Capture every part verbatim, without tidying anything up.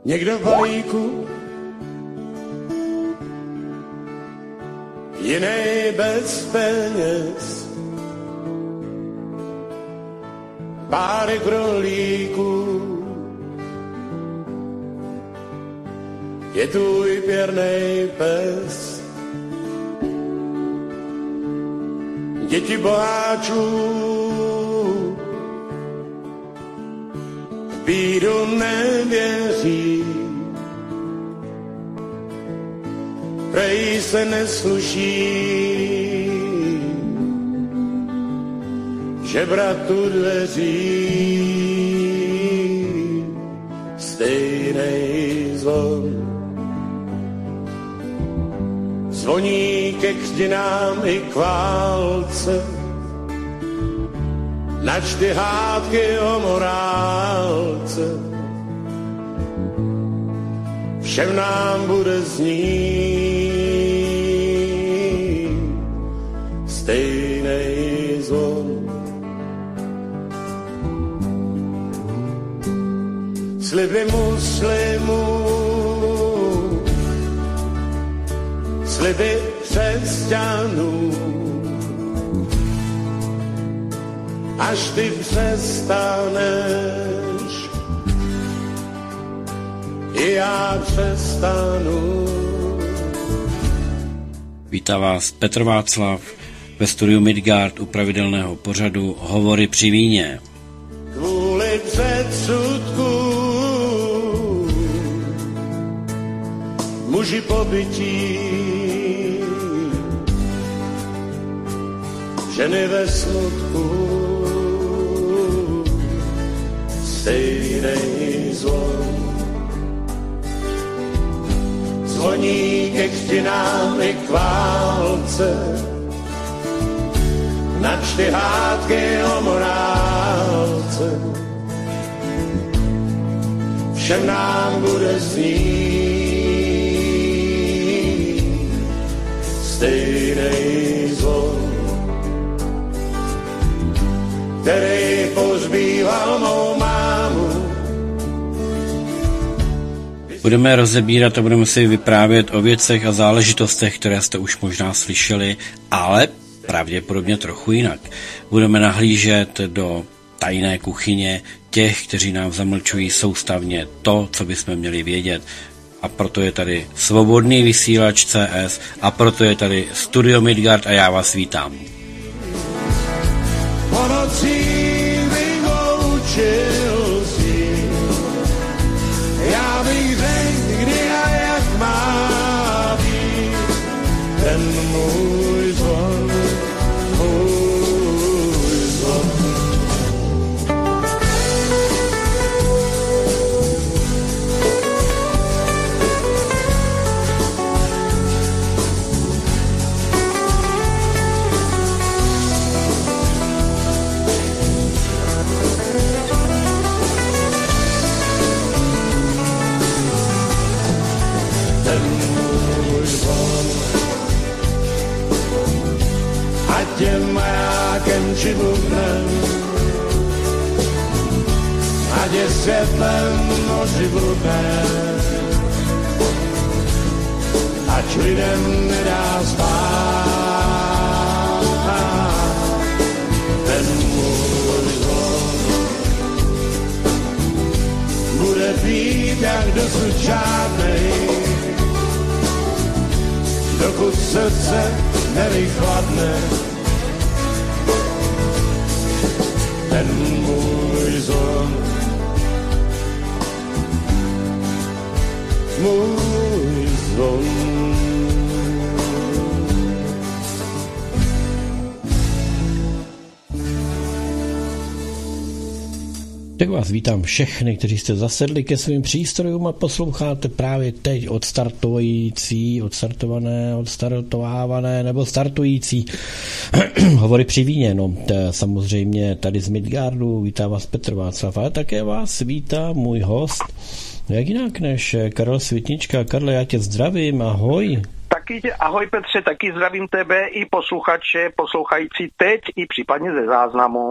někdo v balíku, jiný bez peněz, párek rolíků, je tvůj pěrnej pes. Děti boháčů bídu nevěří, prej se nesluší žebratu dveří, stejnej zvon zvoní ke křtinám i k válce, načty hádky o morálce, všem nám bude znít stejnej zvon. Sliby muslimů, sliby křesťanů, až ty přestaneš, i já přestanu. Vítá vás Petr Václav ve studiu Midgard u pravidelného pořadu Hovory při víně. Kvůli předsudku muži pobytí, ženy ve smutku, stejnej zvon zvoní ke křtinám i k válce, načty hádky o morálce, všem nám bude znít stejnej zvon, který pozbýval mou mámu. Budeme rozebírat a budeme si vyprávět o věcech a záležitostech, které jste už možná slyšeli, ale pravděpodobně trochu jinak. Budeme nahlížet do tajné kuchyně těch, kteří nám zamlčují soustavně to, co bychom měli vědět. A proto je tady Svobodný vysílač C S a proto je tady Studio Midgard a já vás vítám. Po nocí vyloučil si, já bych řekl, kdy a jak má být ten můj zvon, můj zvon. Ať je majákem či bubnem, ať je světlem noci bludnem, ať lidem nedá spát, ten můj zvon bude pít jak dosud žádnej, dokud srdce nevychladne. Ten můj zvon, můj zvon. Tak vás vítám všechny, kteří jste zasedli ke svým přístrojům a posloucháte právě teď odstartující, odstartované, odstartovávané nebo startující Hovory při víně. No, samozřejmě tady z Midgardu vítá vás Petr Václav, ale také vás vítá můj host, jak jinak než Karel Světnička. Karle, já tě zdravím, ahoj. Taky tě, ahoj Petře, taky zdravím tebe i posluchače, poslouchající teď i případně ze záznamu.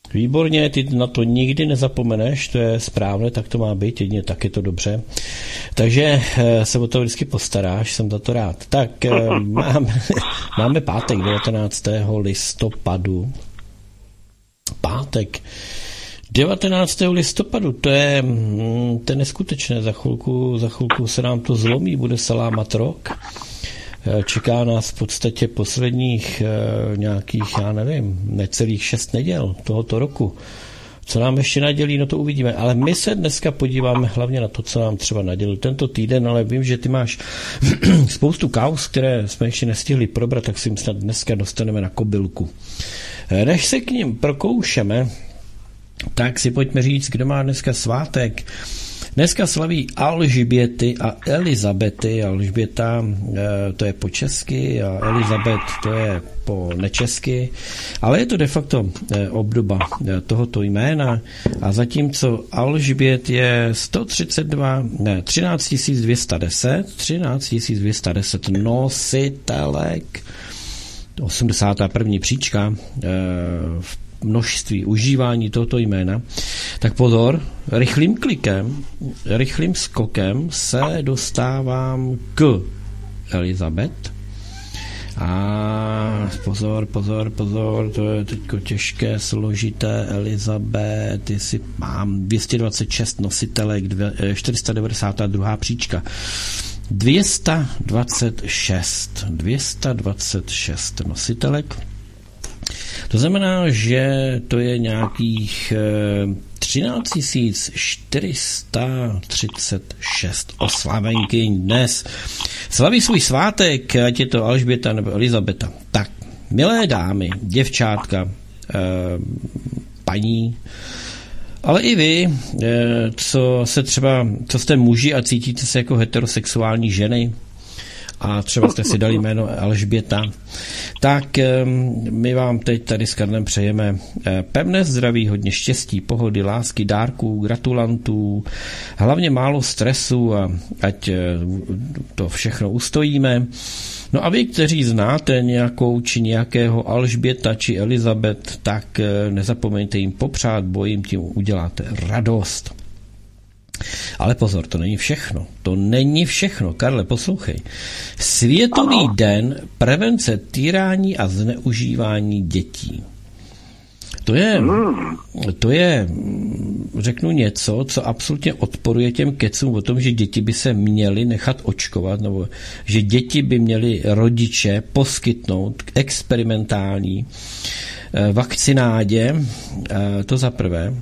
Výborně, ty na to nikdy nezapomeneš, to je správné, tak to má být, jedině tak je to dobře. Takže se o to vždycky postaráš, jsem za to rád. Tak máme, máme pátek devatenáctého listopadu. Pátek devatenáctého listopadu, to je, to je neskutečné, za chvilku, za chvilku se nám to zlomí, bude se lámat rok. Čeká nás v podstatě posledních nějakých, já nevím, necelých šest neděl tohoto roku. Co nám ještě nadělí, no to uvidíme. Ale my se dneska podíváme hlavně na to, co nám třeba nadělil tento týden, ale vím, že ty máš spoustu kauz, které jsme ještě nestihli probrat, tak si jim snad dneska dostaneme na kobylku. Než se k ním prokoušeme, tak si pojďme říct, kdo má dneska svátek. Dneska slaví Alžběty a Elizabety. Alžběta, to je po česky a Elizabet, to je po nečesky, ale je to de facto obdoba tohoto jména a zatímco Alžbět je sto třicet dva, ne, třináct tisíc dvě stě deset, třináct tisíc dvě stě deset nositelek, osmdesátá první příčka v množství užívání tohoto jména, tak pozor, rychlým klikem, rychlým skokem se dostávám k Elizabeth. A pozor, pozor, pozor, to je teďko těžké, složité. Elizabeth, jestli mám dvě stě dvacet šest nositelek, čtyři sta devadesát dva příčka. dvě stě dvacet šest, dvě stě dvacet šest nositelek. To znamená, že to je nějakých třináct tisíc čtyři sta třicet šest oslavenkyň dnes. Slaví svůj svátek, ať je to Alžběta nebo Elizabeta. Tak, milé dámy, děvčátka, paní, ale i vy, co se třeba, co jste muži a cítíte se jako heterosexuální ženy, a třeba jste si dali jméno Alžběta, tak my vám teď tady s Karlem přejeme pevné zdraví, hodně štěstí, pohody, lásky, dárků, gratulantů, hlavně málo stresu a ať to všechno ustojíme. No a vy, kteří znáte nějakou či nějakého Alžběta či Elizabet, tak nezapomeňte jim popřát, bo jim tím uděláte radost. Ale pozor, to není všechno. To není všechno. Karle, poslouchej. Světový ano. den prevence týrání a zneužívání dětí. To je, to je, řeknu něco, co absolutně odporuje těm kecům o tom, že děti by se měly nechat očkovat, nebo že děti by měly rodiče poskytnout k experimentální vakcinádě. To za prvé.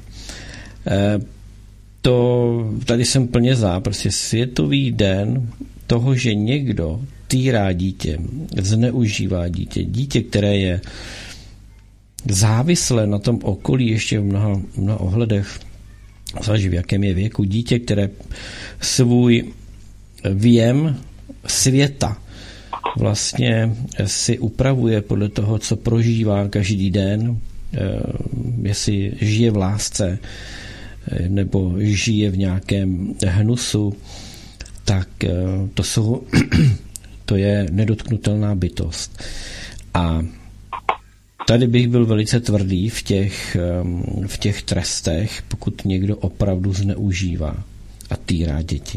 To tady jsem plně za, prostě světový den toho, že někdo týrá dítě, zneužívá dítě, dítě, které je závislé na tom okolí ještě v mnoha, mnoha ohledech, záleží v jakém je věku, dítě, které svůj věm světa vlastně si upravuje podle toho, co prožívá každý den, jestli žije v lásce, nebo žije v nějakém hnusu, tak to jsou, to je nedotknutelná bytost. A tady bych byl velice tvrdý v těch, v těch trestech, pokud někdo opravdu zneužívá a týrá děti.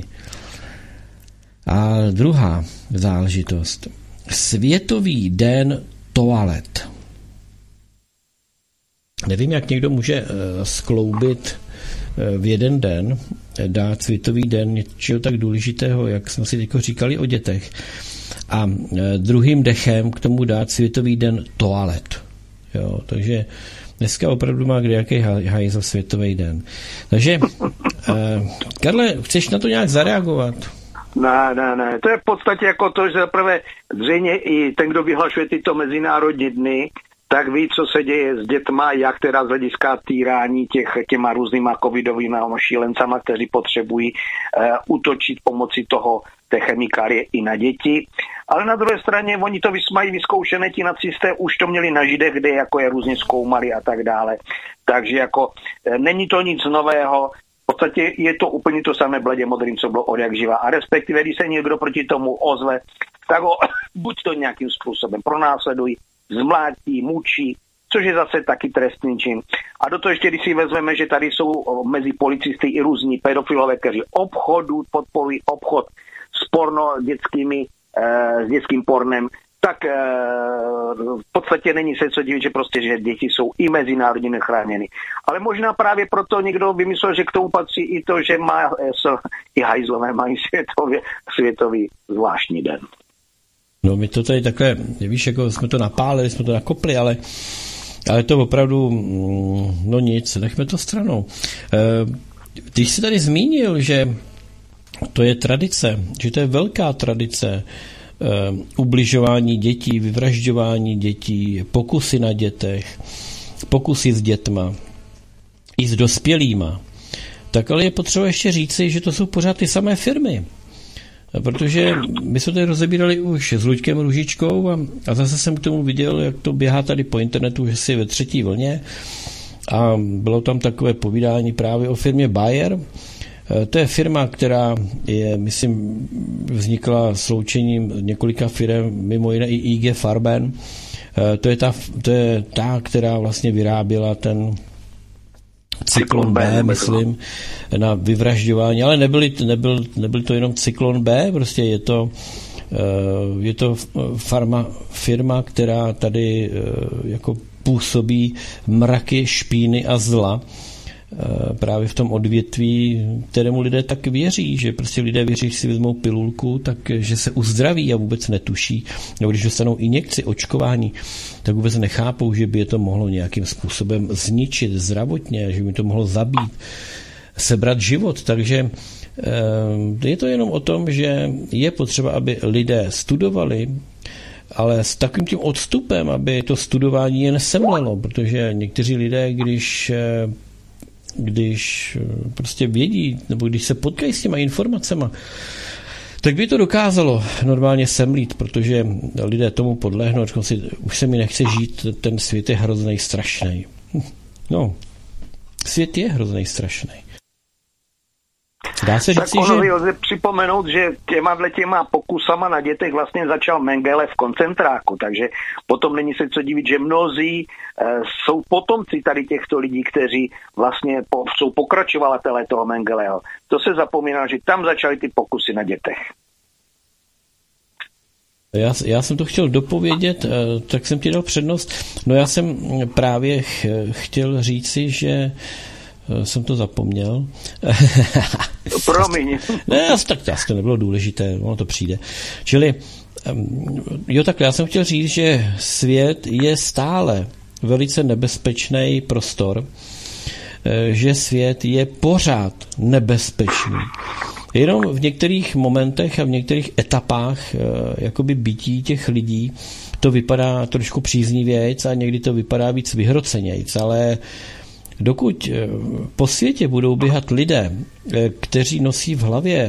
A druhá záležitost. Světový den toalet. Nevím, jak někdo může skloubit v jeden den, dát světový den něčeho tak důležitého, jak jsme si teď říkali o dětech, a druhým dechem k tomu dát světový den toalet. Jo, takže dneska opravdu má kdejaký hajzl světový den. Takže, eh, Karle, chceš na to nějak zareagovat? Ne, ne, ne. To je v podstatě jako to, že zaprvé zřejmě i ten, kdo vyhlašuje tyto mezinárodní dny, tak ví, co se děje s dětma, jak teda z hlediska týrání těch, těma různýma covidovými šílencama, kteří potřebují uh, útočit pomocí toho, té chemikálie i na děti. Ale na druhé straně oni to mají vyzkoušené, ti nacisté už to měli na Židech, kde jako je různě zkoumali a tak dále. Takže jako uh, není to nic nového. V podstatě je to úplně to samé bledě modrým, co bylo od jak živa. A respektive, když se někdo proti tomu ozve, tak ho buď to nějakým způsobem pronásledují, zmlátí, mučí, což je zase taky trestný čin. A do toho ještě, když si vezmeme, že tady jsou mezi policisty i různí pedofilové, kteří obchodu, podporují obchod s porno dětskými, s dětským pornem, tak v podstatě není se co divit, že prostě, že děti jsou i mezinárodně nechráněny. Ale možná právě proto někdo vymyslel, že k tomu patří i to, že má, i hajzlové mají světově, světový zvláštní den. No my to tady takhle, víš, jako jsme to napálili, jsme to nakopli, ale, ale to opravdu, no nic, nechme to stranou. Ty jsi tady zmínil, že to je tradice, že to je velká tradice, Uh, ubližování dětí, vyvražďování dětí, pokusy na dětech, pokusy s dětma, i s dospělýma. Tak ale je potřeba ještě říci, že to jsou pořád ty samé firmy. Protože my jsme tady rozebírali už s Luďkem Růžičkou a, a zase jsem k tomu viděl, jak to běhá tady po internetu, že si ve třetí vlně a bylo tam takové povídání právě o firmě Bayer. To je firma, která je, myslím, vznikla sloučením několika firm, mimo jiné i I G Farben. To je ta, to je ta, která vlastně vyráběla ten cyklon B, myslím, na vyvražďování, ale nebyly, nebyl, nebyl to jenom cyklon B, prostě je to, je to farma, firma, která tady jako působí mraky špíny a zla právě v tom odvětví, kterému lidé tak věří, že prostě lidé věří, že si vezmou pilulku, tak že se uzdraví a vůbec netuší. Nebo když dostanou injekci, očkování, tak vůbec nechápou, že by je to mohlo nějakým způsobem zničit zdravotně, že by to mohlo zabít, sebrat život. Takže je to jenom o tom, že je potřeba, aby lidé studovali, ale s takovým tím odstupem, aby to studování je nesemlelo, protože někteří lidé, když když prostě vědí, nebo když se potkají s těma informacema, tak by to dokázalo normálně semlít, protože lidé tomu podlehnou, si, už se mi nechce žít, ten svět je hroznej, strašnej. No, svět je hroznej, strašnej. Dá se říct, tak ono že... lze připomenout, že těma těma pokusama na dětech vlastně začal Mengele v koncentráku, takže potom není se co divit, že mnozí e, jsou potomci tady těchto lidí, kteří vlastně po, jsou pokračovatelé toho Mengeleho. To se zapomíná, že tam začaly ty pokusy na dětech. Já, já jsem to chtěl dopovědět, tak jsem ti dal přednost. No já jsem právě ch, chtěl říci, že jsem to zapomněl. Promiň. Ne, tak to nebylo důležité, ono to přijde. Čili, jo takhle, já jsem chtěl říct, že svět je stále velice nebezpečný prostor, že svět je pořád nebezpečný. Jenom v některých momentech a v některých etapách jakoby bytí těch lidí to vypadá trošku příznivějc a někdy to vypadá víc vyhrocenějc, ale dokud po světě budou běhat lidé, kteří nosí v hlavě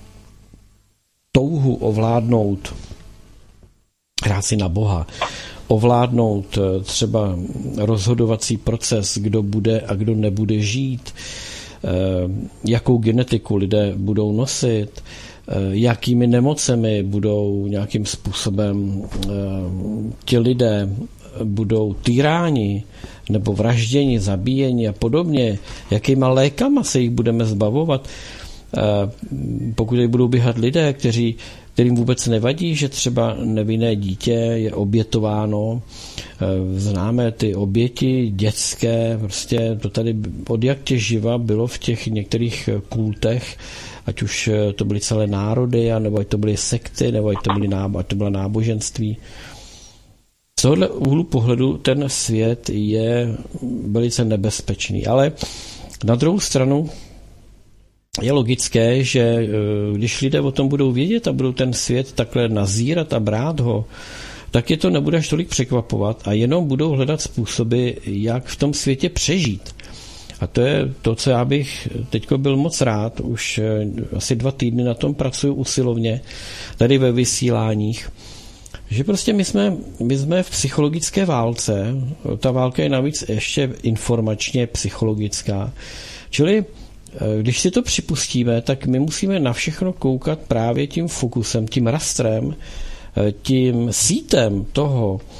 touhu ovládnout, hrát si na Boha, ovládnout třeba rozhodovací proces, kdo bude a kdo nebude žít, jakou genetiku lidé budou nosit, jakými nemocemi budou nějakým způsobem ti lidé budou týráni nebo vražděni, zabíjeni a podobně, jakýma lékama se jich budeme zbavovat. Pokud tady budou běhat lidé, kteří, kterým vůbec nevadí, že třeba nevinné dítě je obětováno. Známe ty oběti dětské, prostě to tady od jak tě živa bylo v těch některých kultech, ať už to byly celé národy, nebo ať to byly sekty, nebo ať to, byly nábo, ať to byla náboženství. Z tohohle úhlu pohledu ten svět je velice nebezpečný, ale na druhou stranu je logické, že když lidé o tom budou vědět a budou ten svět takhle nazírat a brát ho, tak je to nebude až tolik překvapovat a jenom budou hledat způsoby, jak v tom světě přežít. A to je to, co já bych teďko byl moc rád, už asi dva týdny na tom pracuji usilovně, tady ve vysíláních, že prostě my jsme, my jsme v psychologické válce, ta válka je navíc ještě informačně psychologická, čili když si to připustíme, tak my musíme na všechno koukat právě tím fokusem, tím rastrem, tím sítem toho,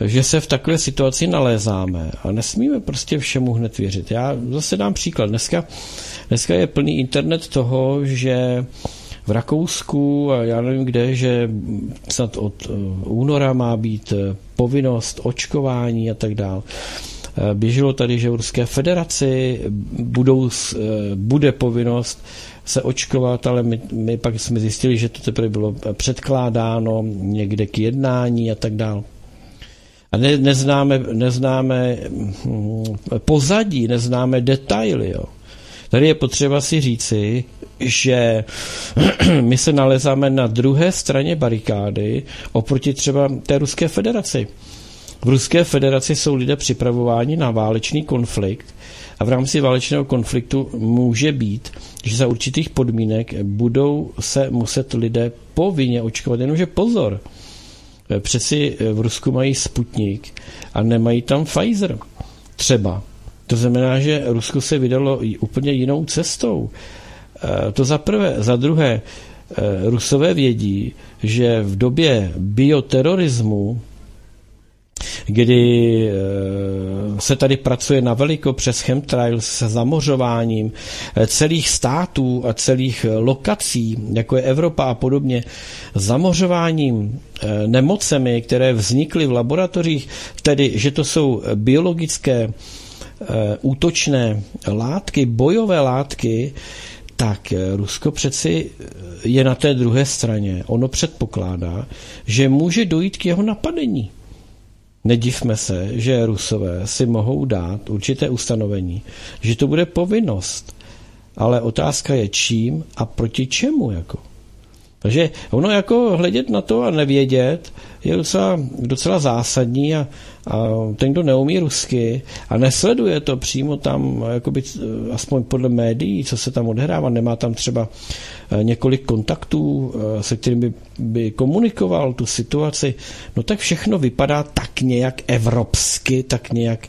že se v takové situaci nalézáme a nesmíme prostě všemu hned věřit. Já zase dám příklad. Dneska, dneska je plný internet toho, že v Rakousku a já nevím kde, že snad od února má být povinnost očkování a tak dále. Běželo tady, že v Ruské federaci budou, bude povinnost se očkovat, ale my, my pak jsme zjistili, že to teprve bylo předkládáno někde k jednání a tak dále. A ne, neznáme, neznáme pozadí, neznáme detaily. Jo. Tady je potřeba si říci, že my se nalezáme na druhé straně barikády oproti třeba té Ruské federaci. V Ruské federaci jsou lidé připravováni na válečný konflikt a v rámci válečného konfliktu může být, že za určitých podmínek budou se muset lidé povinně očkovat. Jenomže pozor, přeci v Rusku mají Sputnik a nemají tam Pfizer třeba. To znamená, že Rusko se vydalo úplně jinou cestou. To za prvé. Za druhé, Rusové vědí, že v době bioterorismu, kdy se tady pracuje na veliko přes chemtrails se zamořováním celých států a celých lokací, jako je Evropa a podobně, zamořováním nemocemi, které vznikly v laboratořích, tedy, že to jsou biologické útočné látky, bojové látky, tak Rusko přeci je na té druhé straně. Ono předpokládá, že může dojít k jeho napadení. Nedivme se, že Rusové si mohou dát určité ustanovení, že to bude povinnost. Ale otázka je čím a proti čemu. Jako. Takže ono jako hledět na to a nevědět je docela, docela zásadní a, a ten, kdo neumí rusky a nesleduje to přímo tam, jakoby, aspoň podle médií, co se tam odhrává, nemá tam třeba několik kontaktů, se kterými by, by komunikoval tu situaci, no tak všechno vypadá tak nějak evropsky, tak nějak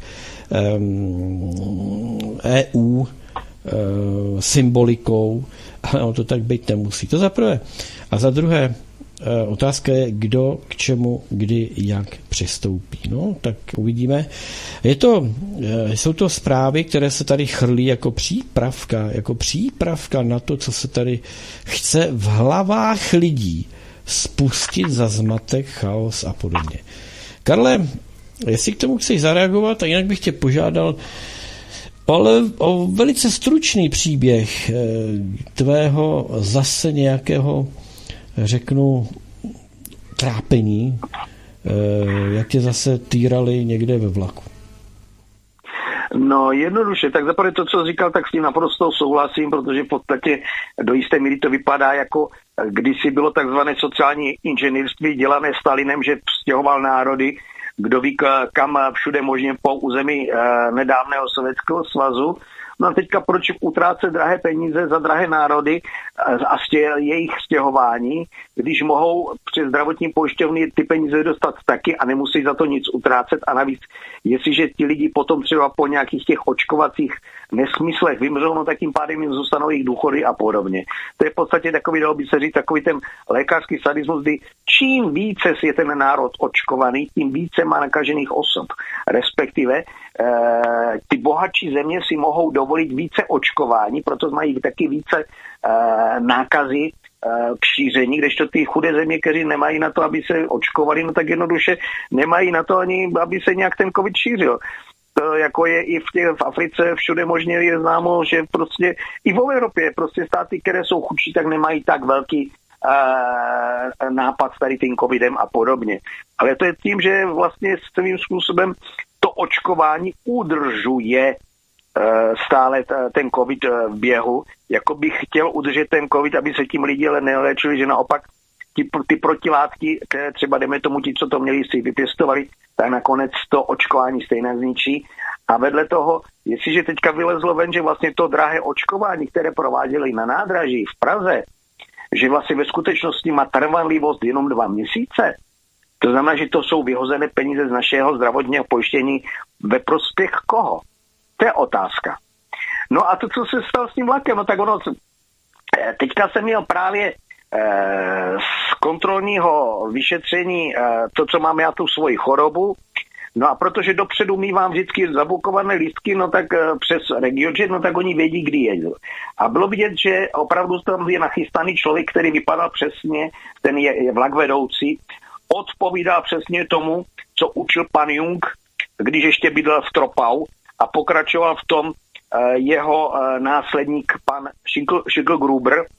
um, E U um, symbolikou, ale ono to tak být nemusí. To za prvé. A za druhé, otázka je, kdo k čemu, kdy, jak přistoupí. No, tak uvidíme. Je to, jsou to zprávy, které se tady chrlí jako přípravka, jako přípravka na to, co se tady chce v hlavách lidí spustit za zmatek, chaos a podobně. Karle, jestli k tomu chceš zareagovat, a jinak bych tě požádal ale o velice stručný příběh tvého zase nějakého, řeknu, trápení, jak tě zase týrali někde ve vlaku. No jednoduše, tak zaprvé to, co říkal, tak s tím naprosto souhlasím, protože v podstatě do jisté míry to vypadá jako kdysi bylo takzvané sociální inženýrství dělané Stalinem, že stěhoval národy, kdo ví kam všude možně po území nedávného Sovětského svazu. No a teďka proč utrácet drahé peníze za drahé národy a stě, jejich stěhování, když mohou přes zdravotní pojišťovny ty peníze dostat taky a nemusí za to nic utrácet. A navíc, jestliže ti lidi potom třeba po nějakých těch očkovacích nesmyslech vymřou, no tak tím pádem jim zůstanou jejich důchody a podobně. To je v podstatě takový, dalo by se říct, takový ten lékařský sadismus, kdy čím více je ten národ očkovaný, tím více má nakažených osob. Respektive e, ty bohatší země si mohou dovolit více očkování, proto mají taky více e, nákazy k šíření, kdežto ty chudé země, kteří nemají na to, aby se očkovali, no tak jednoduše nemají na to ani, aby se nějak ten covid šířil. To jako je i v, tě, v Africe všude možně je známo, že prostě i v Evropě prostě státy, které jsou chudší, tak nemají tak velký uh, nápad s tady tím covidem a podobně. Ale to je tím, že vlastně svým způsobem to očkování udržuje stále ten covid v běhu, jako bych chtěl udržet ten covid, aby se tím lidi ale neléčili, že naopak ty, ty protilátky, které třeba jdeme tomu ti, co to měli, si vypěstovali, tak nakonec to očkování stejně zničí. A vedle toho, jestliže teďka vylezlo ven, že vlastně to drahé očkování, které prováděli na nádraží v Praze, že vlastně ve skutečnosti má trvanlivost jenom dva měsíce, to znamená, že to jsou vyhozené peníze z našeho zdravotního pojištění ve prospěch koho? To je otázka. No a to, co se stalo s tím vlakem, no tak ono, teďka jsem měl právě eh, z kontrolního vyšetření eh, to, co mám já tu svoji chorobu, No a protože dopředu mívám vždycky zabukované lístky, no tak přes RegioJet, no tak oni vědí, kdy jedu. A bylo vidět, že opravdu tam je nachystaný člověk, který vypadal přesně, ten je, je vlakvedoucí, odpovídal přesně tomu, co učil pan Jung, když ještě bydlel v Tropau, a pokračoval v tom uh, jeho uh, následník pan Schicklgruber, uh,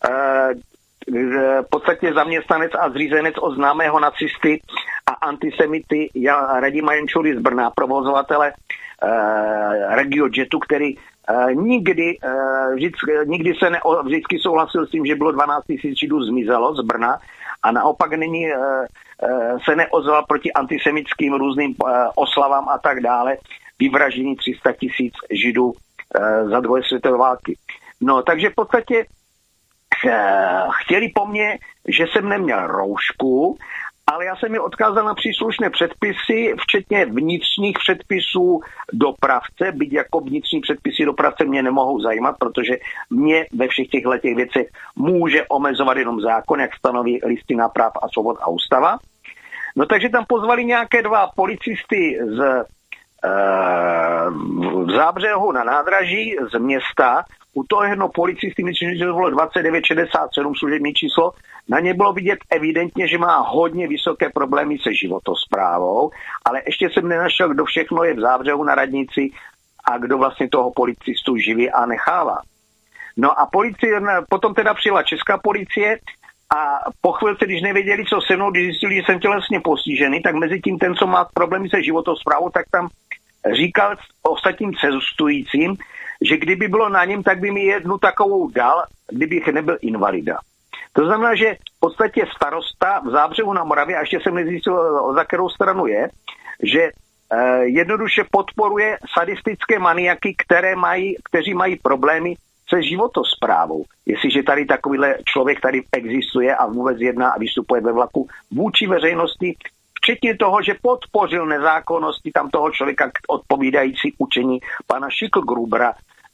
v podstatě zaměstnanec a zřízenec od známého nacisty a antisemity Radima Jančury z Brna, provozovatele uh, RegioJetu, který uh, nikdy, uh, vždycky, nikdy se ne, vždycky souhlasil s tím, že bylo dvanáct tisíc Židů zmizelo z Brna, a naopak nyní uh, uh, se neozval proti antisemickým různým uh, oslavám a tak dále, vyvraždění tři sta tisíc Židů uh, za druhé světové války. No, takže v podstatě chtěli po mně, že jsem neměl roušku, ale já jsem je odkázal na příslušné předpisy, včetně vnitřních předpisů dopravce, byť jako vnitřní předpisy dopravce mě nemohou zajímat, protože mě ve všech těchto těch věcech může omezovat jenom zákon, jak stanoví Listina práv a svobod a ústava. No takže tam pozvali nějaké dva policisty z e, v Zábřehu na nádraží z města. U toho jedno policisty, myslím, že to bylo dvacet devět šedesát sedm služební číslo, na ně bylo vidět evidentně, že má hodně vysoké problémy se životosprávou, ale ještě jsem nenašel, kdo všechno je v Zábřehu na radnici a kdo vlastně toho policistu živí a nechává. No a policie, potom teda přijela česká policie a po chvilce, když nevěděli, co se mnou, když zjistili, že jsem tělesně postižený, tak mezi tím ten, co má problémy se životosprávou, tak tam říkal ostatním cestujícím, že kdyby bylo na něm, tak by mi jednu takovou dal, kdybych nebyl invalida. To znamená, že v podstatě starosta v Zábřehu na Moravě, a ještě jsem nezjistil, za kterou stranu je, že eh, jednoduše podporuje sadistické maniaky, které mají, kteří mají problémy se životosprávou. Jestliže tady takovýhle člověk tady existuje a vůbec jedná a vystupuje ve vlaku vůči veřejnosti, včetně toho, že podpořil nezákonnosti tam toho člověka odpovídající učení pana Schicklgrubera,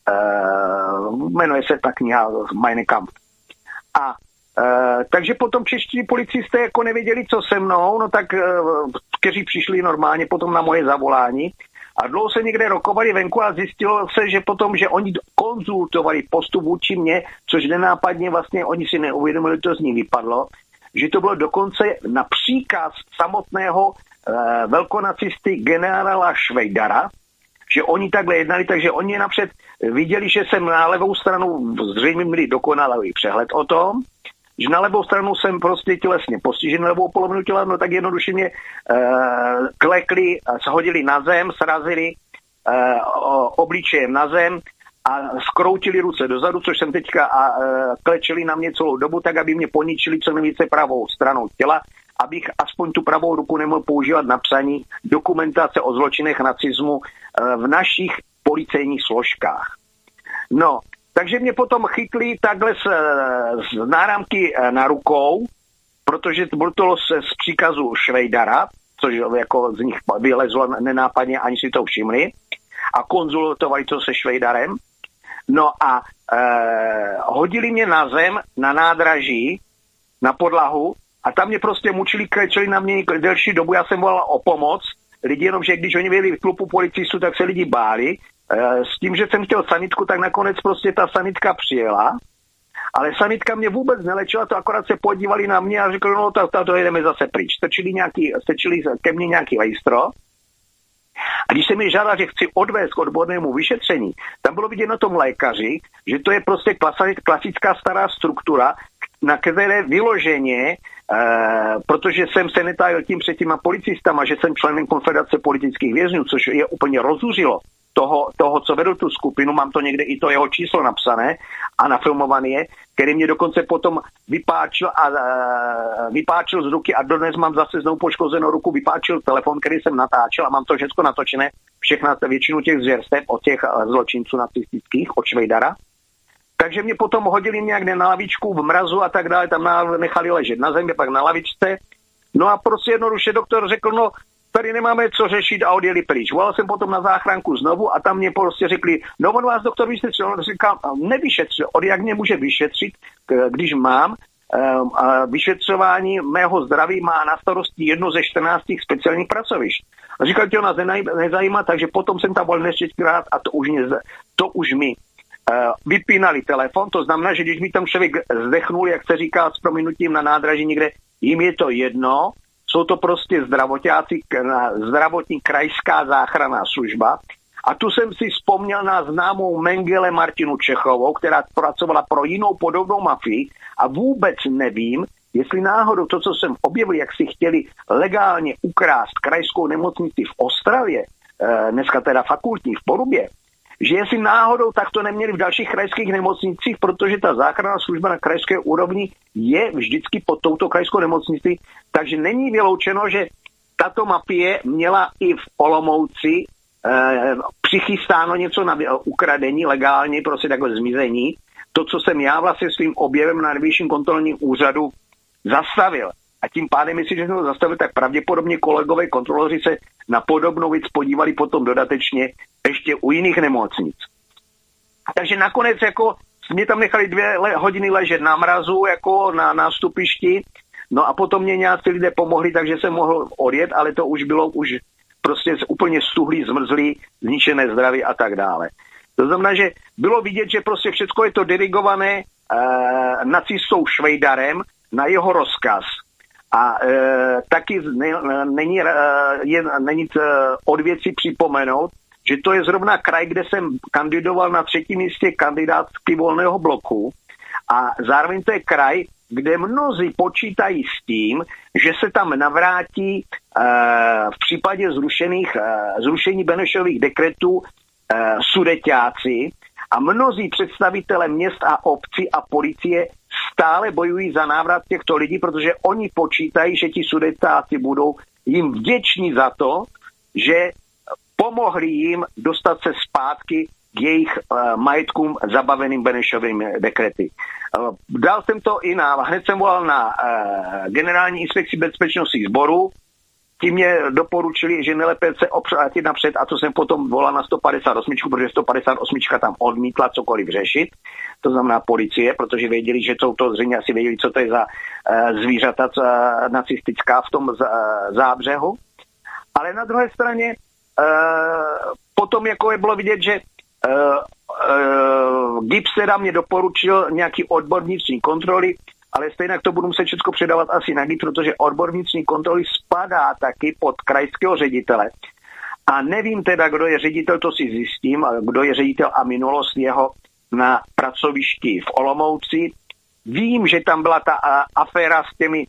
uh, jmenuje se ta kniha Mein Kampf. A uh, takže potom čeští policisté jako nevěděli, co se mnou, no tak uh, kteří přišli normálně potom na moje zavolání a dlouho se někde rokovali venku a zjistilo se, že potom, že oni konzultovali postup vůči mě, což nenápadně vlastně oni si neuvědomili, to z ní vypadlo, že to bylo dokonce na příkaz samotného e, velkonacisty generála Švejdara, že oni takhle jednali, takže oni napřed viděli, že jsem na levou stranu zřejmě měli dokonalý přehled o tom, že na levou stranu jsem prostě tělesně postižen levou polovinu těla, no tak jednoduše mě e, klekli, shodili na zem, srazili e, obličejem na zem a skroutili ruce dozadu, což jsem teďka a e, klečeli na mě celou dobu, tak aby mě poničili co nejvíce pravou stranou těla, abych aspoň tu pravou ruku nemohl používat na psaní dokumentace o zločinech nacismu e, v našich policejních složkách. No, takže mě potom chytli takhle z, z náramky na rukou, protože to bylo to z, z příkazu Švejdara, což jako z nich vylezlo nenápadně, ani si to všimli, a konzultovali to se Švejdarem. No a e, hodili mě na zem, na nádraží, na podlahu a tam mě prostě mučili, klečeli na mě delší dobu, já jsem volal o pomoc. Lidi jenom, že když oni byli v klubu policistů, tak se lidi báli. E, s tím, že jsem chtěl sanitku, tak nakonec prostě ta sanitka přijela. Ale sanitka mě vůbec nelečila, to akorát se podívali na mě a řekli, no to, to, to jedeme zase pryč. Strčili, nějaký, strčili ke mně nějaký lejstro. A když se mi žádá, že chci odvést k odbornému vyšetření, tam bylo vidět na tom lékaři, že to je prostě klasická stará struktura, na které vyloženě, e, protože jsem se netájil tím před těma policistama, že jsem členem Konfederace politických vězňů, což je úplně rozuřilo toho, toho, co vedl tu skupinu, mám to někde i to jeho číslo napsané a nafilmované je, který mě dokonce potom vypáčil a e, vypáčil z ruky a dodnes mám zase znovu poškozenou ruku, vypáčil telefon, který jsem natáčel a mám to všechno natočené, všechna většinu těch zvěrstev od těch zločinců nacistických, od Švejdara. Takže mě potom hodili nějak na lavičku v mrazu a tak dále, tam nechali ležet na zemi, pak na lavičce. No a prostě jednoduše doktor řekl, no tady nemáme co řešit a odjeli pryč. Volal jsem potom na záchranku znovu a tam mě prostě řekli, no on vás doktor vyšetřil, on říkal, nevyšetřil, od jak mě může vyšetřit, když mám vyšetřování mého zdraví má na starosti jedno ze čtrnácti speciálních pracovišť. A říkal, že nás nezajímá, takže potom jsem tam byl neštěstkrát a to už, mě, to už mi vypínali telefon, to znamená, že když by tam člověk zdechnul, jak se říká s prominutím na nádraží někde, jim je to jedno, jsou to prostě zdravotáci, zdravotní krajská záchranná služba. A tu jsem si vzpomněl na známou Mengele Martinu Čechovou, která pracovala pro jinou podobnou mafii a vůbec nevím, jestli náhodou to, co jsem objevil, jak si chtěli legálně ukrást krajskou nemocnici v Ostravě, dneska teda fakultní v Porubě, že jestli náhodou tak to neměli v dalších krajských nemocnicích, protože ta záchranná služba na krajské úrovni je vždycky pod touto krajskou nemocnici, takže není vyloučeno, že tato mafie měla i v Olomouci eh, přichystáno něco na ukradení legálně, prostě takové zmizení. To, co jsem já vlastně svým objevem na Nejvyšším kontrolním úřadu zastavil. A tím pádem, jestli jsem to zastavil, tak pravděpodobně kolegové kontroloři se na podobnou věc podívali potom dodatečně ještě u jiných nemocnic. Takže nakonec jako mě tam nechali dvě le- hodiny ležet na mrazu, jako na nástupišti, no a potom mě nějací lidé pomohli, takže jsem mohl odjet, ale to už bylo už prostě úplně stuhlý, zmrzlý, zničené zdraví a tak dále. To znamená, že bylo vidět, že prostě všechno je to dirigované e, nacistou Švejdarem na jeho rozkaz. A e, taky ne, není, e, je, není e, od věci připomenout, že to je zrovna kraj, kde jsem kandidoval na třetím místě kandidátky Volného bloku a zároveň to je kraj, kde mnozí počítají s tím, že se tam navrátí e, v případě zrušených, e, zrušení Benešových dekretů e, sudeťáci a mnozí představitelé měst a obcí a policie stále bojují za návrat těchto lidí, protože oni počítají, že ti sudeťáci budou jim vděční za to, že pomohli jim dostat se zpátky k jejich uh, majetkům zabaveným Benešovými dekrety. Uh, dal jsem to i na, hned jsem volal na uh, generální inspekci bezpečnostních sborů, ti mě doporučili, že nejlépe se opřátit napřed a to jsem potom volal na sto padesát osm, protože sto padesát osm tam odmítla cokoliv řešit, to znamená policie, protože věděli, že jsou to zřejmě asi věděli, co to je za uh, zvířata uh, nacistická v tom z, uh, zábřehu. Ale na druhé straně Uh, potom jako je bylo vidět, že uh, uh, Gibbs teda mě doporučil nějaký odbor vnitřní kontroly, ale stejně to budu muset všechno předávat asi na Gibbs, protože odbor vnitřní kontroly spadá taky pod krajského ředitele. A nevím teda, kdo je ředitel, to si zjistím, kdo je ředitel a minulost jeho na pracovišti v Olomouci. Vím, že tam byla ta uh, aféra s těmi,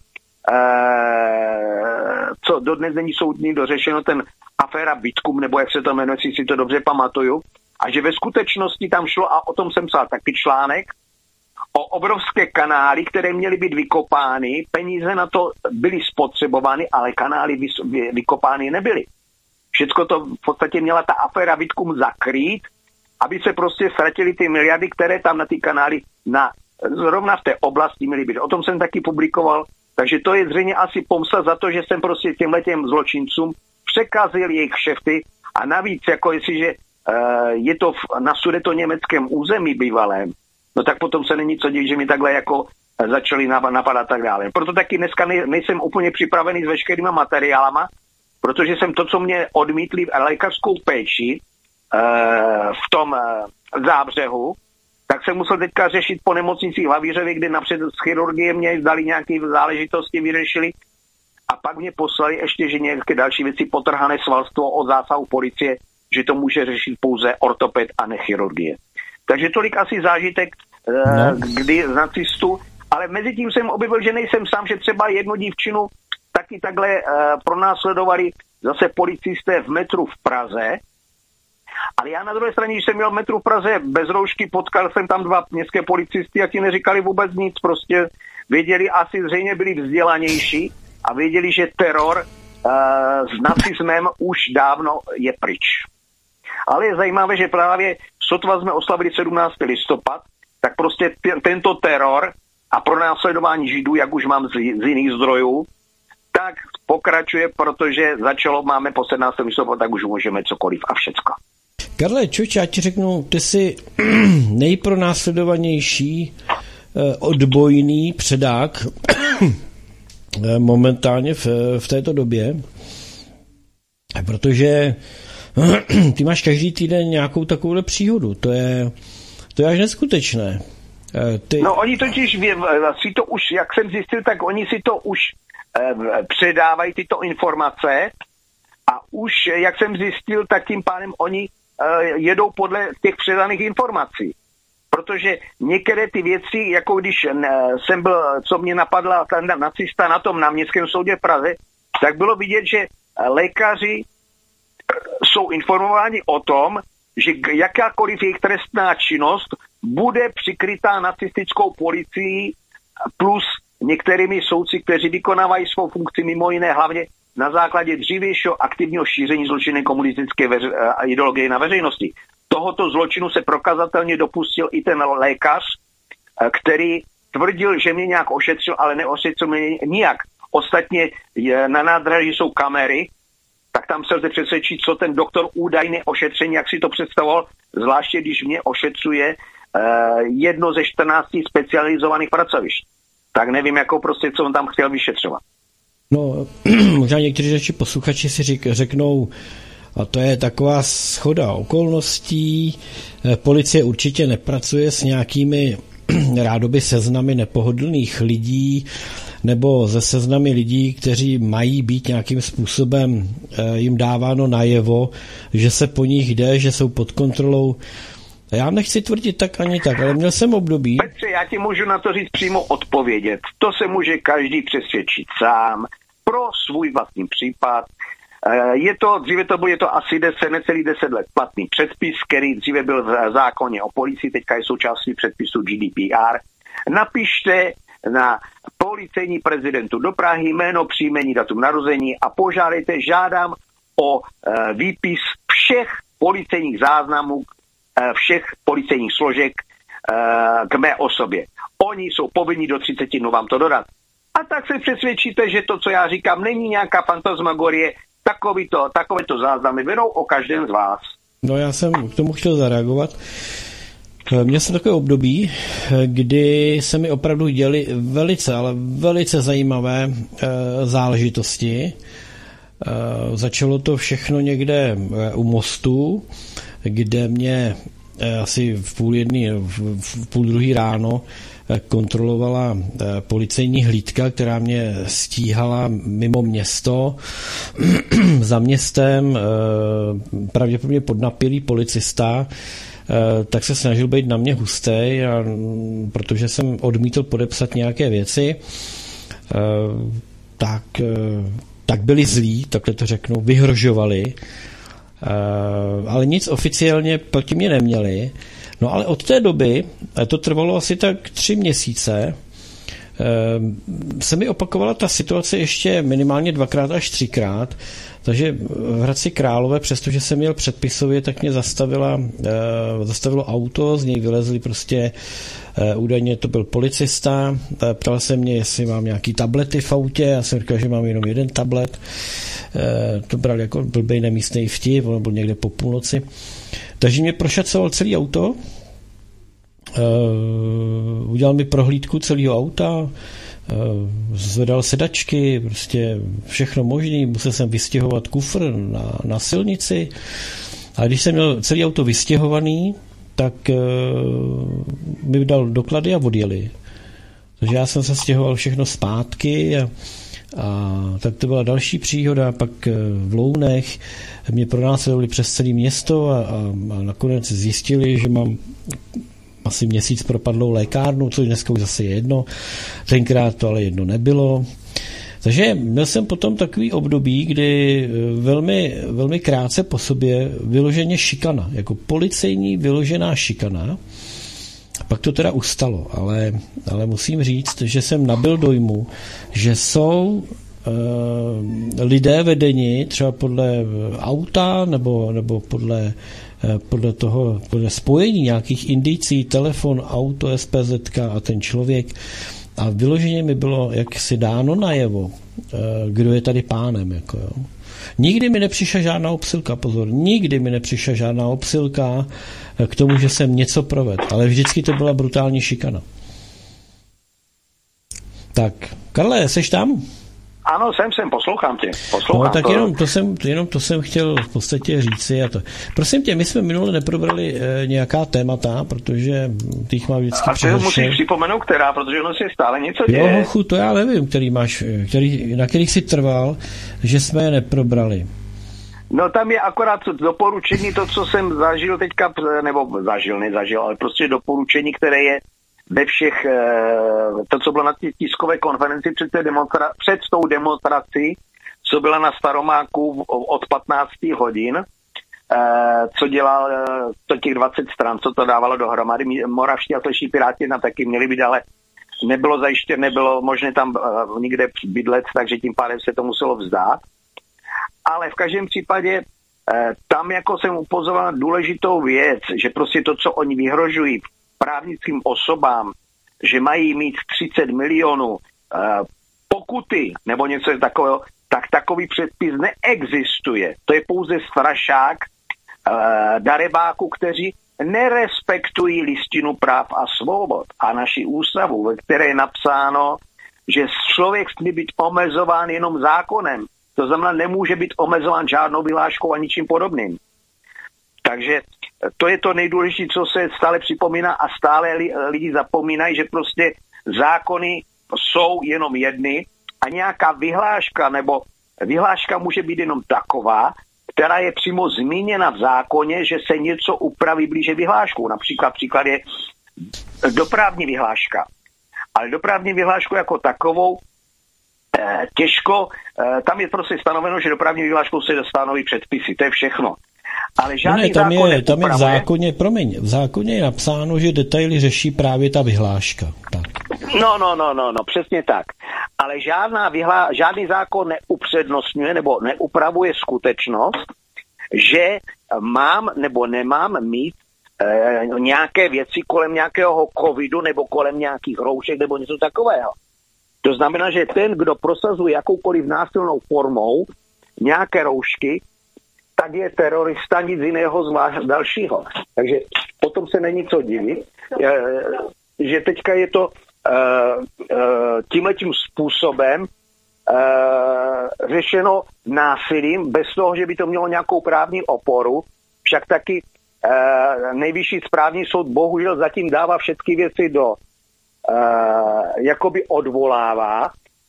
uh, co dodnes není soudní dořešeno, ten aféra Bitkum, nebo jak se to jmenuje, si si to dobře pamatuju, a že ve skutečnosti tam šlo, a o tom jsem psal taky článek, o obrovské kanály, které měly být vykopány, peníze na to byly spotřebovány, ale kanály vy, vykopány nebyly. Všecko to v podstatě měla ta aféra Bitkum zakrýt, aby se prostě ztratily ty miliardy, které tam na ty kanály na, zrovna v té oblasti měly být. O tom jsem taky publikoval, takže to je zřejmě asi pomsta za to, že jsem prostě těmhletěm zločincům překazil jejich kšefty a navíc, jako jestliže uh, je to v, na sudetoněmeckém území bývalém, no tak potom se není co divit, že mi takhle jako začali napadat a tak dále. Proto taky dneska nej, nejsem úplně připravený s veškerýma materiálama, protože jsem to, co mě odmítli lékařskou péči uh, v tom uh, zábřehu, tak jsem musel teďka řešit po nemocnicích v Havířově, kde napřed z chirurgie mě dali nějaké záležitosti, vyřešili. A pak mě poslali ještě, že nějaké další věci, potrhané svalstvo od zásahu policie, že to může řešit pouze ortoped a ne chirurgie. Takže tolik asi zážitek, no. Kdy z nacistů, ale mezi tím jsem objevil, že nejsem sám, že třeba jednu dívčinu taky takhle uh, pronásledovali zase policisté v metru v Praze. Ale já na druhé straně, když jsem měl v metru v Praze bez roušky, potkal jsem tam dva městské policisty a ti neříkali vůbec nic, prostě věděli, asi zřejmě byli vzdělanější a věděli, že teror uh, s nacismem už dávno je pryč. Ale je zajímavé, že právě sotva jsme oslavili sedmnáctého listopad, tak prostě t- tento teror a pronásledování Židů, jak už mám z, z jiných zdrojů, tak pokračuje, protože začalo, máme po sedmnáctého listopadu, tak už můžeme cokoliv a všecko. Karle, čuč, já ti řeknu, ty jsi nejpronásledovanější odbojný předák momentálně v, v této době, protože ty máš každý týden nějakou takovou příhodu. To je, to je až neskutečné. Ty... No oni totiž si to už, jak jsem zjistil, tak oni si to už eh, předávají tyto informace a už, jak jsem zjistil, tak tím pádem oni eh, jedou podle těch předaných informací. Protože některé ty věci, jako když ne, jsem byl, co mě napadla ten nacista na tom náměstském soudě v Praze, tak bylo vidět, že lékaři jsou informováni o tom, že jakákoliv jejich trestná činnost bude přikrytá nacistickou policií plus některými soudci, kteří vykonávají svou funkci mimo jiné hlavně na základě dřívějšího aktivního šíření zločinné komunistické veř- ideologie na veřejnosti. Tohoto zločinu se prokazatelně dopustil i ten lékař, který tvrdil, že mě nějak ošetřil, ale neošetřil mě nijak. Ostatně na nádraží jsou kamery, tak tam se lze přesvědčit, co ten doktor údajné ošetření, jak si to představoval, zvláště když mě ošetřuje jedno ze čtrnácti specializovaných pracovišť. Tak nevím, jako prostě, co on tam chtěl vyšetřovat. No, možná někteří naši posluchači si řík, řeknou, a to je taková shoda okolností, policie určitě nepracuje s nějakými rádoby seznamy nepohodlných lidí, nebo ze seznamy lidí, kteří mají být nějakým způsobem jim dáváno najevo, že se po nich jde, že jsou pod kontrolou. Já nechci tvrdit tak ani tak, ale měl jsem období. Petře, já ti můžu na to říct přímo odpovědět. To se může každý přesvědčit sám pro svůj vlastní případ. Je to, dříve to bylo, je to asi deset, necelý deset let platný předpis, který dříve byl v zákoně o policii, teďka je součástí předpisu G D P R. Napište na policejní prezidentu do Prahy jméno, příjmení, datum narození a požádejte, žádám o e, výpis všech policejních záznamů, e, všech policejních složek e, k mé osobě. Oni jsou povinni do třiceti dnů vám to dodat. A tak se přesvědčíte, že to, co já říkám, není nějaká fantasmagorie, takovýto, takovéto záznamy vedou o každém z vás. No já jsem k tomu chtěl zareagovat. Měl jsem takové období, kdy se mi opravdu děly velice, ale velice zajímavé e, záležitosti. E, začalo to všechno někde u mostu, kde mě e, asi v půl jedný, v, v půl druhý ráno kontrolovala policejní hlídka, která mě stíhala mimo město. Za městem pravděpodobně podnapilý policista, tak se snažil být na mě hustej, a protože jsem odmítl podepsat nějaké věci, tak, tak byli zlí, takhle to řeknu, vyhrožovali, ale nic oficiálně proti mě neměli. No ale od té doby, to trvalo asi tak tři měsíce, se mi opakovala ta situace ještě minimálně dvakrát až třikrát, takže v Hradci Králové, přestože jsem měl předpisově, tak mě zastavila, zastavilo auto, z něj vylezli prostě, údajně to byl policista, ptal se mě, jestli mám nějaký tablety v autě, já jsem říkal, že mám jenom jeden tablet, to bral jako blbej nemístnej vtip, on byl někde po půlnoci. Takže mě prošacoval celý auto, uh, udělal mi prohlídku celého auta, uh, zvedal sedačky, prostě všechno možné, musel jsem vystěhovat kufr na, na silnici, a když jsem měl celý auto vystěhovaný, tak uh, mi dal doklady a odjeli. Takže já jsem se stěhoval všechno zpátky a A tak to byla další příhoda, pak v Lounech mě pronásledovali přes celé město a, a, a nakonec zjistili, že mám asi měsíc propadlou lékárnu, což dneska už zase je jedno, tenkrát to ale jedno nebylo. Takže měl jsem potom takový období, kdy velmi, velmi krátce po sobě vyloženě šikana, jako policejní vyložená šikana. Pak to teda ustalo, ale, ale musím říct, že jsem nabyl dojmu, že jsou e, lidé vedeni třeba podle auta nebo, nebo podle, e, podle toho podle spojení nějakých indicí, telefon, auto, S P Z K a ten člověk. A vyloženě mi bylo jaksi dáno najevo, e, kdo je tady pánem. Jako, jo. Nikdy mi nepřišla žádná obsylka, pozor, nikdy mi nepřišla žádná obsylka k tomu, že jsem něco provedl, ale vždycky to byla brutální šikana. Tak, Karle, seš tam? Ano, jsem, jsem, poslouchám tě. Poslouchám no, tak to. jenom to, jsem, jenom to jsem chtěl v podstatě říci. A to. Prosím tě, my jsme minule neprobrali e, nějaká témata, protože těch má vždycky a to musíš připomenout, která, protože ono se stále něco děje. Jo, hochu, to já nevím, který máš, který, na kterých si trval, že jsme je neprobrali. No tam je akorát doporučení, to, co jsem zažil teďka, nebo zažil, nezažil, ale prostě doporučení, které je ve všech, to, co bylo na té tiskové konferenci před, té demonstra- před tou demonstrací, co byla na Staromáku od patnácti hodin, co dělal to těch dvacet stran, co to dávalo dohromady. Moravští a Slezští Piráti na taky měli být, ale nebylo zajištěno, nebylo možné tam nikde bydlet, takže tím pádem se to muselo vzdát. Ale v každém případě tam jako jsem upozoroval na důležitou věc, že prostě to, co oni vyhrožují právnickým osobám, že mají mít třicet milionů pokuty nebo něco takového, tak takový předpis neexistuje. To je pouze strašák darebáků, kteří nerespektují listinu práv a svobod a naši ústavu, ve které je napsáno, že člověk smí být omezován jenom zákonem. To znamená, nemůže být omezován žádnou vyhláškou a ničím podobným. Takže to je to nejdůležitější, co se stále připomíná a stále lidi zapomínají, že prostě zákony jsou jenom jedny a nějaká vyhláška nebo vyhláška může být jenom taková, která je přímo zmíněna v zákoně, že se něco upraví blíže vyhláškou. Například příklad je dopravní vyhláška. Ale dopravní vyhlášku jako takovou eh, těžko, eh, tam je prostě stanoveno, že dopravní vyhláškou se stanoví předpisy, to je všechno. Ale žádný no ne, tam zákon je, tam je v zákoně, promiň, v zákoně je napsáno, že detaily řeší právě ta vyhláška. Tak. No, no, no, no, no, přesně tak. Ale žádná vyhlá, žádný zákon neupřednostňuje nebo neupravuje skutečnost, že mám nebo nemám mít e, nějaké věci kolem nějakého covidu nebo kolem nějakých roušek nebo něco takového. To znamená, že ten, kdo prosazuje jakoukoliv násilnou formou nějaké roušky, tak je terorista, nic jiného zvlášť dalšího. Takže potom se není co divit, že teďka je to tímhletím způsobem řešeno násilím, bez toho, že by to mělo nějakou právní oporu. Však taky nejvyšší správní soud bohužel zatím dává všechny věci do jakoby odvolává,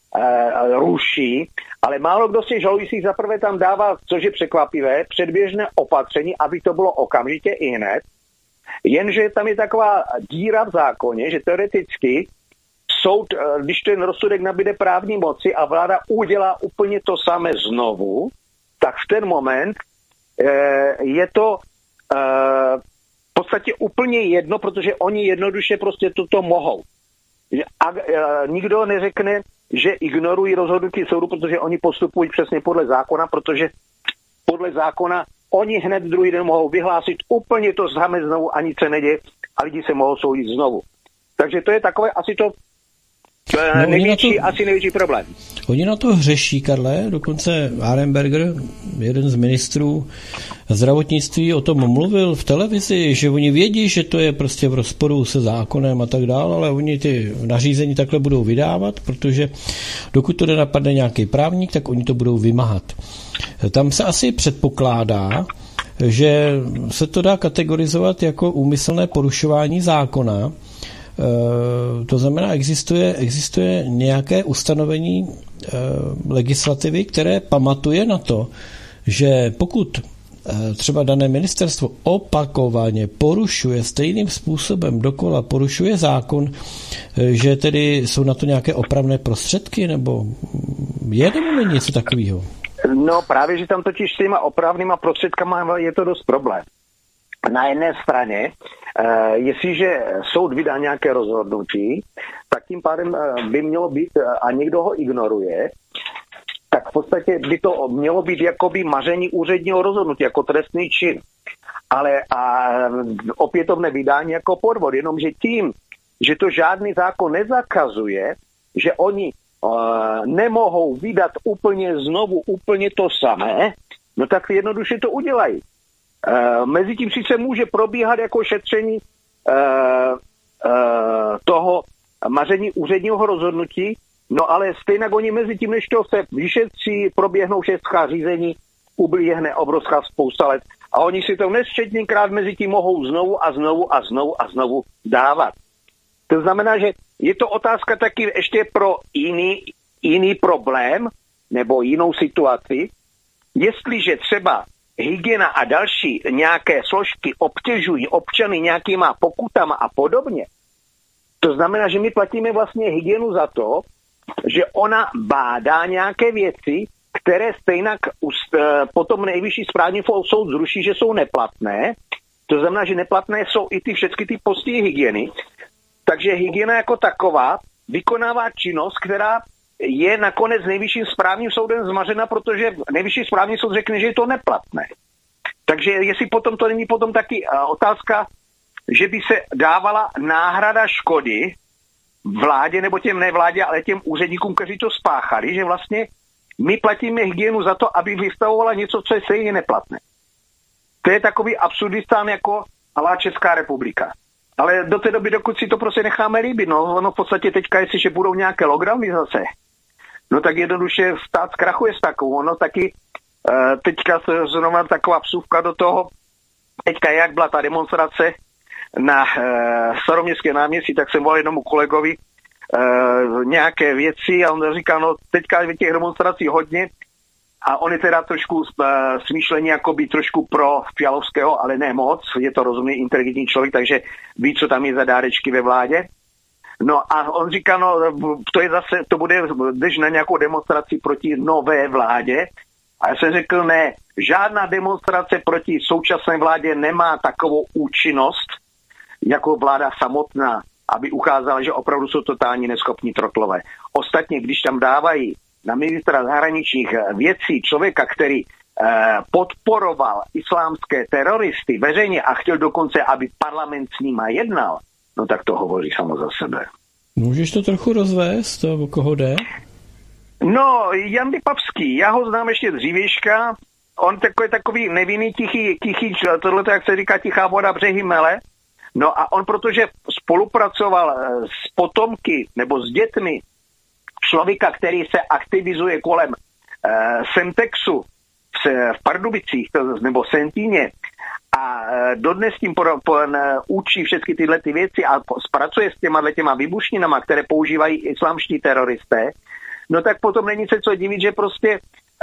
ruší, ale málo kdo si žalujících zaprvé tam dává, což je překvapivé, předběžné opatření, aby to bylo okamžitě i hned. Jenže tam je taková díra v zákoně, že teoreticky soud, když ten rozsudek nabyde právní moci a vláda udělá úplně to samé znovu, tak v ten moment je to v podstatě úplně jedno, protože oni jednoduše prostě toto mohou. A nikdo neřekne, že ignorují rozhodnutí soudu, protože oni postupují přesně podle zákona, protože podle zákona oni hned druhý den mohou vyhlásit úplně to samé znovu a nic se neděje a lidi se mohou soudit znovu. Takže to je takové asi to no, největší, to, asi největší problém. Oni na to hřeší, Karle, dokonce Arenberger, jeden z ministrů zdravotnictví, o tom mluvil v televizi, že oni vědí, že to je prostě v rozporu se zákonem a tak dále, ale oni ty nařízení takhle budou vydávat, protože dokud to nenapadne nějaký právník, tak oni to budou vymáhat. Tam se asi předpokládá, že se to dá kategorizovat jako úmyslné porušování zákona. To znamená, existuje, existuje nějaké ustanovení legislativy, které pamatuje na to, že pokud třeba dané ministerstvo opakovaně porušuje stejným způsobem dokola, porušuje zákon, že tedy jsou na to nějaké opravné prostředky, nebo je nebo není něco takového? No právě, že tam totiž s těma opravnýma prostředkama je to dost problém. Na jedné straně, eh, jestliže soud vydá nějaké rozhodnutí, tak tím pádem eh, by mělo být, eh, a někdo ho ignoruje, tak v podstatě by to mělo být jakoby maření úředního rozhodnutí, jako trestný čin. Ale a opětovné vydání jako podvod, jenomže tím, že to žádný zákon nezakazuje, že oni uh, nemohou vydat úplně znovu úplně to samé, no tak jednoduše to udělají. Uh, Mezitím sice může probíhat jako šetření uh, uh, toho maření úředního rozhodnutí, No ale stejně oni mezi tím, než to se vyšetří, proběhnou šestka řízení, uběhne obrovská spousta let a oni si to nesčetněkrát mezi tím mohou znovu a znovu a znovu a znovu dávat. To znamená, že je to otázka taky ještě pro jiný, jiný problém nebo jinou situaci. Jestliže třeba hygiena a další nějaké složky obtěžují občany nějakýma pokutama a podobně, to znamená, že my platíme vlastně hygienu za to, že ona bádá nějaké věci, které stejnak potom nejvyšší správní soud zruší, že jsou neplatné. To znamená, že neplatné jsou i ty všechny ty postihy hygieny. Takže hygiena jako taková vykonává činnost, která je nakonec nejvyšším správním soudem zmařena, protože nejvyšší správní soud řekne, že je to neplatné. Takže jestli potom to není potom taky otázka, že by se dávala náhrada škody vládě nebo těm nevládě, ale těm úředníkům, kteří to spáchali, že vlastně my platíme hygienu za to, aby vystavovala něco, co je stejně neplatné. To je takový absurdistán jako alá Česká republika. Ale do té doby, dokud si to prostě necháme líbit, no ono v podstatě teďka, jestliže budou nějaké lockdowny zase, no tak jednoduše stát zkrachuje s takovou. Ono taky uh, teďka se zrovna taková vsuvka do toho, teďka jak byla ta demonstrace na uh, Staroměstské náměstí, tak jsem volal jednomu kolegovi uh, nějaké věci a on říká, no teďka je těch demonstrací hodně a on je teda trošku uh, smýšlení jako by trošku pro Fialovského, ale ne moc, je to rozumný, inteligentní člověk, takže ví, co tam je za dárečky ve vládě. No a on říká, no to je zase, to bude, jdeš na nějakou demonstraci proti nové vládě. A já jsem řekl, ne, žádná demonstrace proti současné vládě nemá takovou účinnost, jako vláda samotná, aby ukázala, že opravdu jsou totální neschopní trotlové. Ostatně, když tam dávají na ministra zahraničních věcí člověka, který eh, podporoval islámské teroristy veřejně a chtěl dokonce, aby parlament s nima jednal, no tak to hovoří samo za sebe. Můžeš to trochu rozvést, to, o koho jde? No, Jan Lipavský, já ho znám ještě dřívějška, on takový, takový nevinný, tichý, tichý, tohle jak se říká tichá voda, břehy mele. No a on, protože spolupracoval s potomky nebo s dětmi člověka, který se aktivizuje kolem uh, Semtexu v, v Pardubicích nebo Sentíně a uh, dodnes tím por, por, uh, učí všechny tyhle ty věci a pracuje s těma, těma výbušninama, které používají islámští teroristé, no tak potom není se co divit, že prostě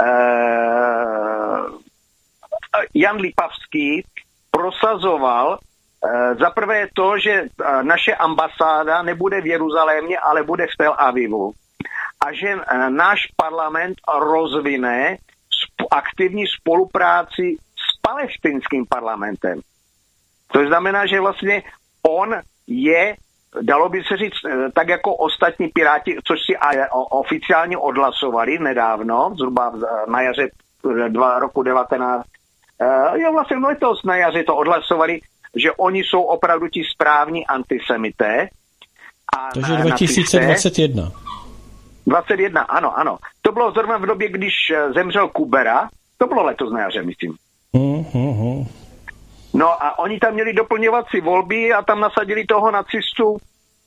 uh, Jan Lipavský prosazoval uh, za prvé to, že uh, naše ambasáda nebude v Jeruzalémě, ale bude v Tel Avivu. A že náš parlament rozvine aktivní spolupráci s palestinským parlamentem. To znamená, že vlastně on je, dalo by se říct, tak jako ostatní piráti, což si oficiálně odhlasovali nedávno, zhruba na jaře dva roku devatenáct. Jo, vlastně letos na jaře to odhlasovali, že oni jsou opravdu ti správní antisemité. A takže dva tisíce dvacet jedna. dvacet jedna, ano, ano. To bylo zrovna v době, když zemřel Kubera. To bylo letos na jaře, myslím. Uh-huh. No a oni tam měli doplňovací volby a tam nasadili toho nacistu uh,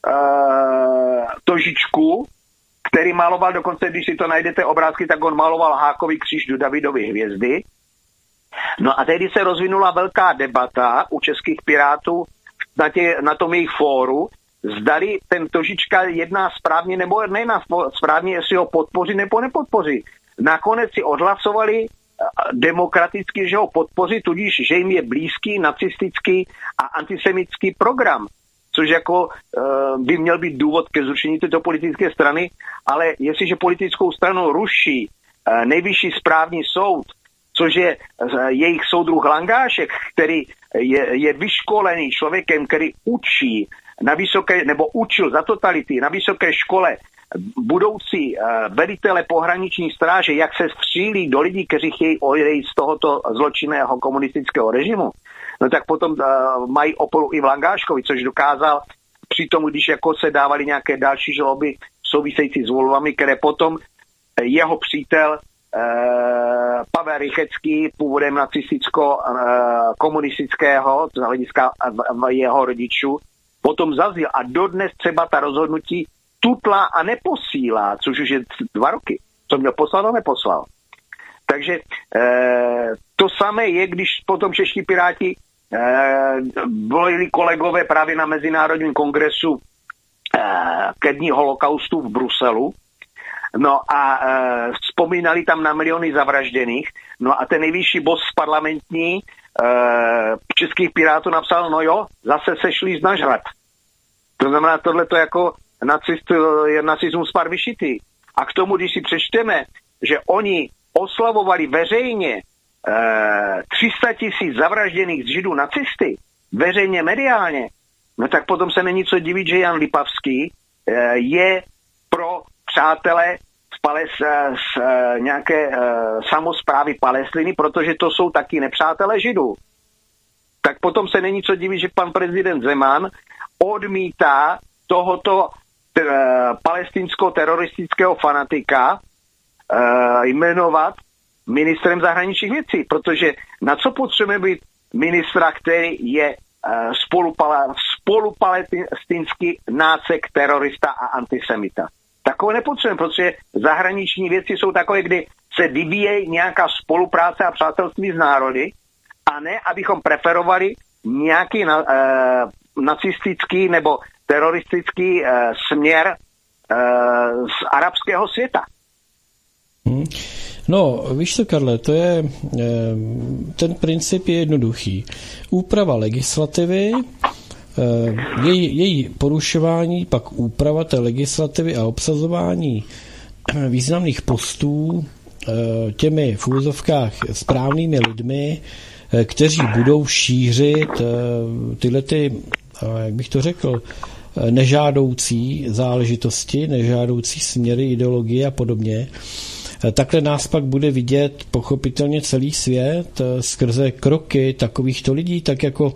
Tožičku, který maloval, dokonce když si to najdete obrázky, tak on maloval hákový kříž do Davidovy hvězdy. No a tehdy se rozvinula velká debata u českých pirátů na, tě, na tom jejich fóru, zdali ten Tožička jedná správně nebo nejedná správně, jestli ho podpoří nebo nepodpoří. Nakonec si odhlasovali demokraticky, že ho podpoří, tudíž, že jim je blízký nacistický a antisemický program, což jako uh, by měl být důvod ke zrušení této politické strany, ale jestliže politickou stranu ruší uh, nejvyšší správní soud, což je uh, jejich soudruh Langášek, který je, je vyškolený člověkem, který učí na vysoké, nebo učil za totality na vysoké škole budoucí uh, velitele pohraniční stráže, jak se střílí do lidí, kteří chtějí odejít z tohoto zločinného komunistického režimu, no tak potom uh, mají oporu i v Langáškovi, což dokázal při tom, když jako se dávali nějaké další žaloby související s volbami, které potom jeho přítel uh, Pavel Rychecký, původem nacisticko-komunistického, z hlediska jeho rodičů, potom zazil a dodnes třeba ta rozhodnutí tutlá a neposílá, což už je dva roky. Co měl poslat, to neposlal. Takže eh, to samé je, když potom čeští piráti eh, volili kolegové právě na Mezinárodním kongresu eh, ke dní holokaustu v Bruselu. No a e, vzpomínali tam na miliony zavražděných. No a ten nejvyšší boss parlamentní e, českých pirátů napsal, no jo, zase sešli z nažrat. To znamená, tohle to jako nacist, je nacismus pár vyšitý. A k tomu, když si přečteme, že oni oslavovali veřejně e, tři sta tisíc zavražděných Židů nacisty, veřejně mediálně, no tak potom se není co divit, že Jan Lipavský e, je pro přátelé z, Pales, z uh, nějaké uh, samosprávy Palestiny, protože to jsou taky nepřátelé Židů. Tak potom se není co divit, že pan prezident Zeman odmítá tohoto uh, palestinsko-teroristického fanatika uh, jmenovat ministrem zahraničních věcí, protože na co potřebuje být ministra, který je uh, spolupala, spolupalestinský nácek, terorista a antisemita. Takové nepotřebujeme, protože zahraniční věci jsou takové, kdy se vyvíjí nějaká spolupráce a přátelství s národy, a ne, abychom preferovali nějaký na, e, nacistický nebo teroristický e, směr e, z arabského světa. Hmm. No, víš co, Karle, to je, ten princip je jednoduchý. Úprava legislativy, Její, její porušování, pak úprava té legislativy a obsazování významných postů těmi v úvozovkách správnými lidmi, kteří budou šířit tyhle ty, jak bych to řekl, nežádoucí záležitosti, nežádoucí směry, ideologie a podobně. Takhle nás pak bude vidět pochopitelně celý svět skrze kroky takovýchto lidí, tak jako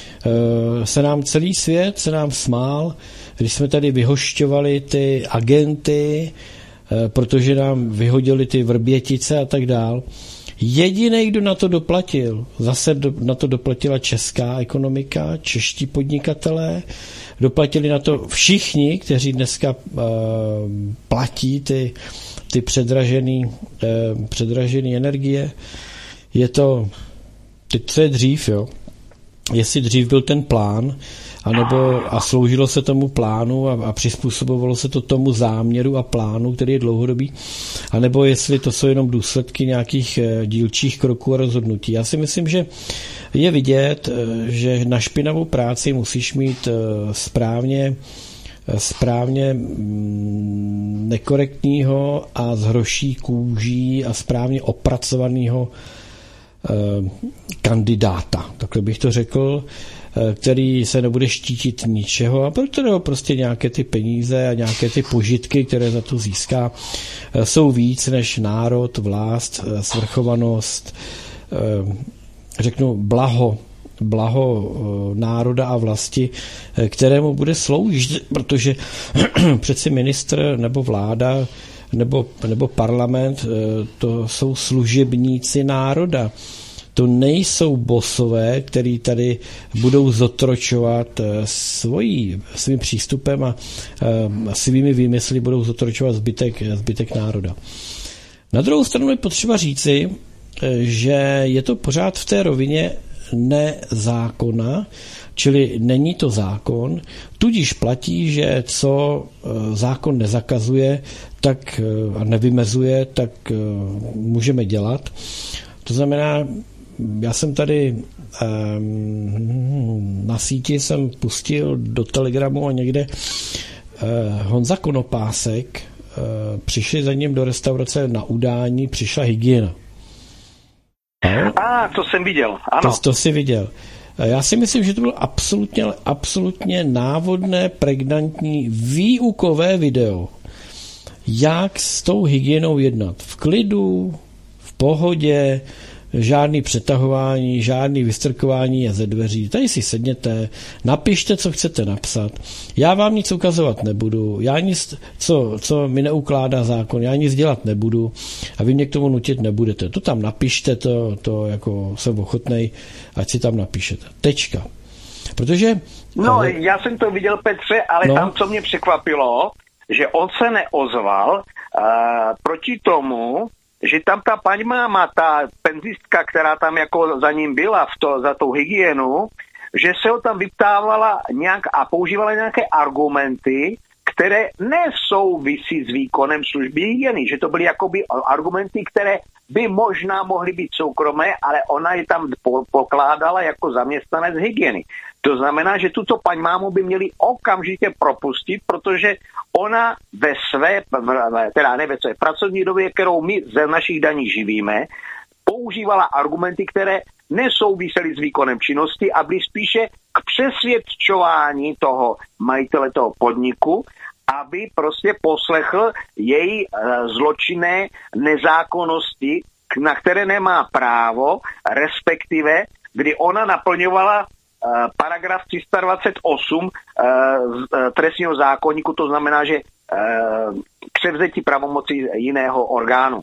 se nám celý svět se nám smál, když jsme tady vyhošťovali ty agenty, protože nám vyhodili ty vrbětice a tak dál. Jediný, kdo na to doplatil, zase do, na to doplatila česká ekonomika, čeští podnikatelé, doplatili na to všichni, kteří dneska uh, platí ty, ty předražený, uh, předražený energie. Je to, teď co je dřív, jo? Jestli dřív byl ten plán, anebo, a sloužilo se tomu plánu a, a přizpůsobovalo se to tomu záměru a plánu, který je dlouhodobý, anebo jestli to jsou jenom důsledky nějakých e, dílčích kroků a rozhodnutí. Já si myslím, že je vidět, e, že na špinavou práci musíš mít e, správně, e, správně m, nekorektního a z hroší kůží a správně opracovaného kandidáta, takhle bych to řekl, který se nebude štítit ničeho a protože prostě nějaké ty peníze a nějaké ty požitky, které za to získá, jsou víc než národ, vlast, svrchovanost, řeknu blaho, blaho národa a vlasti, kterému bude sloužit, protože přeci ministr nebo vláda Nebo, nebo parlament, to jsou služebníci národa. To nejsou bosové, který tady budou zotročovat svojí, svým přístupem a svými výmysly budou zotročovat zbytek, zbytek národa. Na druhou stranu je potřeba říci, že je to pořád v té rovině nezákona, čili není to zákon, tudíž platí, že co zákon nezakazuje tak a nevymezuje, tak můžeme dělat. To znamená, já jsem tady na síti jsem pustil do Telegramu a někde Honza Konopásek, přišli za ním do restaurace na udání, přišla hygiena. A, to jsem viděl, ano. To, to jsi viděl. Já si myslím, že to bylo absolutně, absolutně návodné, pregnantní, výukové video. Jak s tou hygienou jednat. V klidu, v pohodě, žádný přetahování, žádný vystrkování ze dveří. Tady si sedněte, napište, co chcete napsat. Já vám nic ukazovat nebudu. Já nic, co, co mi neukládá zákon, já nic dělat nebudu a vy mě k tomu nutit nebudete. To tam napište, to, to jako jsem ochotnej, ať si tam napíšete. Tečka. Protože... No, ale, já jsem to viděl, Petře, ale no. Tam, co mě překvapilo, že on se neozval uh, proti tomu, že tam ta paní máma, ta penzistka, která tam jako za ním byla v to, za tou hygienu, že se ho tam vyptávala nějak a používala nějaké argumenty, které nesouvisí s výkonem služby hygieny, že to byly jakoby argumenty, které by možná mohly být soukromé, ale ona je tam pokládala jako zaměstnanec hygieny. To znamená, že tuto paní mámu by měli okamžitě propustit, protože ona ve své, teda ne ve své pracovní době, kterou my ze našich daní živíme, používala argumenty, které nesouvisely s výkonem činnosti a byly spíše k přesvědčování toho majitele toho podniku, aby prostě poslechl její uh, zločinné nezákonnosti, na které nemá právo, respektive kdy ona naplňovala uh, paragraf tři sta dvacet osm uh, z uh, trestního zákoníku, to znamená, že uh, převzetí pravomoci jiného orgánu.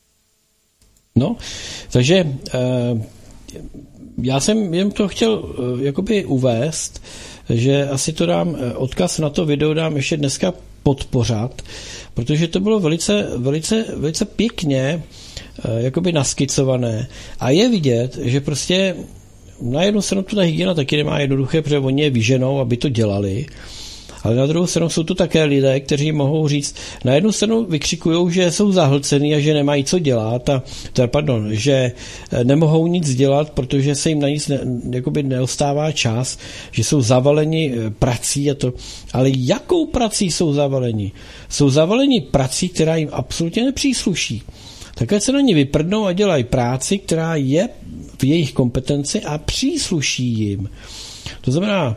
No, takže uh, já jsem jen to chtěl uh, jakoby uvést, že asi to dám, odkaz na to video dám ještě dneska podpořat, protože to bylo velice, velice, velice pěkně jakoby naskicované a je vidět, že prostě na jednu stranu ta hygiena taky nemá jednoduché, protože oni je vyženou, aby to dělali, ale na druhou stranu jsou to také lidé, kteří mohou říct, na jednu stranu vykřikujou, že jsou zahlcený a že nemají co dělat, a, teda, pardon, že nemohou nic dělat, protože se jim na nic ne, jakoby neostává čas, že jsou zavaleni prací a to. Ale jakou prací jsou zavaleni? Jsou zavaleni prací, která jim absolutně nepřísluší. Tak ať se na ně vyprdnou a dělají práci, která je v jejich kompetenci a přísluší jim. To znamená,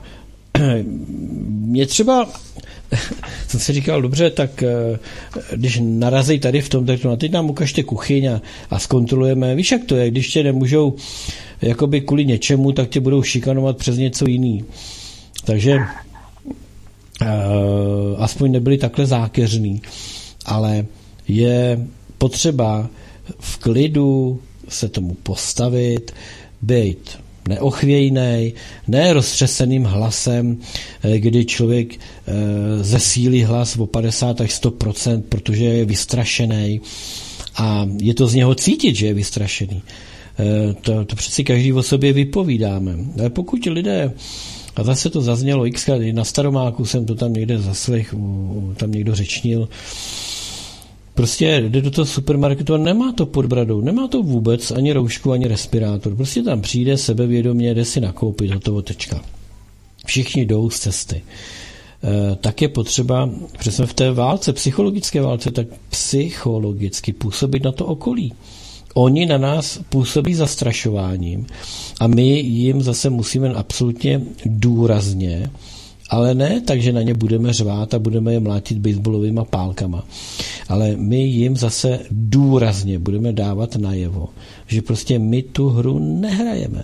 mě třeba, jsem si říkal, dobře, tak když narazí tady v tom, tak no, teď nám ukažte kuchyň a, a zkontrolujeme. Víš, jak to je, když tě nemůžou jakoby kvůli něčemu, tak tě budou šikanovat přes něco jiný. Takže uh, aspoň nebyli takhle zákeřní, ale je potřeba v klidu se tomu postavit, být neochvějnej, ne roztřeseným hlasem, kdy člověk zesílí hlas o padesát až sto procent, protože je vystrašený a je to z něho cítit, že je vystrašený. To, to přeci každý o sobě vypovídáme. Ale pokud lidé, a zase to zaznělo xkrát, na Staromáku jsem to tam někde zaslech, tam někdo řečnil, prostě jde do toho supermarketu a nemá to pod bradou, nemá to vůbec ani roušku, ani respirátor. Prostě tam přijde sebevědomě, jde si nakoupit, hotovo, tečka. Všichni jdou z cesty. E, tak je potřeba, protože jsme v té válce, psychologické válce, tak psychologicky působit na to okolí. Oni na nás působí zastrašováním a my jim zase musíme absolutně důrazně, ale ne tak, že na ně budeme řvát a budeme je mlátit baseballovýma pálkama. Ale my jim zase důrazně budeme dávat najevo, že prostě my tu hru nehrajeme.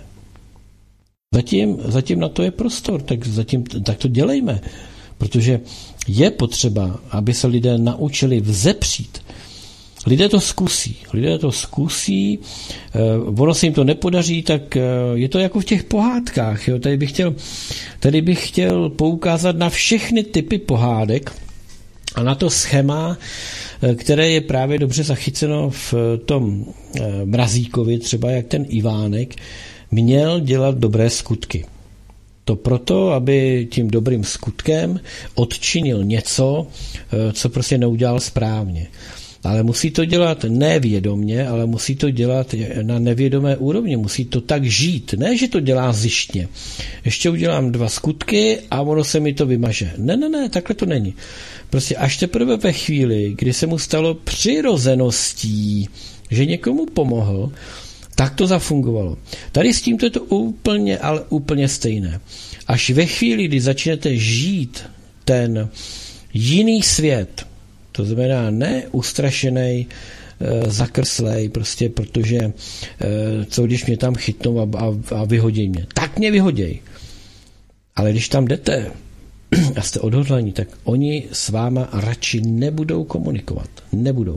Zatím, zatím na to je prostor, tak, zatím, tak to dělejme. Protože je potřeba, aby se lidé naučili vzepřít. Lidé to zkusí. Lidé to zkusí, ono se jim to nepodaří, tak je to jako v těch pohádkách. Jo. Tady bych chtěl, tady bych chtěl poukázat na všechny typy pohádek a na to schéma, které je právě dobře zachyceno v tom Mrazíkovi, třeba jak ten Ivánek měl dělat dobré skutky. To proto, aby tím dobrým skutkem odčinil něco, co prostě neudělal správně. Ale musí to dělat nevědomně, ale musí to dělat na nevědomé úrovni. Musí to tak žít. Ne, že to dělá zjištně. Ještě udělám dva skutky a ono se mi to vymaže. Ne, ne, ne, takhle to není. Prostě až teprve ve chvíli, kdy se mu stalo přirozeností, že někomu pomohl, tak to zafungovalo. Tady s tímto je to úplně, ale úplně stejné. Až ve chvíli, kdy začnete žít ten jiný svět, to znamená ne ustrašenej, e, zakrslej, prostě protože e, co když mě tam chytnou a, a, a vyhodí mě. Tak mě vyhoděj. Ale když tam jdete a jste odhodlaní, tak oni s váma radši nebudou komunikovat. Nebudou.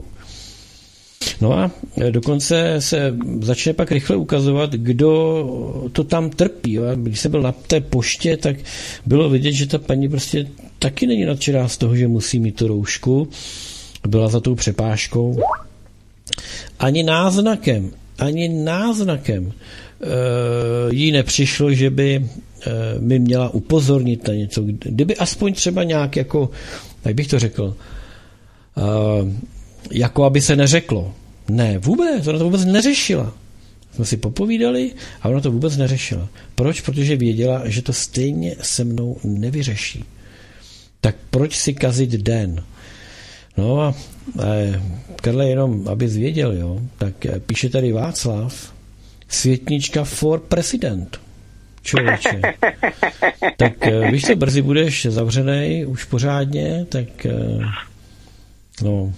No a dokonce se začne pak rychle ukazovat, kdo to tam trpí. Když jsem byl na té poště, tak bylo vidět, že ta paní prostě taky není nadšená z toho, že musí mít tu roušku. Byla za tou přepážkou. Ani náznakem, ani náznakem e, jí nepřišlo, že by e, mi měla upozornit na něco. Kdyby aspoň třeba nějak jako, jak bych to řekl, e, jako aby se neřeklo. Ne, vůbec, ona to vůbec neřešila. Jsme si popovídali a ona to vůbec neřešila. Proč? Protože věděla, že to stejně se mnou nevyřeší. Tak proč si kazit den? No a eh, Karle, jenom abys věděl, jo, tak eh, píše tady Václav, světnička for president. Člověče. Tak eh, víš co, brzy budeš zavřenej už pořádně, tak eh, no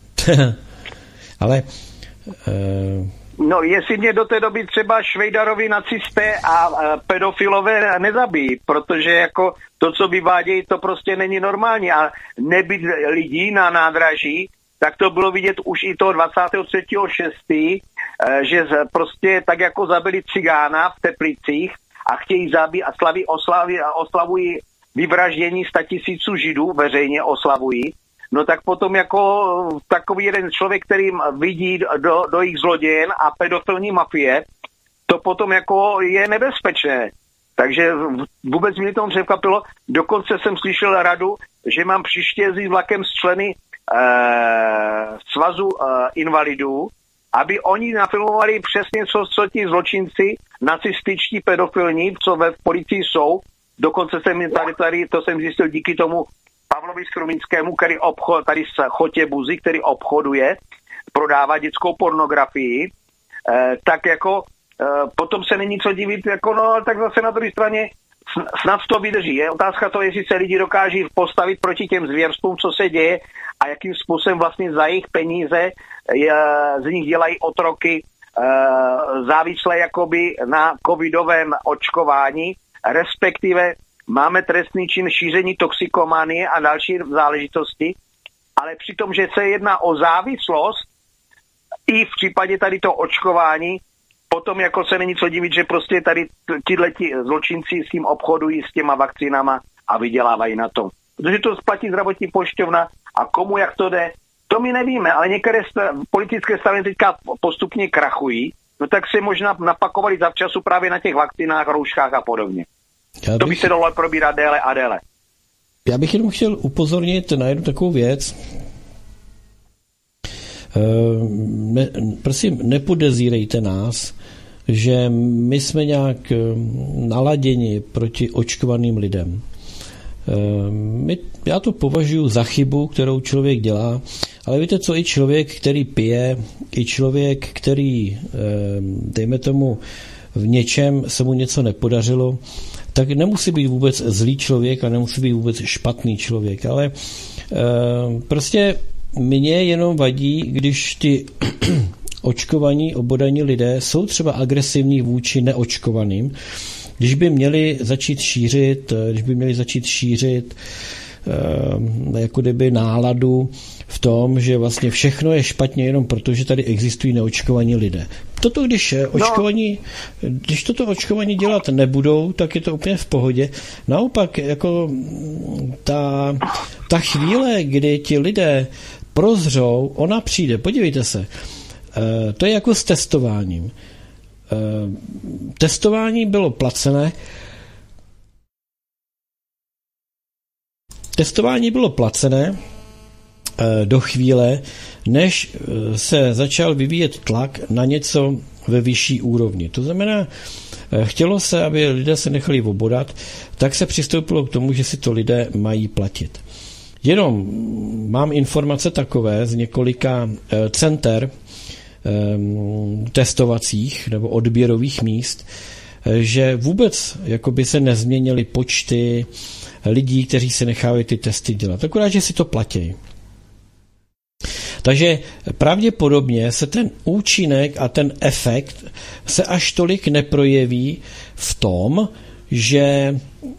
ale eh, no, jestli mě do té doby třeba Švejdarovi nacisté a pedofilové nezabijí, protože jako to, co vyvádějí, to prostě není normální. A nebyt lidí na nádraží, tak to bylo vidět už i toho dvacátého třetího šestého že prostě tak jako zabili cigána v Teplicích a chtějí zabít a slaví, oslaví, oslavují vyvraždění statisíců Židů, veřejně oslavují. No tak potom jako takový jeden člověk, který vidí do, do jejich zlodějen a pedofilní mafie, to potom jako je nebezpečné. Takže vůbec mě to překvapilo. Dokonce jsem slyšel radu, že mám příště jezdit vlakem s členy eh, svazu eh, invalidů, aby oni nafilmovali přesně, co, co ti zločinci, nacističtí, pedofilní, co ve policii jsou. Dokonce jsem tady, tady to jsem zjistil díky tomu Pavlovi Strumickému, který obchod, tady z Chotě Buzy, který obchoduje, prodává dětskou pornografii, eh, tak jako eh, potom se není co divit, jako no, tak zase na druhé straně snad to vydrží. Je otázka to, jestli se lidi dokáží postavit proti těm zvěrstvům, co se děje a jakým způsobem vlastně za jejich peníze je, z nich dělají otroky eh, závislé jakoby na covidovém očkování, respektive máme trestný čin šíření toxikomanie a další záležitosti, ale přitom, že se jedná o závislost, i v případě tady to očkování, potom jako se není co divit, že prostě tady tihleti zločinci s tím obchodují s těma vakcínama a vydělávají na tom. Protože to splatí zdravotní pojišťovna a komu jak to jde, to my nevíme, ale některé st- politické strany teďka postupně krachují, no tak se možná napakovali zavčasu právě na těch vakcínách, rouškách a podobně. Já bych, to by se dalo probírat déle a déle. Já bych jenom chtěl upozornit na jednu takovou věc. Ne, prosím, nepodezírejte nás, že my jsme nějak naladěni proti očkovaným lidem. My, já to považuji za chybu, kterou člověk dělá, ale víte co, i člověk, který pije, i člověk, který, dejme tomu, v něčem se mu něco nepodařilo, tak nemusí být vůbec zlý člověk a nemusí být vůbec špatný člověk, ale e, prostě mně jenom vadí, když ty očkovaní, obodaní lidé jsou třeba agresivní vůči neočkovaným, když by měli začít šířit, když by měli začít šířit e, jako kdyby náladu v tom, že vlastně všechno je špatně jenom proto, že tady existují neočkovaní lidé. Toto, když očkovaní, když toto očkovaní dělat nebudou, tak je to úplně v pohodě. Naopak, jako ta, ta chvíle, kdy ti lidé prozřou, ona přijde. Podívejte se, to je jako s testováním. Testování bylo placené. Testování bylo placené do chvíle, než se začal vyvíjet tlak na něco ve vyšší úrovni. To znamená, chtělo se, aby lidé se nechali obodat, tak se přistoupilo k tomu, že si to lidé mají platit. Jenom mám informace takové z několika center testovacích nebo odběrových míst, že vůbec jakoby se nezměnily počty lidí, kteří se nechávají ty testy dělat. Akorát, že si to platí. Takže pravděpodobně se ten účinek a ten efekt se až tolik neprojeví v tom, že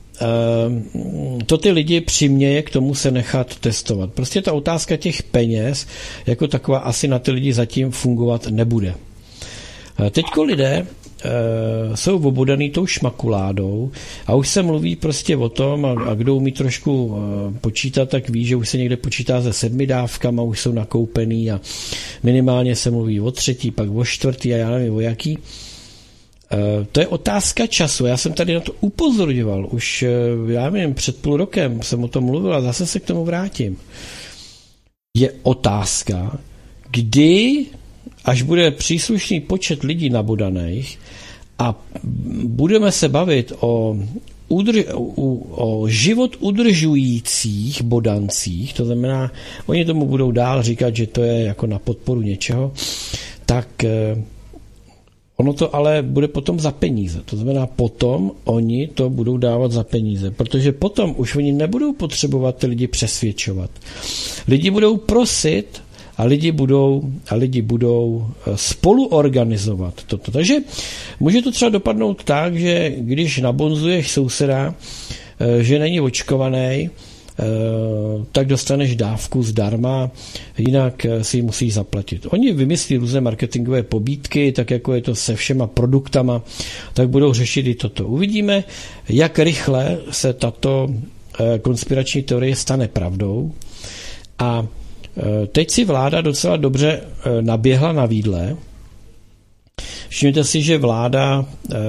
to ty lidi přiměje k tomu se nechat testovat. Prostě ta otázka těch peněz jako taková asi na ty lidi zatím fungovat nebude. Teďko lidé e, jsou obodaný tou šmakuládou a už se mluví prostě o tom, a, a kdo umí trošku e, počítat, tak ví, že už se někde počítá se sedmi dávkama, už jsou nakoupený a minimálně se mluví o třetí, pak o čtvrtý a já nevím o jaký. E, to je otázka času. Já jsem tady na to upozorňoval. Už, já nevím, před půl rokem jsem o tom mluvil a zase se k tomu vrátím. Je otázka, kdy, až bude příslušný počet lidí nabodaných a budeme se bavit o, udrž, o, o život udržujících bodancích, to znamená, oni tomu budou dál říkat, že to je jako na podporu něčeho, tak ono to ale bude potom za peníze. To znamená, potom oni to budou dávat za peníze, protože potom už oni nebudou potřebovat ty lidi přesvědčovat. Lidi budou prosit a lidi budou, a lidi budou spoluorganizovat toto. Takže může to třeba dopadnout tak, že když nabonzuješ souseda, že není očkovaný, tak dostaneš dávku zdarma, jinak si ji musíš zaplatit. Oni vymyslí různé marketingové pobídky, tak jako je to se všema produktama, tak budou řešit i toto. Uvidíme, jak rychle se tato konspirační teorie stane pravdou. A teď si vláda docela dobře naběhla na vídle. Všimněte si, že vláda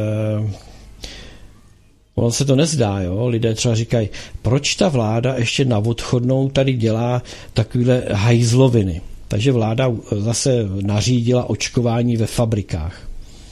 ono se to nezdá, jo? Lidé třeba říkají, proč ta vláda ještě na odchodnou tady dělá takovéhle hajzloviny. Takže vláda zase nařídila očkování ve fabrikách.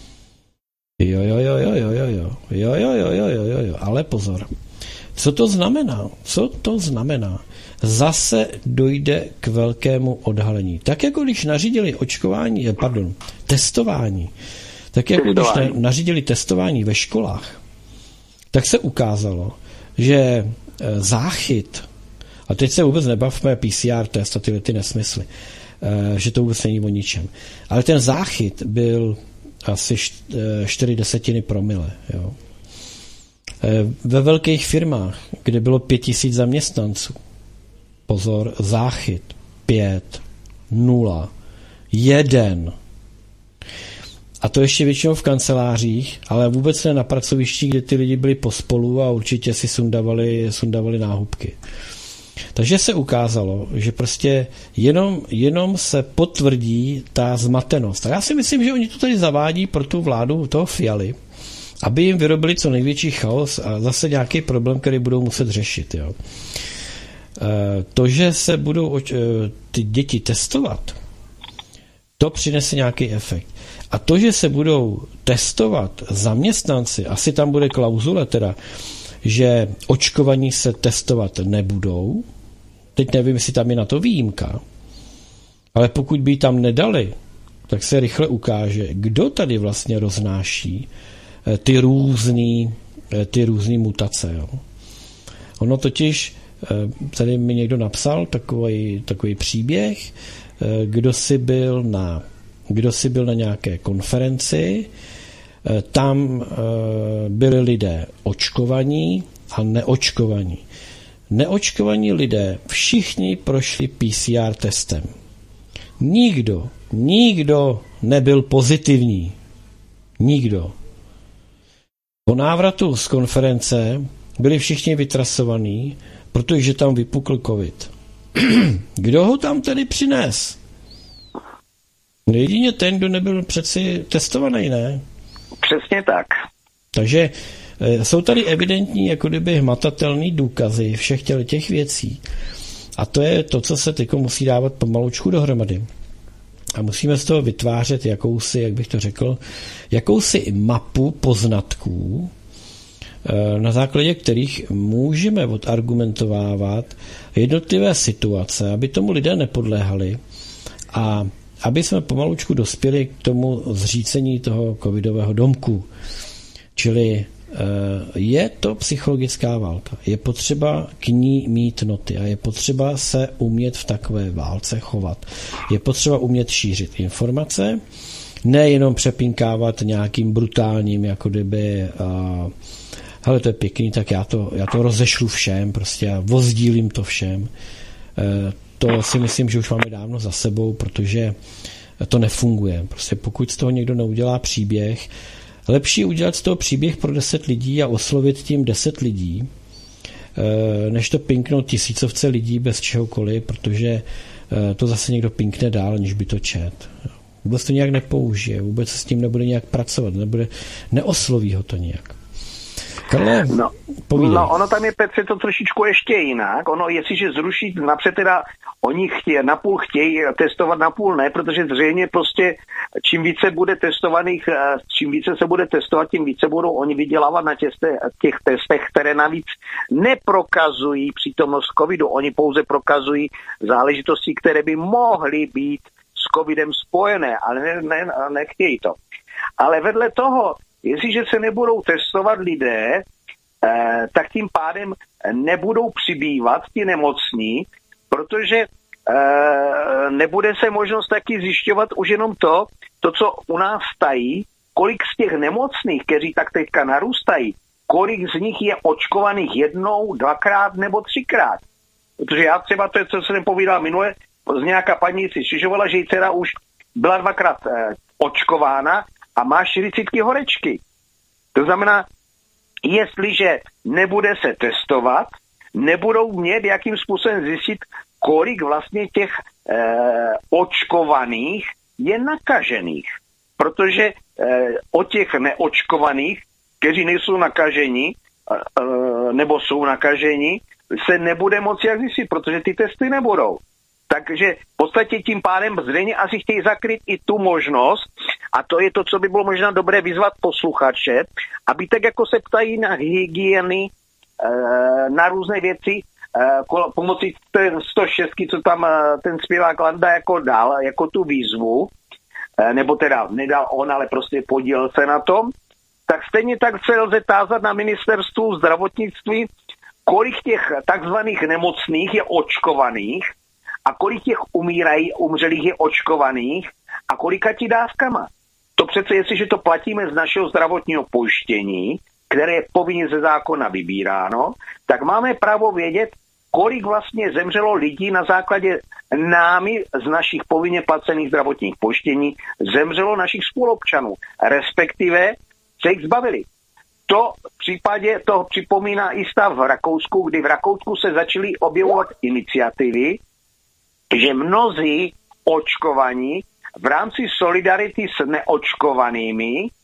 Jo, jo, jo, jo, jo, jo, jo, jo, jo, jo, jo, jo, jo, ale pozor. Co to znamená? Co to znamená? Zase dojde k velkému odhalení. Tak jako když nařídili očkování, pardon, testování, tak jako když nařídili testování ve školách, tak se ukázalo, že záchyt, a teď se vůbec nebavme P C R test a tyhle ty nesmysly, že to vůbec není o ničem, ale ten záchyt byl asi čtyři desetiny promile. Jo. Ve velkých firmách, kde bylo pět tisíc zaměstnanců, pozor, záchyt pět, nula, jeden. A to ještě většinou v kancelářích, ale vůbec ne na pracovišti, kde ty lidi byli pospolu a určitě si sundavali, sundavali náhubky. Takže se ukázalo, že prostě jenom, jenom se potvrdí ta zmatenost. A já si myslím, že oni to tady zavádí pro tu vládu toho Fialy, aby jim vyrobili co největší chaos a zase nějaký problém, který budou muset řešit. Jo. To, že se budou ty děti testovat, to přinese nějaký efekt. A to, že se budou testovat zaměstnanci, asi tam bude klauzule teda, že očkovaní se testovat nebudou. Teď nevím, jestli tam je na to výjimka, ale pokud by tam nedali, tak se rychle ukáže, kdo tady vlastně roznáší ty různý, ty různý mutace. Jo. Ono totiž, tady mi někdo napsal takový, takový příběh, kdo si byl na kdo si byl na nějaké konferenci, tam byli lidé očkovaní a neočkovaní. Neočkovaní lidé všichni prošli P C R testem. Nikdo, nikdo nebyl pozitivní. Nikdo. Po návratu z konference byli všichni vytrasovaní, protože tam vypukl covid. Kdo ho tam tedy přines? Jedině ten, kdo nebyl přeci testovaný, ne? Přesně tak. Takže e, jsou tady evidentní, jako kdyby hmatatelný důkazy všech těch věcí. A to je to, co se teď musí dávat pomalučku dohromady. A musíme z toho vytvářet jakousi, jak bych to řekl, jakousi mapu poznatků, e, na základě kterých můžeme odargumentovávat jednotlivé situace, aby tomu lidé nepodléhali a aby jsme pomalučku dospěli k tomu zřícení toho covidového domku. Čili je to psychologická válka. Je potřeba k ní mít noty a je potřeba se umět v takové válce chovat. Je potřeba umět šířit informace, nejenom přepínkávat nějakým brutálním, jako kdyby uh, hele, to je pěkný, tak já to, já to rozešlu všem, prostě já vozdílím to všem. Uh, To si myslím, že už máme dávno za sebou, protože to nefunguje. Prostě pokud z toho někdo neudělá příběh lepší udělat z toho příběh pro deset lidí a oslovit tím deset lidí, než to pinknout tisícovce lidí bez čehokoliv, protože to zase někdo pinkne dál, než by to čet. Vůbec to nějak nepoužije, vůbec s tím nebude nějak pracovat, nebude, neosloví ho to nějak. Karle, no, no, ono tam je, Petře, to trošičku ještě jinak. Ono, jestliže zrušit, napřed teda oni chtějí, napůl chtějí testovat, napůl ne, protože zřejmě prostě čím více bude testovaných, čím více se bude testovat, tím více budou oni vydělávat na těch, těch testech, které navíc neprokazují přítomnost covidu. Oni pouze prokazují záležitosti, které by mohly být s covidem spojené, ale ne, ne, nechtějí to. Ale vedle toho, jestliže se nebudou testovat lidé, eh, tak tím pádem nebudou přibývat ti nemocní, protože eh, nebude se možnost taky zjišťovat už jenom to, to, co u nás tají, kolik z těch nemocných, kteří tak teďka narůstají, kolik z nich je očkovaných jednou, dvakrát nebo třikrát. Protože já třeba to, co jsem povídal minule, z nějaká paní si stěžovala, že jí dcera už byla dvakrát eh, očkována a má čtyřicítky horečky. To znamená, jestliže nebude se testovat, nebudou mět jakým způsobem zjistit, kolik vlastně těch eh, očkovaných je nakažených. Protože eh, o těch neočkovaných, kteří nejsou nakaženi, eh, nebo jsou nakaženi, se nebude moci jak zjistit, protože ty testy nebudou. Takže v podstatě tím pádem zřejmě asi chtějí zakryt i tu možnost, a to je to, co by bylo možná dobré vyzvat posluchače, aby tak jako se ptají na hygieny, na různé věci, pomocí sto šest, co tam ten zpěvák Landa jako dal, jako tu výzvu, nebo teda nedal on, ale prostě podílel se na tom, tak stejně tak se lze tázat na ministerstvu zdravotnictví, kolik těch takzvaných nemocných je očkovaných, a kolik těch umírají, umřelých je očkovaných a kolika ti dávkama. To přece, jestliže to platíme z našeho zdravotního pojištění, které je povinně ze zákona vybíráno, tak máme právo vědět, kolik vlastně zemřelo lidí na základě námi z našich povinně placených zdravotních pojištění, zemřelo našich spoluobčanů, respektive se jich zbavili. To v případě toho připomíná i stav v Rakousku, kdy v Rakousku se začaly objevovat iniciativy, že mnozí očkovaní v rámci solidarity s neočkovanými e,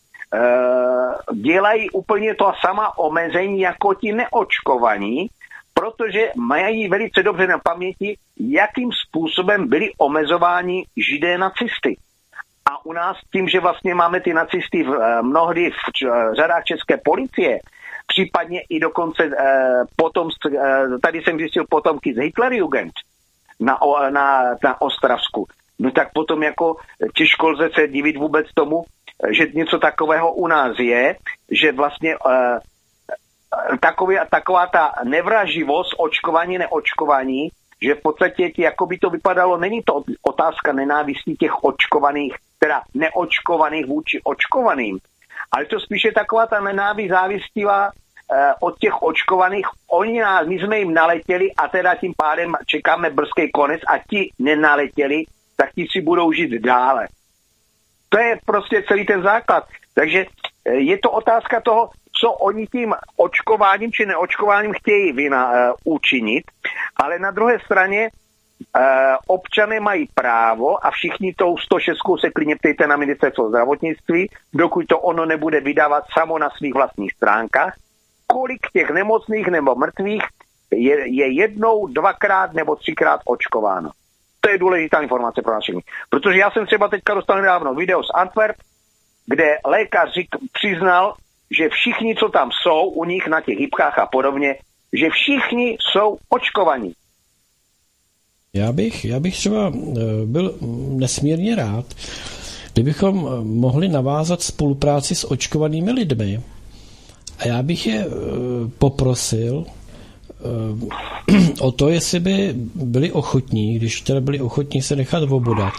dělají úplně to samá omezení jako ti neočkovaní, protože mají velice dobře na paměti, jakým způsobem byli omezováni židé nacisty. A u nás tím, že vlastně máme ty nacisty v, mnohdy v řadách české policie, případně i dokonce e, potom, e, tady jsem zjistil potomky z Hitlerjugend, Na, na, na Ostravsku. No tak potom jako těžko lze se divit vůbec tomu, že něco takového u nás je, že vlastně uh, takový, taková ta nevraživost očkování, neočkování, že v podstatě jako by to vypadalo, není to otázka nenávistí těch očkovaných, teda neočkovaných vůči očkovaným, ale to spíše taková ta nenávist závistivá od těch očkovaných, oni nás, my jsme jim naletěli a teda tím pádem čekáme brzký konec a ti nenaletěli, tak ti si budou žít dále. To je prostě celý ten základ. Takže je to otázka toho, co oni tím očkováním či neočkováním chtějí vyna, uh, učinit, ale na druhé straně uh, občané mají právo a všichni tou sto šest se klidně ptejte na ministerstvo zdravotnictví, dokud to ono nebude vydávat samo na svých vlastních stránkách, kolik těch nemocných nebo mrtvých je, je jednou, dvakrát nebo třikrát očkováno. To je důležitá informace pro nás všechny. Protože já jsem třeba teďka dostal nedávno video z Antwerp, kde lékař přiznal, že všichni, co tam jsou, u nich na těch hybkách a podobně, že všichni jsou očkovaní. Já bych, já bych třeba byl nesmírně rád, kdybychom mohli navázat spolupráci s očkovanými lidmi. A já bych je poprosil o to, jestli by byli ochotní, když teda byli ochotní se nechat obodat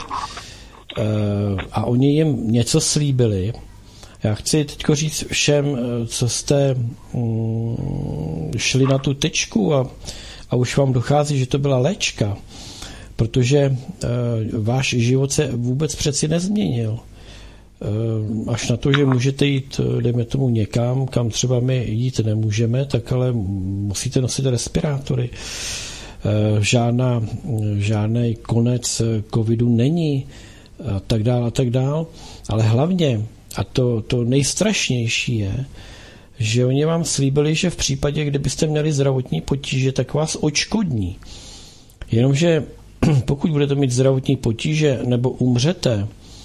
a oni jim něco slíbili. Já chci teď říct všem, co jste šli na tu tečku a, a už vám dochází, že to byla léčka, protože váš život se vůbec přeci nezměnil. až na to, že můžete jít, dejme tomu někam, kam třeba my jít nemůžeme, tak ale musíte nosit respirátory. Žádná, žádný konec covidu není a tak dál a tak dál, ale hlavně, a to, to nejstrašnější je, že oni vám slíbili, že v případě, kdybyste měli zdravotní potíže, tak vás odškodní. Jenomže pokud budete mít zdravotní potíže nebo umřete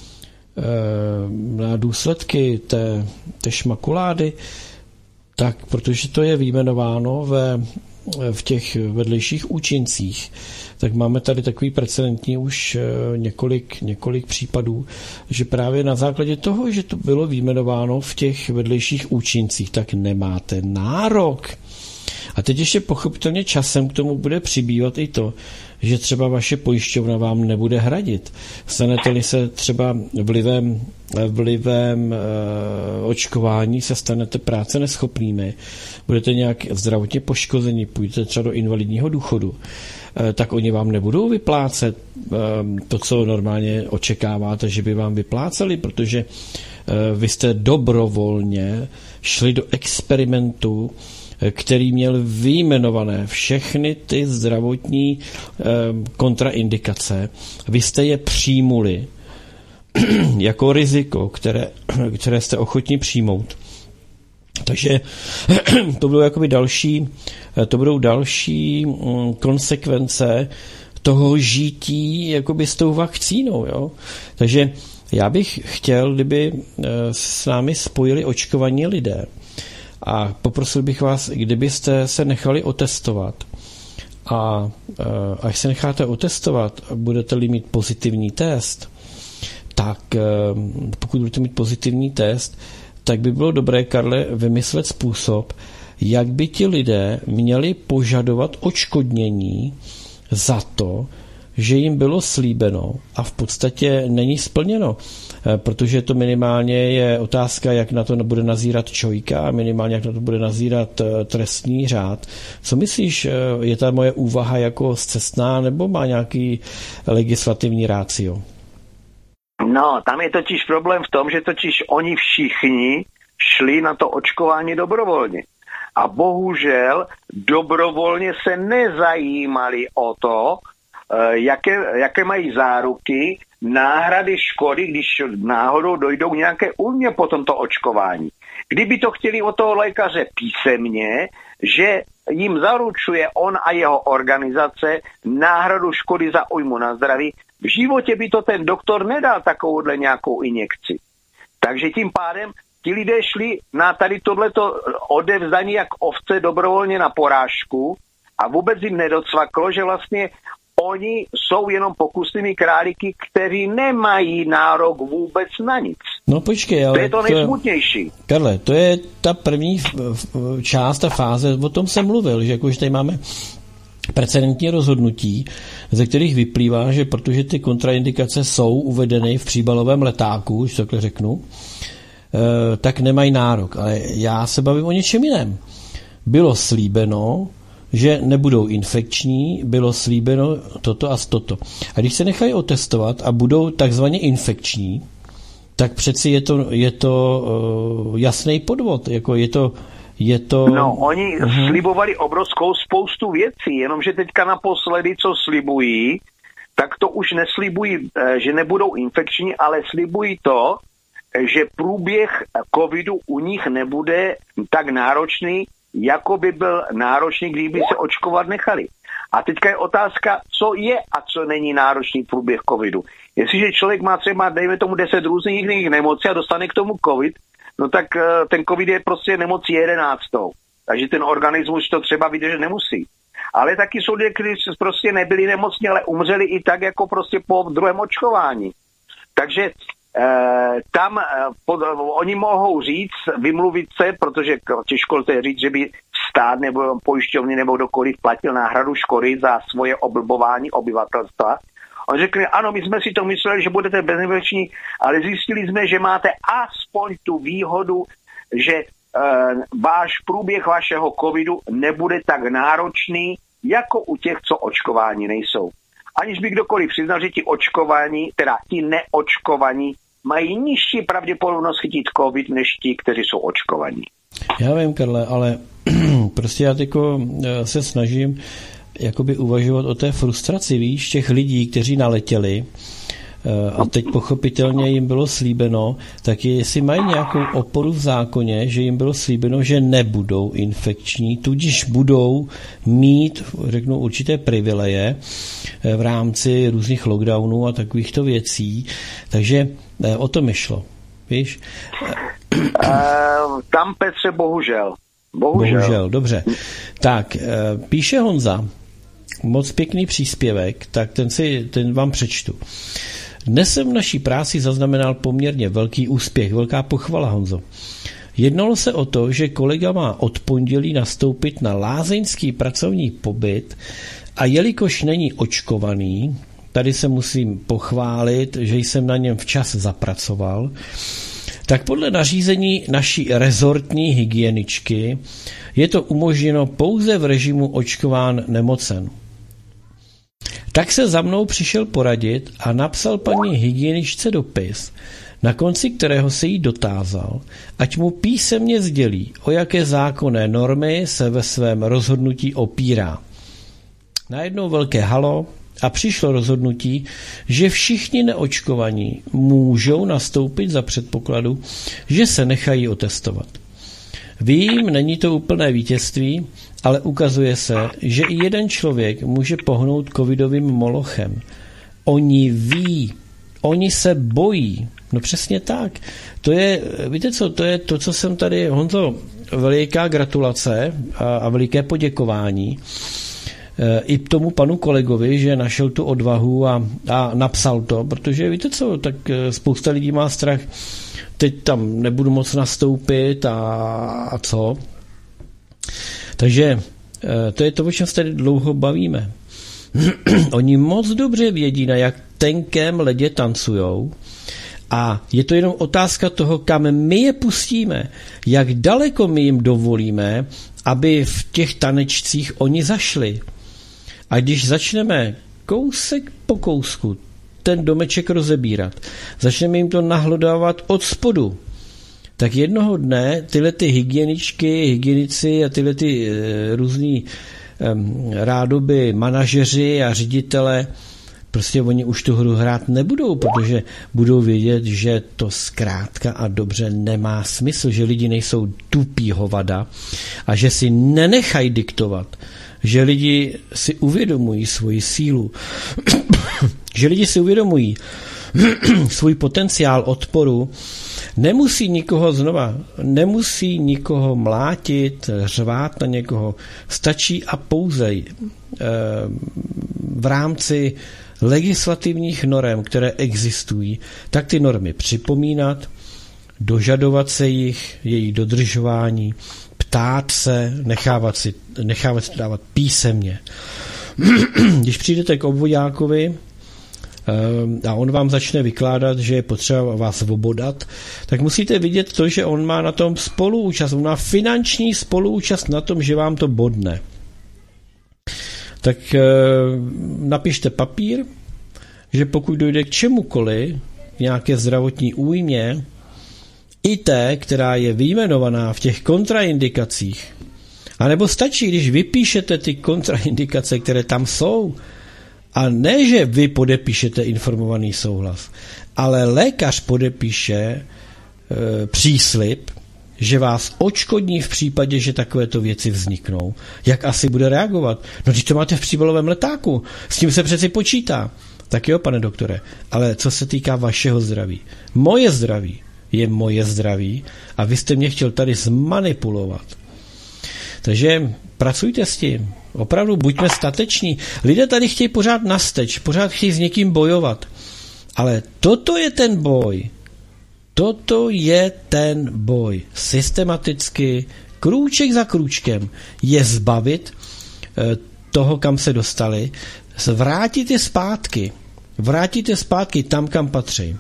na důsledky té, té šmakulády, tak protože to je vyjmenováno ve, v těch vedlejších účincích, tak máme tady takový precedentní už několik, několik případů, že právě na základě toho, že to bylo vyjmenováno v těch vedlejších účincích, tak nemáte nárok. A teď ještě pochopitelně časem k tomu bude přibývat i to, že třeba vaše pojišťovna vám nebude hradit. Stanete-li se třeba vlivem, vlivem e, očkování, se stanete práce neschopnými, budete nějak zdravotně poškození, půjdete třeba do invalidního důchodu, e, tak oni vám nebudou vyplácet e, to, co normálně očekáváte, že by vám vypláceli, protože e, vy jste dobrovolně šli do experimentu, který měl vyjmenované všechny ty zdravotní eh, kontraindikace. Vy jste je přijmuli jako riziko, které, které jste ochotni přijmout. Takže to budou jakoby další, to budou další mm, konsekvence toho žití jakoby s tou vakcínou. Jo? Takže já bych chtěl, kdyby s námi spojili očkovaní lidé, a poprosil bych vás, kdybyste se nechali otestovat a až se necháte otestovat, budete-li mít pozitivní test, tak pokud budete mít pozitivní test, tak by bylo dobré, Karle, vymyslet způsob, jak by ti lidé měli požadovat odškodnění za to, že jim bylo slíbeno a v podstatě není splněno. Protože to minimálně je otázka, jak na to bude nazírat ČOIka a minimálně jak na to bude nazírat trestní řád. Co myslíš, je ta moje úvaha jako scestná nebo má nějaký legislativní rácio? No, tam je totiž problém v tom, že totiž oni všichni šli na to očkování dobrovolně. A bohužel dobrovolně se nezajímali o to, jaké, jaké mají záruky, náhrady škody, když náhodou dojdou nějaké újmě po tomto očkování. Kdyby to chtěli od toho lékaře písemně, že jim zaručuje on a jeho organizace náhradu škody za újmu na zdraví, v životě by to ten doktor nedal takovouhle nějakou injekci. Takže tím pádem ti lidé šli na tady tohleto odevzdání jak ovce dobrovolně na porážku a vůbec jim nedocvaklo, že vlastně oni jsou jenom pokusnými králíky, kteří nemají nárok vůbec na nic. No počkej, ale to je to nejsmutnější. Karle, to je ta první část, ta fáze, o tom jsem mluvil, že jakože tady máme precedentní rozhodnutí, ze kterých vyplývá, že protože ty kontraindikace jsou uvedeny v příbalovém letáku, už takhle řeknu, tak nemají nárok. Ale já se bavím o něčem jiném. Bylo slíbeno, že nebudou infekční, bylo slíbeno toto a toto. A když se nechají otestovat a budou takzvaně infekční, tak přeci je to, je to uh, jasný podvod. Jako je to, je to... No, oni uh-huh. slibovali obrovskou spoustu věcí, jenomže teďka naposledy, co slibují, tak to už neslibují, že nebudou infekční, ale slibují to, že průběh covidu u nich nebude tak náročný, jako by byl náročný, kdyby se očkovat nechali. A teďka je otázka, co je a co není náročný průběh covidu. Jestliže člověk má třeba, dejme tomu, deset různých jiných nemocí a dostane k tomu covid, no tak ten covid je prostě nemocí jedenáctou. Takže ten organismus to třeba vydržet nemusí. Ale taky jsou lidé, kteří prostě nebyli nemocní, ale umřeli i tak, jako prostě po druhém očkování. Takže Eh, tam eh, pod, oni mohou říct, vymluvit se, protože těžko to je říct, že by stát nebo pojišťovny nebo kdokoliv platil náhradu škody za svoje oblbování obyvatelstva. On řekne, ano, my jsme si to mysleli, že budete bezinfekční, ale zjistili jsme, že máte aspoň tu výhodu, že eh, váš průběh vašeho covidu nebude tak náročný, jako u těch, co očkování nejsou. Aniž by kdokoliv přiznal, že ti očkovaní, teda ti neočkovaní, mají nižší pravděpodobnost chytit covid než ti, kteří jsou očkovaní. Já vím, Karle, ale prostě já tyko se snažím jakoby uvažovat o té frustraci, víš, těch lidí, kteří naletěli a teď pochopitelně jim bylo slíbeno, tak jestli mají nějakou oporu v zákoně, že jim bylo slíbeno, že nebudou infekční, tudíž budou mít, řeknu, určité privileje v rámci různých lockdownů a takovýchto věcí, takže o to mi šlo, víš? Uh, tam, Petře, bohužel. Bohužel. Bohužel, dobře. Tak, píše Honza, moc pěkný příspěvek, tak ten, si, ten vám přečtu. Dnes jsem v naší práci zaznamenal poměrně velký úspěch, velká pochvala, Honzo. Jednalo se o to, že kolega má od pondělí nastoupit na lázeňský pracovní pobyt a jelikož není očkovaný, tady se musím pochválit, že jsem na něm včas zapracoval, tak podle nařízení naší rezortní hygieničky je to umožněno pouze v režimu očkován nemocen. Tak se za mnou přišel poradit a napsal paní hygieničce dopis, na konci kterého se jí dotázal, ať mu písemně sdělí, o jaké zákonné normy se ve svém rozhodnutí opírá. Najednou velké halo a přišlo rozhodnutí, že všichni neočkovaní můžou nastoupit za předpokladu, že se nechají otestovat. Vím, není to úplné vítězství, ale ukazuje se, že i jeden člověk může pohnout covidovým molochem. Oni ví, oni se bojí. No přesně tak. To je, víte co, to je to, co jsem tady, Honzo, veliká gratulace a, a veliké poděkování e, i tomu panu kolegovi, že našel tu odvahu a, a napsal to, protože víte co, tak spousta lidí má strach, teď tam nebudu moc nastoupit a, a co. Takže to je to, o čem se tady dlouho bavíme. Oni moc dobře vědí, na jak tenkém ledě tancujou a je to jenom otázka toho, kam my je pustíme, jak daleko my jim dovolíme, aby v těch tanečcích oni zašli. A když začneme kousek po kousku ten domeček rozebírat, začneme jim to nahlodávat od spodu, tak jednoho dne tyhle ty hygieničky, hygienici a tyhle ty e, různý e, rádoby manažeři a ředitele, prostě oni už tu hru hrát nebudou, protože budou vědět, že to zkrátka a dobře nemá smysl, že lidi nejsou tupí hovada a že si nenechají diktovat, že lidi si uvědomují svoji sílu, že lidi si uvědomují svůj potenciál odporu, nemusí nikoho znova, nemusí nikoho mlátit, řvát na někoho, stačí a pouze e, v rámci legislativních norem, které existují, tak ty normy připomínat, dožadovat se jich, jejich dodržování, ptát se, nechávat si, nechávat si dávat písemně. Když přijdete k obvoďákovi a on vám začne vykládat, že je potřeba vás svobodat, tak musíte vidět to, že on má na tom spoluúčast, on má finanční spoluúčast na tom, že vám to bodne. Tak napište papír, že pokud dojde k čemukoliv, nějaké zdravotní újmě, i té, která je vyjmenovaná v těch kontraindikacích, anebo stačí, když vypíšete ty kontraindikace, které tam jsou, a ne, že vy podepíšete informovaný souhlas, ale lékař podepíše e, příslib, že vás odškodní v případě, že takovéto věci vzniknou. Jak asi bude reagovat? No, když to máte v příbalovém letáku, s tím se přeci počítá. Tak jo, pane doktore, ale co se týká vašeho zdraví? Moje zdraví je moje zdraví a vy jste mě chtěl tady zmanipulovat. Takže pracujte s tím. Opravdu buďme stateční. Lidé tady chtějí pořád nasteč, pořád chtějí s někým bojovat. Ale toto je ten boj. Toto je ten boj. Systematicky, krůček za krůčkem je zbavit eh, toho, kam se dostali, vrátit je zpátky. Vrátit je zpátky tam, kam patří.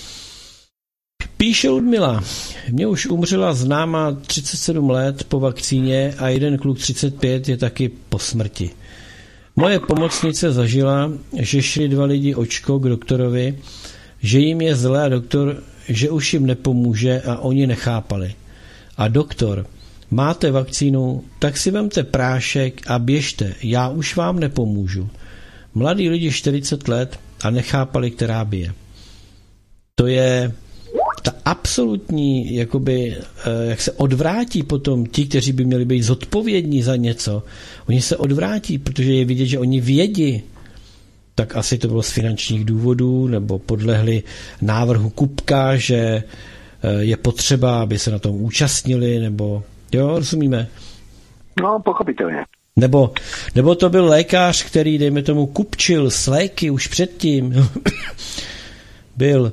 Píše Ludmila, mě už umřela známá třicet sedm let po vakcíně a jeden kluk třicet pět je taky po smrti. Moje pomocnice zažila, že šli dva lidi očko k doktorovi že jim je zlé a doktor, že už jim nepomůže a oni nechápali. A doktor, máte vakcínu, tak si vemte prášek a běžte, já už vám nepomůžu. Mladí lidi čtyřicet let a nechápali, která bije. To je ta absolutní, jakoby, jak se odvrátí potom ti, kteří by měli být zodpovědní za něco. Oni se odvrátí, protože je vidět, že oni vědí. Tak asi to bylo z finančních důvodů, nebo podlehli návrhu Kupka, že je potřeba, aby se na tom účastnili, nebo jo, rozumíme? No, pochopitelně. Nebo, nebo to byl lékař, který, dejme tomu, kupčil s léky už předtím. byl,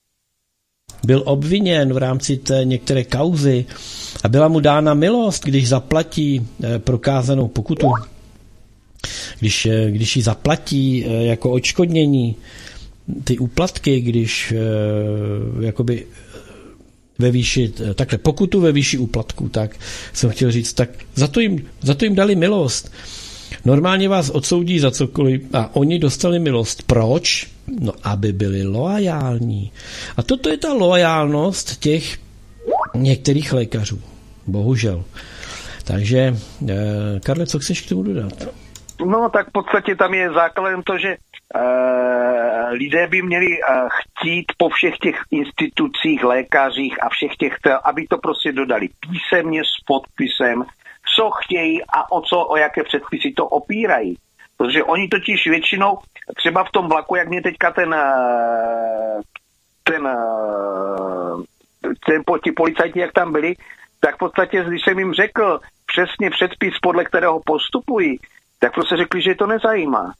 byl obviněn v rámci té některé kauzy a byla mu dána milost, když zaplatí eh, prokázanou pokutu. Když, eh, když ji zaplatí eh, jako odškodnění ty úplatky, když eh, jakoby ve výši, takhle pokutu ve výši úplatku, tak jsem chtěl říct, tak za to jim, za to jim dali milost. Normálně vás odsoudí za cokoliv a oni dostali milost. Proč? No, aby byli loajální. A toto je ta loajálnost těch některých lékařů. Bohužel. Takže, eh, Karle, co chceš k tomu dodat? No, tak v podstatě tam je základem to, že Uh, lidé by měli uh, chtít po všech těch institucích, lékařích a všech těch, aby to prostě dodali písemně s podpisem, co chtějí a o co, o jaké předpisy to opírají. Protože oni totiž většinou, třeba v tom vlaku, jak mě teďka ten, uh, ten, uh, ten ti policajti, jak tam byli, tak v podstatě, když jsem jim řekl přesně předpis, podle kterého postupují, tak prostě řekli, že to nezajímá.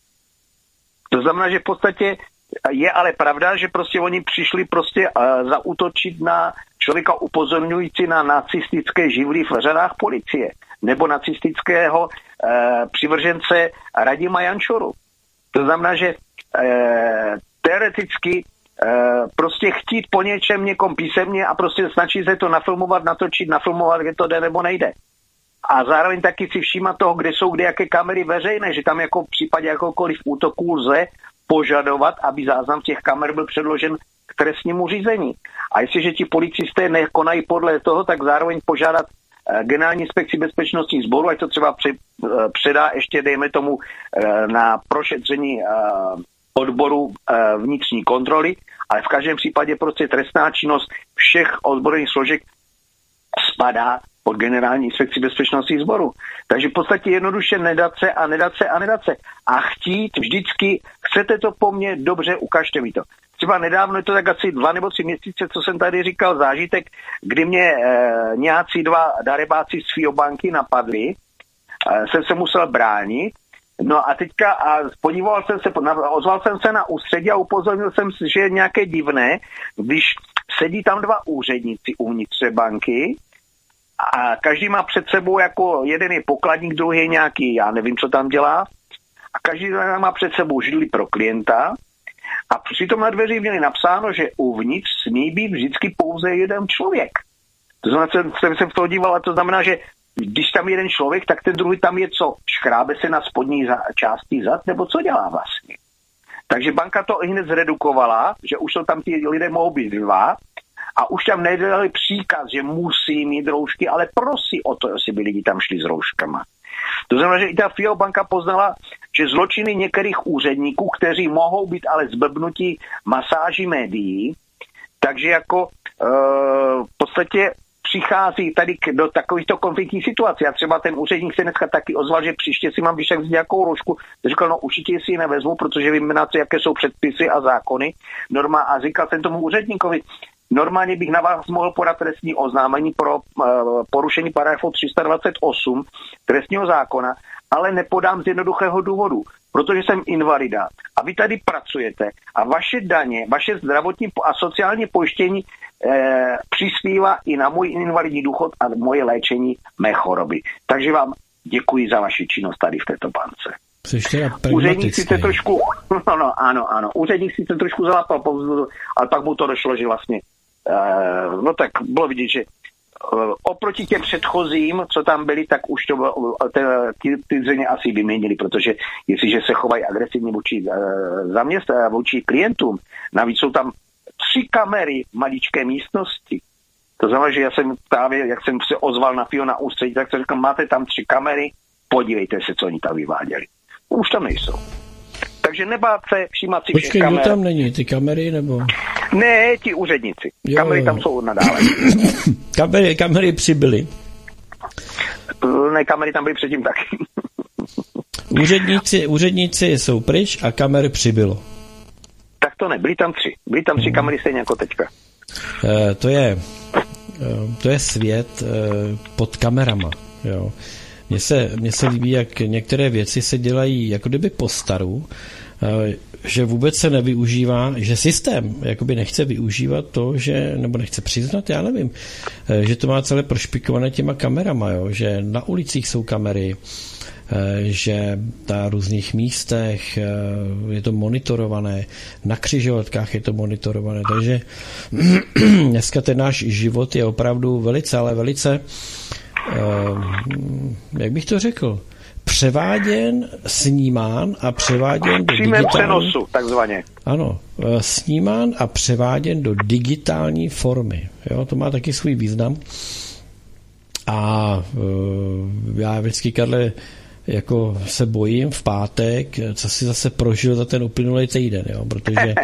To znamená, že v podstatě je ale pravda, že prostě oni přišli prostě uh, zaútočit na člověka upozorňující na nacistické živly v řadách policie nebo nacistického uh, přivržence Radima Jančoru. To znamená, že uh, teoreticky uh, prostě chtít po něčem někom písemně a prostě snaží se to nafilmovat, natočit, nafilmovat, kde to jde nebo nejde. A zároveň taky si všímat toho, kde jsou kde jaké kamery veřejné, že tam jako v případě jakoukoliv útoku lze požadovat, aby záznam těch kamer byl předložen k trestnímu řízení. A jestliže ti policisté nekonají podle toho, tak zároveň požádat Generální inspekci bezpečnostních sborů, ať to třeba předá ještě, dejme tomu, na prošetření odboru vnitřní kontroly, ale v každém případě prostě trestná činnost všech odborných složek spadá pod Generální inspekci bezpečnostních sborů. Takže v podstatě jednoduše nedat se a nedat se a nedat se. A chtít vždycky, chcete to po mně, dobře, ukažte mi to. Třeba nedávno, je to tak asi dva nebo tři měsíce, co jsem tady říkal, zážitek, kdy mě e, nějací dva darebáci z Fiobanky napadli, e, jsem se musel bránit, no a teďka a podíval jsem se, ozval jsem se na ústředí a upozornil jsem si, že je nějaké divné, když sedí tam dva úředníci uvnitř banky, a každý má před sebou, jako jeden je pokladník, druhý je nějaký, já nevím, co tam dělá. A každý má před sebou židli pro klienta. A přitom na dveřích měli napsáno, že uvnitř smí být vždycky pouze jeden člověk. To znamená, že jsem se v toho díval, a to znamená, že když tam jeden člověk, tak ten druhý tam je co? Škrábe se na spodní části zad, nebo co dělá vlastně? Takže banka to hned zredukovala, že už to tam ti lidé mohou být dva. A už tam nedali příkaz, že musí mít roušky, ale prosí o to, jestli by lidi tam šli s rouškama. To znamená, že i ta Fiobanka poznala, že zločiny některých úředníků, kteří mohou být ale zblbnutí masáží médií, takže jako e, v podstatě přichází tady do takovýchto konfliktních situací. A třeba ten úředník se dneska taky ozval, že příště si mám vyšak vzít nějakou roušku. Říkal, no určitě si ji nevezmu, protože vím na to, jaké jsou předpisy a zákony. Norma, a říkal jsem tomu úředníkovi, normálně bych na vás mohl podat trestní oznámení pro uh, porušení paragrafu tři sta dvacet osm trestního zákona, ale nepodám z jednoduchého důvodu, protože jsem invalida a vy tady pracujete a vaše daně, vaše zdravotní a sociální pojištění eh, přispívá i na můj invalidní důchod a moje léčení mé choroby. Takže vám děkuji za vaši činnost tady v této bance. Úředník sice trošku, no, no, ano, ano, úředník sice trošku zalápal povzduchu, ale pak mu to došlo, že vlastně, uh, no tak bylo vidět, že oproti těm předchozím, co tam byli, tak už to bylo, ty, ty dřeně asi vyměnili, protože jestliže se chovají agresivně vůči zaměst, vůči klientům, navíc jsou tam tři kamery v maličké místnosti. To znamená, že já jsem právě, jak jsem se ozval na Fiona ústředí, tak jsem říkal, máte tam tři kamery, podívejte se, co oni tam vyváděli. Už tam nejsou. Takže nebát se, všímat si všech kamer. Počkej, kdo tam není, ty kamery nebo? Ne, ti úředníci. Jo, kamery jo. tam jsou nadále. kamery, kamery přibyly. Ne, kamery tam byly předtím taky. úředníci, úředníci jsou pryč a kamery přibylo. Tak to ne, byly tam tři. Byly tam tři hmm. kamery stejně jako teďka. E, to je to je svět e, pod kamerama, jo. Mně se, mně se líbí, jak některé věci se dělají jako kdyby po staru, že vůbec se nevyužívá, že systém jakoby nechce využívat to, že, nebo nechce přiznat, já nevím, že to má celé prošpikované těma kamerama, jo, že na ulicích jsou kamery, že na různých místech je to monitorované, na křižovatkách je to monitorované, takže dneska ten náš život je opravdu velice, ale velice jak bych to řekl, převáděn, snímán a převáděn do digitální... přenosu, takzvaně. Ano, snímán a převáděn do digitální formy. Jo, to má taky svůj význam. A já vždycky, Karle, jako se bojím v pátek, co si zase prožil za ten uplynulý týden, jo, protože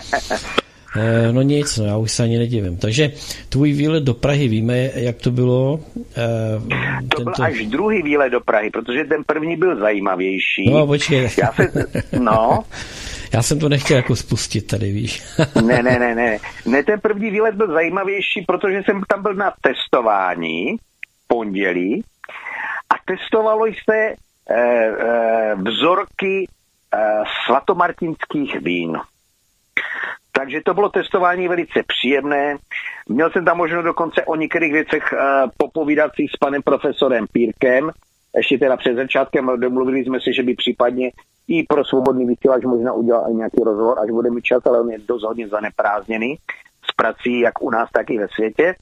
no nic, no já už se ani nedivím. Takže tvůj výlet do Prahy, víme, jak to bylo? Eh, to tento... byl až druhý výlet do Prahy, protože ten první byl zajímavější. No, počkej. Já, se, no. já jsem to nechtěl jako spustit tady, víš. ne, ne, ne, ne. Ne, ten první výlet byl zajímavější, protože jsem tam byl na testování pondělí a testovalo se eh, eh, vzorky eh, svatomartinských vín. Takže to bylo testování velice příjemné. Měl jsem tam možnost dokonce o některých věcech uh, popovídat si s panem profesorem Pírkem. Ještě teda před začátkem domluvili jsme si, že by případně i pro svobodný vysílač možná udělal i nějaký rozhovor, až bude mít čas, ale on je dost hodně zaneprázdněný s prací jak u nás, tak i ve světě.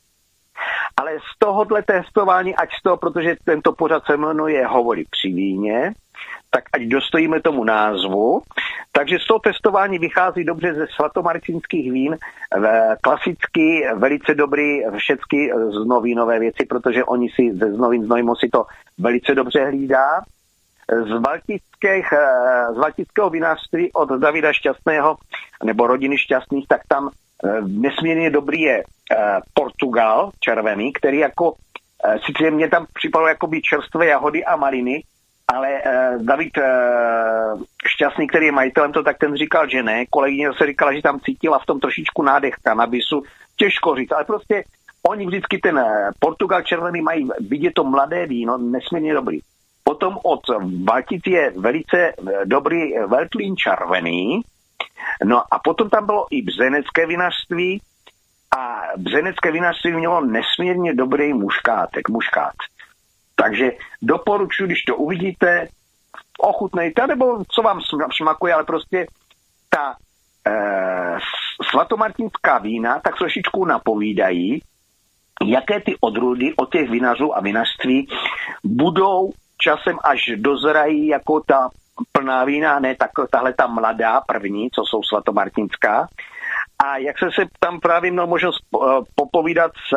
Ale z tohohle testování, ať z toho, protože tento pořad se jmenuje Hovory při víně, tak ať dostojíme tomu názvu. Takže z toho testování vychází dobře ze svatomartinských vín, klasicky velice dobrý, všechny znojinové věci, protože oni si ze znovin znojmo si to velice dobře hlídá. Z, z valtického vinařství od Davida Šťastného, nebo rodiny Šťastných, tak tam nesmírně dobrý je Portugal červený, který jako, sice mě tam připadalo jako by čerstvé jahody a maliny, ale uh, David uh, Šťastný, který je majitelem, to tak ten říkal, že ne. Kolegyně se říkala, že tam cítila v tom trošičku nádech kanabisu. Těžko říct, ale prostě oni vždycky ten uh, Portugal červený mají vidět to mladé víno, nesmírně dobrý. Potom od Baltic je velice dobrý Veltlín červený. No a potom tam bylo i bzenecké vinařství a bzenecké vinařství mělo nesmírně dobrý muškátek, muškát. Takže doporučuji, když to uvidíte, ochutnejte, nebo co vám šmakuje, ale prostě ta e, svatomartinská vína tak trošičku napovídají, jaké ty odrůdy od těch vinařů a vinařství budou časem, až dozrají jako ta plná vína, ne tak, tahle ta mladá první, co jsou svatomartinská. A jak jsem se tam právě měl možnost popovídat s,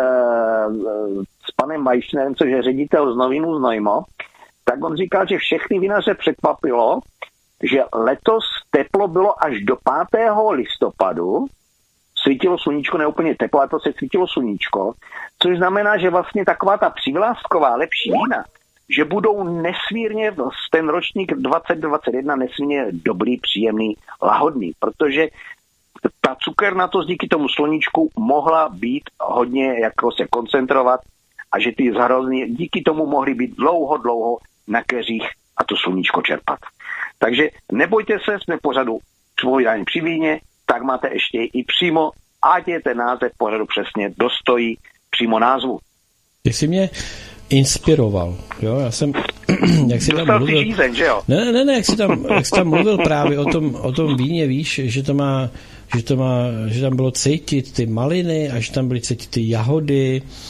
s panem Majšnerem, což je ředitel z novinu Znojmo, tak on říkal, že všechny vinaře překvapilo, že letos teplo bylo až do pátého listopadu, svítilo sluníčko, ne úplně teplo, ale to se svítilo sluníčko, což znamená, že vlastně taková ta přivlásková lepší vína, že budou nesmírně, ten ročník dvacet dvacet jedna nesmírně dobrý, příjemný, lahodný, protože ta cukernatost díky tomu sluníčku mohla být hodně jako se koncentrovat a že ty zahrozní díky tomu mohly být dlouho, dlouho na keřích a to sluníčko čerpat. Takže nebojte se, jsme pořadu Povídání při víně, tak máte ještě i přímo, ať je ten název pořadu přesně dostojí přímo názvu. Ty jsi mě inspiroval, jo, já jsem, jak jsi tam mluvil, žízeň, že jo? Ne, ne, ne, jak jsi tam, jak jsi tam mluvil právě o tom, o tom víně, víš, že to má, že to má, že tam bylo cítit ty maliny a že tam byly cítit ty jahody,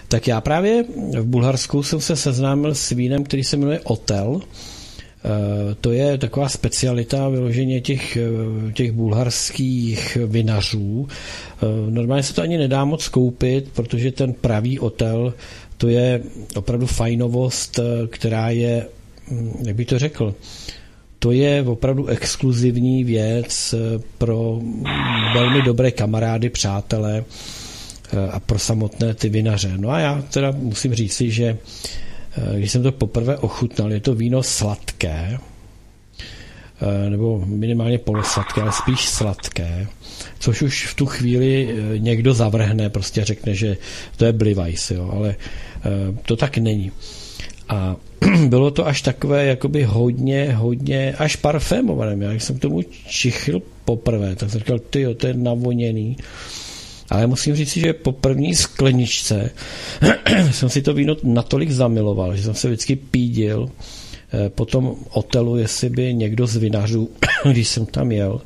Tak já právě v Bulharsku jsem se seznámil s vínem, který se jmenuje Otel. To je taková specialita vyloženě těch, těch bulharských vinařů. Normálně se to ani nedá moc koupit, protože ten pravý Otel, to je opravdu fajnovost, která je, jak bych to řekl, to je opravdu exkluzivní věc pro velmi dobré kamarády, přátelé a pro samotné ty vinaře. No a já teda musím říct si, že když jsem to poprvé ochutnal, je to víno sladké, nebo minimálně polosladké, ale spíš sladké, což už v tu chvíli někdo zavrhne, prostě řekne, že to je Blivajs, jo, ale to tak není. A bylo to až takové jakoby hodně, hodně, až parfémované. Já když jsem k tomu čichl poprvé, tak jsem říkal, tyjo, to je navoněný. Ale musím říct, že po první skleničce jsem si to víno natolik zamiloval, že jsem se vždycky pídil po tom Otelu, jestli by někdo z vinařů, když jsem tam jel,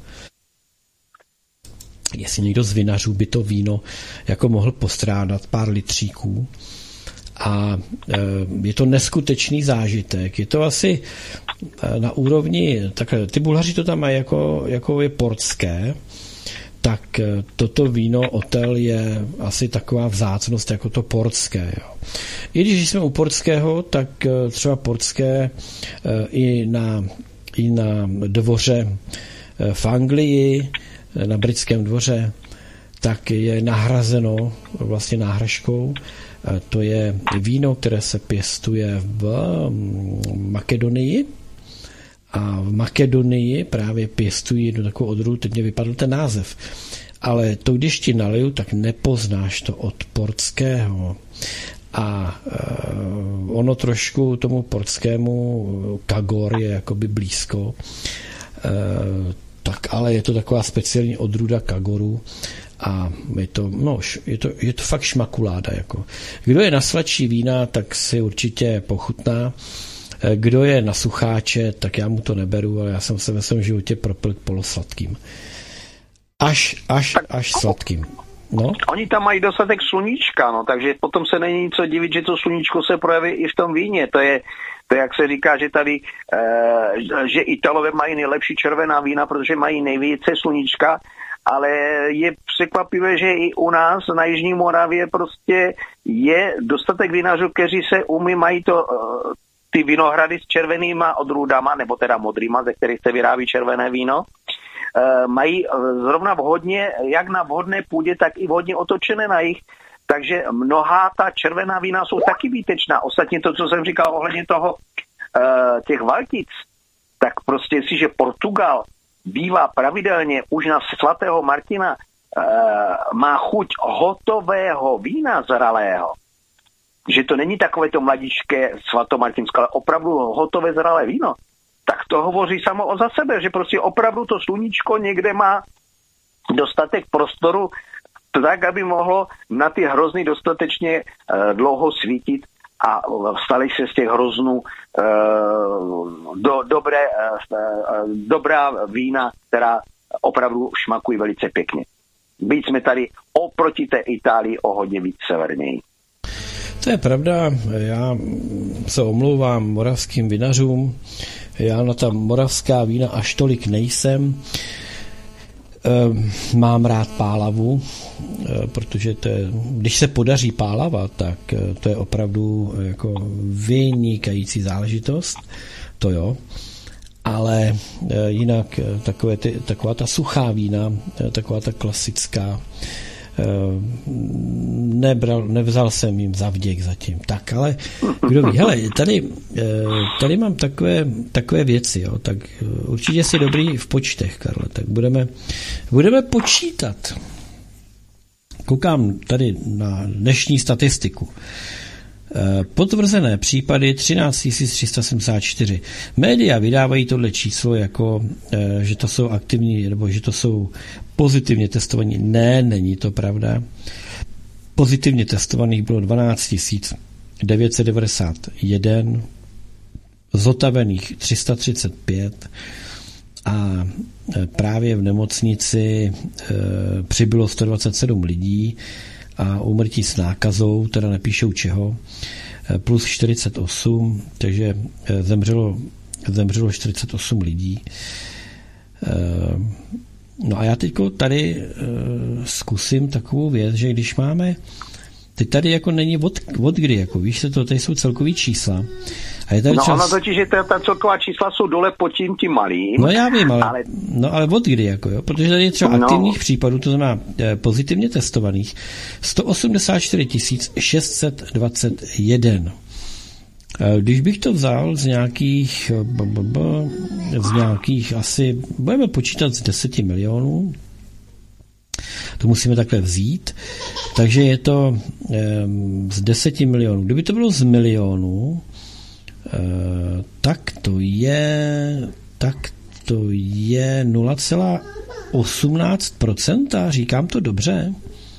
jestli někdo z vinařů by to víno jako mohl postrádat pár litříků. A je to neskutečný zážitek. Je to asi na úrovni, takhle, ty Bulhaři to tam mají jako, jako je portské, tak toto víno Otel je asi taková vzácnost jako to portské. Jo. I když jsme u portského, tak třeba portské i na, i na dvoře v Anglii, na britském dvoře, tak je nahrazeno vlastně náhražkou. To je víno, které se pěstuje v Makedonii. A v Makedonii právě pěstují jednu takovou odrůdu, teď mě vypadl ten název. Ale to, když ti naliju, tak nepoznáš to od portského. A uh, ono trošku tomu portskému Kagor je jakoby blízko. Uh, tak ale je to taková speciální odrůda Kagoru. A je to, no, je to, je to fakt šmakuláda. Jako. Kdo je na sladší vína, tak si určitě pochutná. Kdo je na sucháče, tak já mu to neberu, ale já jsem se ve svém životě propil k polosladkým. Až, až, až sladkým. No. Oni tam mají dostatek sluníčka, no, takže potom se není co divit, že to sluníčko se projeví i v tom víně. To je, to je jak se říká, že tady, e, že Italové mají nejlepší červená vína, protože mají nejvíce sluníčka, ale je překvapivé, že i u nás na Jižní Moravě prostě je dostatek vinařů, kteří se umí, mají to, ty vinohrady s červenýma odrůdama, nebo teda modrýma, ze kterých se vyrábí červené víno, mají zrovna vhodně, jak na vhodné půdě, tak i vhodně otočené na jich, takže mnohá ta červená vína jsou taky výtečná. Ostatně to, co jsem říkal ohledně toho, těch Valtic, tak prostě si, že Portugal bývá pravidelně už na svatého Martina, má chuť hotového vína zralého, že to není takové to mladičké svatomartinské, ale opravdu hotové zralé víno, tak to hovoří samo o za sebe, že prostě opravdu to sluníčko někde má dostatek prostoru tak, aby mohlo na ty hrozny dostatečně uh, dlouho svítit a stali se z těch hroznů uh, do, dobré, uh, dobrá vína, která opravdu šmakují velice pěkně. Byť jsme tady oproti té Itálii o hodně víc severněji. To je pravda, já se omlouvám moravským vinařům, já na ta moravská vína až tolik nejsem. Mám rád pálavu, protože to je, když se podaří pálava, tak to je opravdu jako vynikající záležitost, to jo. Ale jinak takové ty, taková ta suchá vína, taková ta klasická, nebral, nevzal jsem jim zavděk zatím. Tak, ale kdo ví, hele, tady, tady mám takové, takové věci, jo, tak určitě jsi dobrý v počtech, Karle, tak budeme, budeme počítat. Koukám tady na dnešní statistiku. Potvrzené případy třináct tisíc tři sta sedmdesát čtyři. Média vydávají tohle číslo jako, že to jsou aktivní, nebo že to jsou pozitivně testovaní. Ne, není to pravda. Pozitivně testovaných bylo dvanáct tisíc devět set devadesát jedna, zotavených tři sta třicet pět a právě v nemocnici přibylo sto dvacet sedm lidí a úmrtí s nákazou, teda nepíšou čeho, plus čtyřicet osm, takže zemřelo, zemřelo čtyřicet osm lidí. No a já teď tady zkusím takovou věc, že když máme, teď tady jako není od, od kdy, jako víš se to, tady jsou celkový čísla. A je tady no čas... ono totiž, že ta, ta celková čísla jsou dole pod tím tím malým. No já vím, ale, ale... No, ale od kdy, jako jo? Protože tady je třeba no. aktivních případů, to znamená eh, pozitivně testovaných, sto osmdesát čtyři tisíc šest set dvacet jedna. Když bych to vzal z nějakých, z nějakých asi, budeme počítat z deseti milionů, to musíme takhle vzít, takže je to z deseti milionů. Kdyby to bylo z milionů, tak to je, tak to je nula celá osmnáct procenta, říkám to dobře?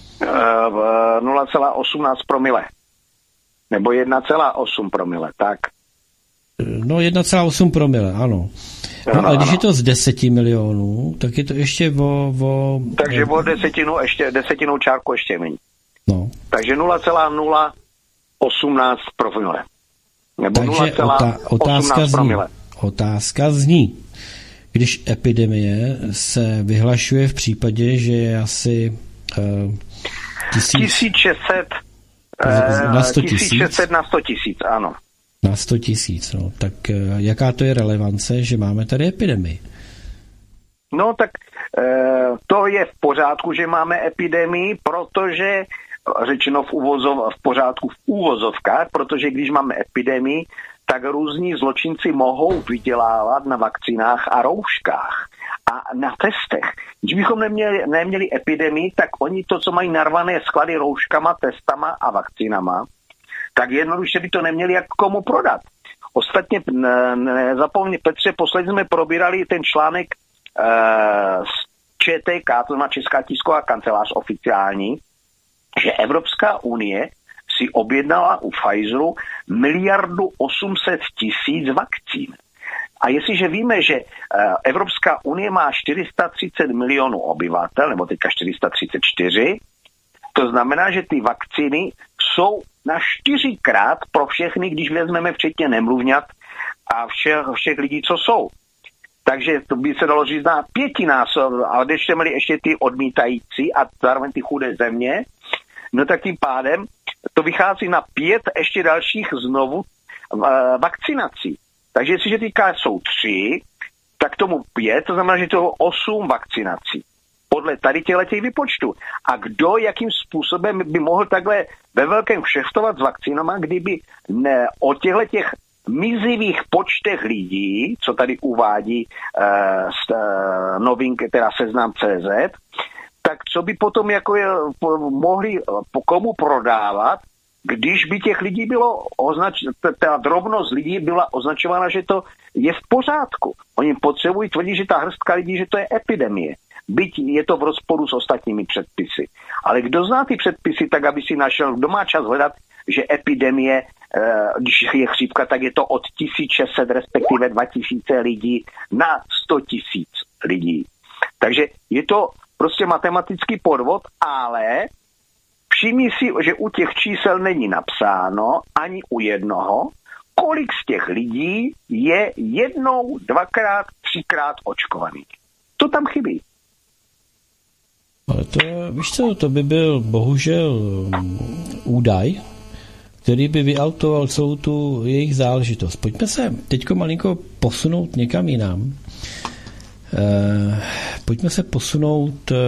nula celá osmnáct promile. Nebo jedna celá osm promile, tak? No jedna celá osm promile, ano. No, ano, ale když ano. je to z deseti milionů, tak je to ještě o... o Takže o desetinu, ještě, desetinou čárku ještě méně. No. Takže nula celá nula osmnáct promile. Nebo Takže otá- otázka, zní, otázka zní, když epidemie se vyhlašuje v případě, že je asi uh, tisíc... tisíc šest set na sto tisíc? tisíc šest set na sto tisíc, ano. Na sto tisíc, no. Tak uh, jaká to je relevance, že máme tady epidemii? No tak uh, to je v pořádku, že máme epidemii, protože řečeno v, úvozov, v pořádku v úvozovkách, protože když máme epidemii, tak různí zločinci mohou vydělávat na vakcínách a rouškách a na testech. Když bychom neměli, neměli epidemii, tak oni to, co mají narvané sklady rouškama, testama a vakcínama, tak jednoduše by to neměli jak komu prodat. Ostatně nezapomně, Petře, posledně jsme probírali ten článek uh, z ČTK, to znamená Česká tisková kancelář oficiální, že Evropská unie si objednala u Pfizeru miliardu osm set tisíc vakcín. A jestliže víme, že Evropská unie má čtyři sta třicet milionů obyvatel, nebo teďka čtyři sta třicet čtyři, to znamená, že ty vakcíny jsou na čtyřikrát pro všechny, když vezmeme včetně nemluvňat a všech, všech lidí, co jsou. Takže to by se dalo říct na pětinásob, ale když jsme měli ještě ty odmítající a zároveň ty chudé země, no tak tím pádem to vychází na pět ještě dalších znovu vakcinací. Takže jestliže týká jsou tři, tak tomu pět, to znamená, že to je osm vakcinací. Podle tady těch vypočtu. A kdo, jakým způsobem by mohl takhle ve velkém kšeftovat s vakcínama, kdyby ne, o těchto těch mizivých počtech lidí, co tady uvádí uh, uh, novinky, teda seznam tečka cé zet, tak co by potom jako je, po, mohli po komu prodávat, když by těch lidí bylo označeno, ta drobnost lidí byla označována, že to je v pořádku. Oni potřebují tvrdit, že ta hrstka lidí, že to je epidemie. Byť je to v rozporu s ostatními předpisy. Ale kdo zná ty předpisy, tak aby si našel, kdo má čas hledat, že epidemie, když je chřipka, tak je to od tisíc šest set, respektive dva tisíce lidí na sto tisíc lidí. Takže je to prostě matematický podvod, ale všimni si, že u těch čísel není napsáno ani u jednoho, kolik z těch lidí je jednou, dvakrát, třikrát očkovaný. To tam chybí. Ale to, víš co, to by byl bohužel údaj, který by vyautoval celou tu jejich záležitost. Pojďme se teďko malinko posunout někam jinam. E, pojďme se posunout... E,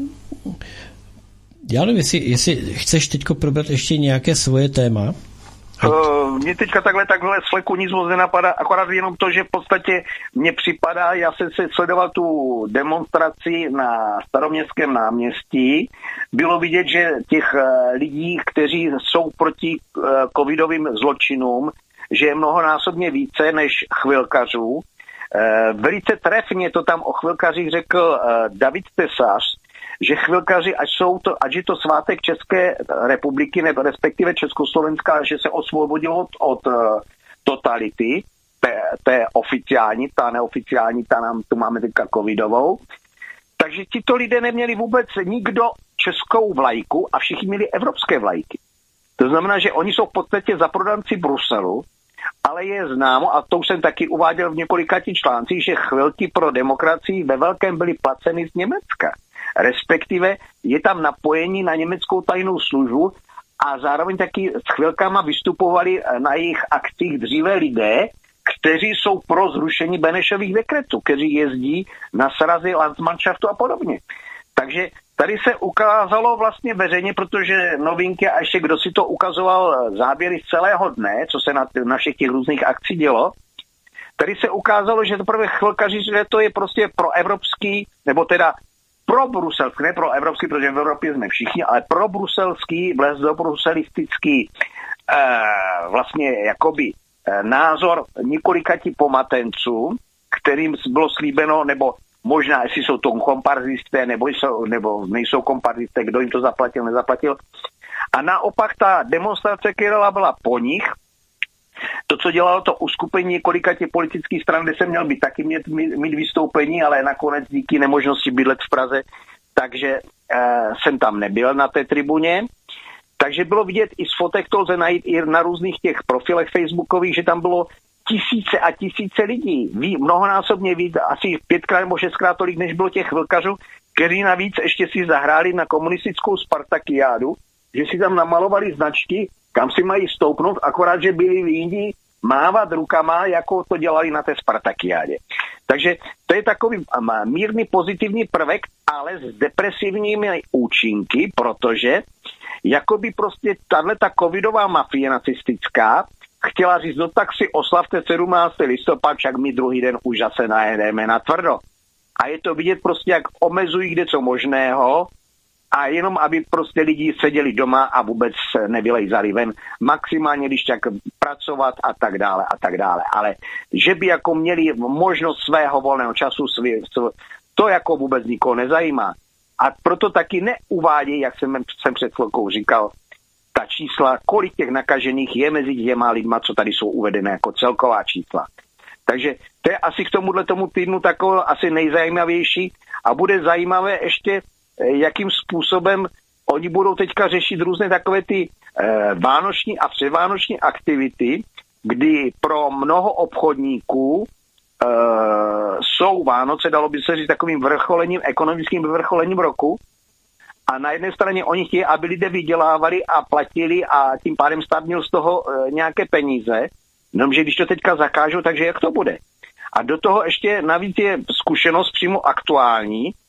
já nevím, jestli, jestli chceš teďko probrat ještě nějaké svoje téma. Uh, mně teďka takhle, takhle z fleku nic moc nenapadá, akorát jenom to, že v podstatě mně připadá, já jsem se sledoval tu demonstraci na Staroměstském náměstí, bylo vidět, že těch uh, lidí, kteří jsou proti uh, covidovým zločinům, že je mnohonásobně více než chvilkařů. Uh, velice trefně to tam o chvilkařích řekl uh, David Tesař, že chvilkaři, ať, jsou to, ať je to svátek České republiky, nebo respektive Československa, že se osvobodilo od, od uh, totality, té, té oficiální, ta neoficiální, ta nám tu máme teďka covidovou. Takže tito lidé neměli vůbec nikdo českou vlajku a všichni měli evropské vlajky. To znamená, že oni jsou v podstatě zaprodanci Bruselu, ale je známo, a to už jsem taky uváděl v několika těch článcích, že chvilky pro demokracii ve velkém byly placeny z Německa. Respektive je tam napojení na německou tajnou službu a zároveň taky s chvilkama vystupovali na jejich akcích dříve lidé, kteří jsou pro zrušení Benešových dekretů, kteří jezdí na srazy Landsmannschaftu a podobně. Takže tady se ukázalo vlastně veřejně, protože novinky a ještě kdo si to ukazoval záběry z celého dne, co se na, na všech těch různých akcí dělo, tady se ukázalo, že teprve chvilkaři, že to je prostě pro evropský, nebo teda pro bruselský, ne pro evropský, protože v Evropě jsme všichni, ale pro bruselský, blezdobrusselistický eh, vlastně jakoby eh, názor několikati pomatenců, kterým bylo slíbeno, nebo možná, jestli jsou to komparzisté, nebo, jsou, nebo nejsou komparzisté, kdo jim to zaplatil, nezaplatil. A naopak ta demonstrace, která byla po nich, to, co dělalo to uskupení několika těch politických stran, kde jsem měl být taky mít, mít vystoupení, ale nakonec díky nemožnosti bydlet v Praze, takže eh, jsem tam nebyl na té tribuně. Takže bylo vidět i z fotek, to lze najít i na různých těch profilech facebookových, že tam bylo tisíce a tisíce lidí. Ví, mnohonásobně víc, asi pětkrát nebo šestkrát tolik, než bylo těch vlkařů, kteří navíc ještě si zahráli na komunistickou Spartakiádu, že si tam namalovali značky, kam si mají stoupnout, akorát, že byli líní mávat rukama, jako to dělali na té Spartakiádě. Takže to je takový mírný pozitivní prvek, ale s depresivními účinky, protože jakoby prostě tato covidová mafie nacistická chtěla říct, no tak si oslavte sedmnáctého listopad, však my druhý den už zase najedeme na tvrdo. A je to vidět prostě, jak omezují kde co možného a jenom, aby prostě lidi seděli doma a vůbec nevylejzali ven, maximálně když tak pracovat a tak dále a tak dále. Ale že by jako měli možnost svého volného času, svý, to jako vůbec nikoho nezajímá. A proto taky neuvádějí, jak jsem, jsem před chvilkou říkal, ta čísla, kolik těch nakažených je mezi těma lidma, co tady jsou uvedené jako celková čísla. Takže to je asi k tomuhle tomu týdnu takové asi nejzajímavější a bude zajímavé ještě, jakým způsobem oni budou teďka řešit různé takové ty eh, vánoční a předvánoční aktivity, kdy pro mnoho obchodníků eh, jsou Vánoce, dalo by se říct, takovým vrcholením, ekonomickým vrcholením roku. A na jedné straně oni chtějí, aby lidé vydělávali a platili a tím pádem stát měl z toho e, nějaké peníze, jenomže když to teďka zakážou, takže jak to bude? A do toho ještě navíc je zkušenost přímo aktuální. E,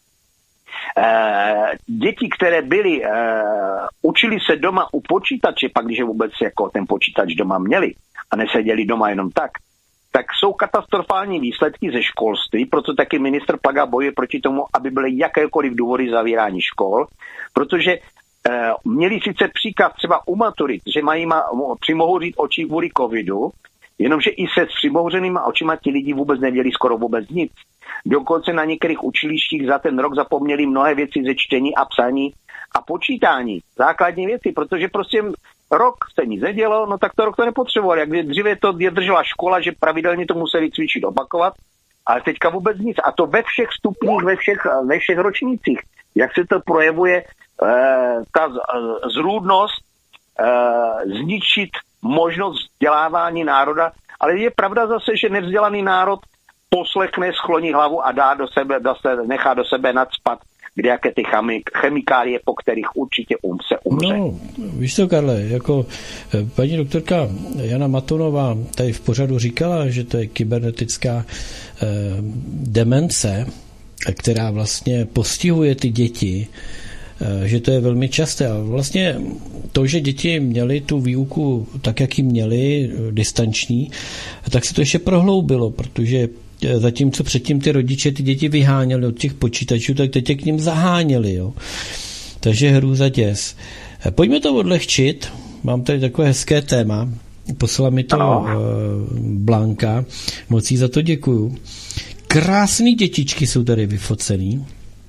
děti, které byly, e, učili se doma u počítače, pak když vůbec jako ten počítač doma měli a neseděli doma jenom tak, tak jsou katastrofální výsledky ze školství, proto taky ministr Plaga bojuje proti tomu, aby byly jakékoliv důvody zavírání škol, protože eh, měli sice příkaz třeba u maturit, že mají ma, přimohou říct oči kvůli covidu, jenomže i se s přimouřenýma očima ti lidi vůbec nevěděli skoro vůbec nic. Dokonce na některých učilištích za ten rok zapomněli mnohé věci ze čtení a psaní a počítání. Základní věci, protože prostě rok se nic nedělo, no tak to rok to nepotřeboval. Jak dříve to je držela škola, že pravidelně to museli cvičit, opakovat, ale teďka vůbec nic. A to ve všech stupních, ve všech, ve všech ročnících. Jak se to projevuje, eh, ta zrůdnost, eh, zničit možnost vzdělávání národa. Ale je pravda zase, že nevzdělaný národ poslechne, skloní hlavu a dá do sebe, dá se, nechá do sebe nacpat kdejaké ty chemikálie, po kterých určitě um se umře. No, víš co, Karle, jako paní doktorka Jana Matonová tady v pořadu říkala, že to je kybernetická eh, demence, která vlastně postihuje ty děti, eh, že to je velmi časté. A vlastně to, že děti měly tu výuku tak, jak ji měly, distanční, tak se to ještě prohloubilo, protože zatímco předtím ty rodiče ty děti vyháněli od těch počítačů, tak teď je k ním zaháněli. Jo. Takže hrůza děs. Pojďme to odlehčit. Mám tady takové hezké téma. Poslala mi to no. Blanka. Moc jí za to děkuju. Krásný dětičky jsou tady vyfocený.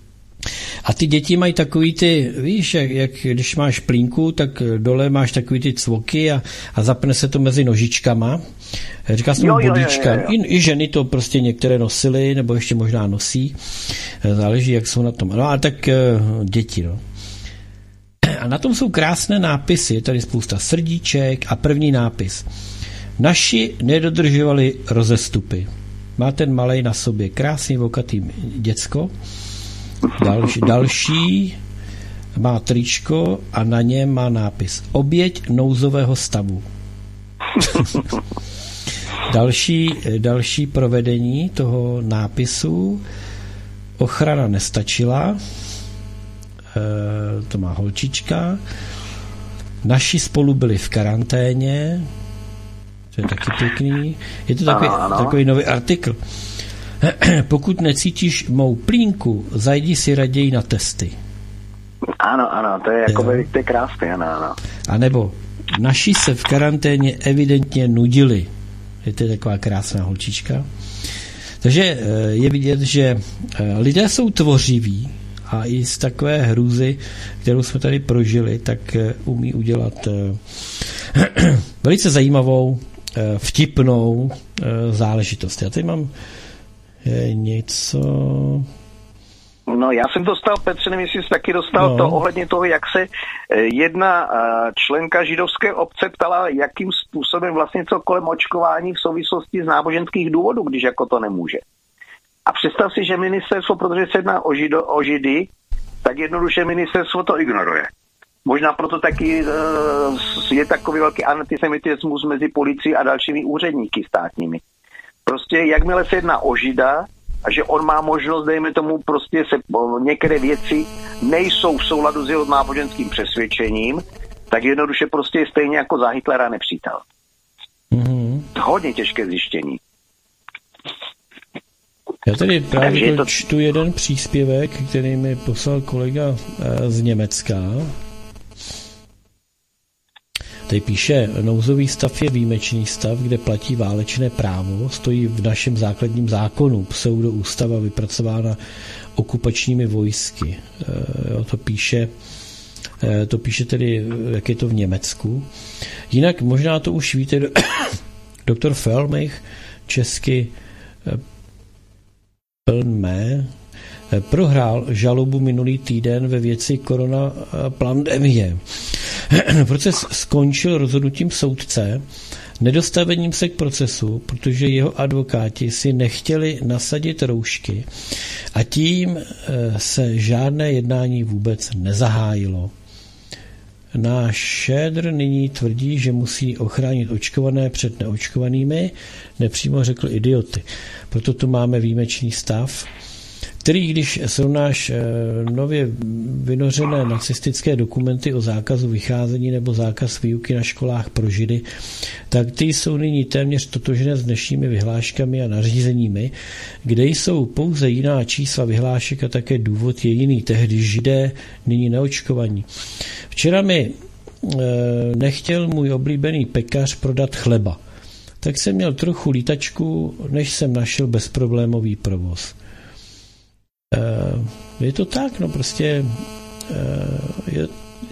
A ty děti mají takový ty, víš, jak, jak když máš plínku, tak dole máš takový ty cvoky a, a zapne se to mezi nožičkama. Říká se tomu bodíčka. I, I ženy to prostě některé nosily, nebo ještě možná nosí. Záleží, jak jsou na tom. No a tak děti, no. A na tom jsou krásné nápisy, je tady spousta srdíček a první nápis. Naši nedodržovali rozestupy. Má ten malej na sobě krásný vokatý děcko. Další, další má tričko a na něm má nápis Oběť nouzového stavu. další, další provedení toho nápisu Ochrana nestačila. E, to má holčička. Naši spolu byli v karanténě. To je taky pěkný. Je to takový, ano, ano. takový nový artikl. Pokud necítíš mou plínku, zajdi si raději na testy. Ano, ano, to je jako to je krásné, ano, ano. A nebo naši se v karanténě evidentně nudili. Je to taková krásná holčička. Takže je vidět, že lidé jsou tvořiví a i z takové hrůzy, kterou jsme tady prožili, tak umí udělat velice zajímavou, vtipnou záležitost. Já tady mám něco... No, já jsem dostal, Petře, nevím, jestli jsi taky dostal no. to ohledně toho, jak se jedna členka židovské obce ptala, jakým způsobem vlastně co kolem očkování v souvislosti z náboženských důvodů, když jako to nemůže. A představ si, že ministerstvo, protože se jedná o, žido, o židy, tak jednoduše ministerstvo to ignoruje. Možná proto taky je takový velký antisemitismus mezi policií a dalšími úředníky státními. Prostě jakmile se jedná o žida, a že on má možnost, dejme tomu, prostě se některé věci nejsou v souladu s jeho náboženským přesvědčením, tak jednoduše prostě je stejně jako za Hitlera nepřítel. Mm-hmm. Hodně těžké zjištění. Já tady právě to... čtu jeden příspěvek, který mi poslal kolega z Německa. Tady píše, nouzový stav je výjimečný stav, kde platí válečné právo, stojí v našem základním zákonu, pseudoústava vypracována okupačními vojsky. E, to píše, e, to píše tedy, jak je to v Německu. Jinak možná to už víte, doktor Felmich, česky e, Plnmé, prohrál žalobu minulý týden ve věci koronapandemie. Proces skončil rozhodnutím soudce, nedostavením se k procesu, protože jeho advokáti si nechtěli nasadit roušky a tím se žádné jednání vůbec nezahájilo. Náš šédr nyní tvrdí, že musí ochránit očkované před neočkovanými, nepřímo řekl idioty. Proto tu máme výjimečný stav, který, když srovnáš nově vynořené nacistické dokumenty o zákazu vycházení nebo zákaz výuky na školách pro židy, tak ty jsou nyní téměř totožné s dnešními vyhláškami a nařízeními, kde jsou pouze jiná čísla vyhlášek a také důvod je jiný, tehdy židé, nyní neočkovaní. Včera mi e, nechtěl můj oblíbený pekař prodat chleba, tak jsem měl trochu lítačku, než jsem našel bezproblémový provoz. Je to tak, no prostě je,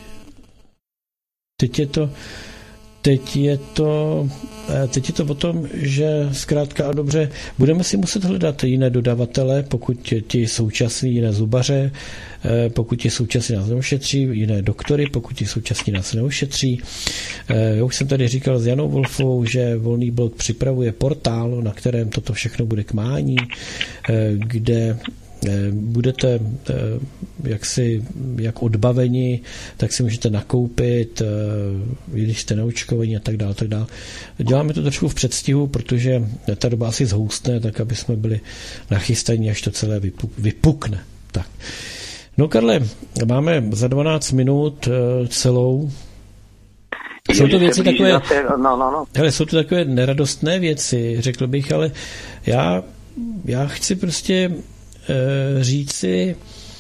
teď je to teď je to teď je to o tom, že zkrátka a dobře budeme si muset hledat jiné dodavatele, pokud ti současní jiné zubaře, pokud ti současní nás neošetří, jiné doktory, pokud ti současní nás neošetří. Já už jsem tady říkal s Janou Wolfovou, že Volný blok připravuje portál, na kterém toto všechno bude k mání, kde budete jaksi, jak odbaveni, tak si můžete nakoupit, když jste neočkovaní a tak dále, tak dále. Děláme to trošku v předstihu, protože ta doba asi zhoustne, tak aby jsme byli nachystaní, až to celé vypukne. Tak. No Karle, máme za dvanáct minut celou. Jsou to věci takové, no, no, no. Hele, jsou to takové neradostné věci, řekl bych, ale já, já chci prostě říci,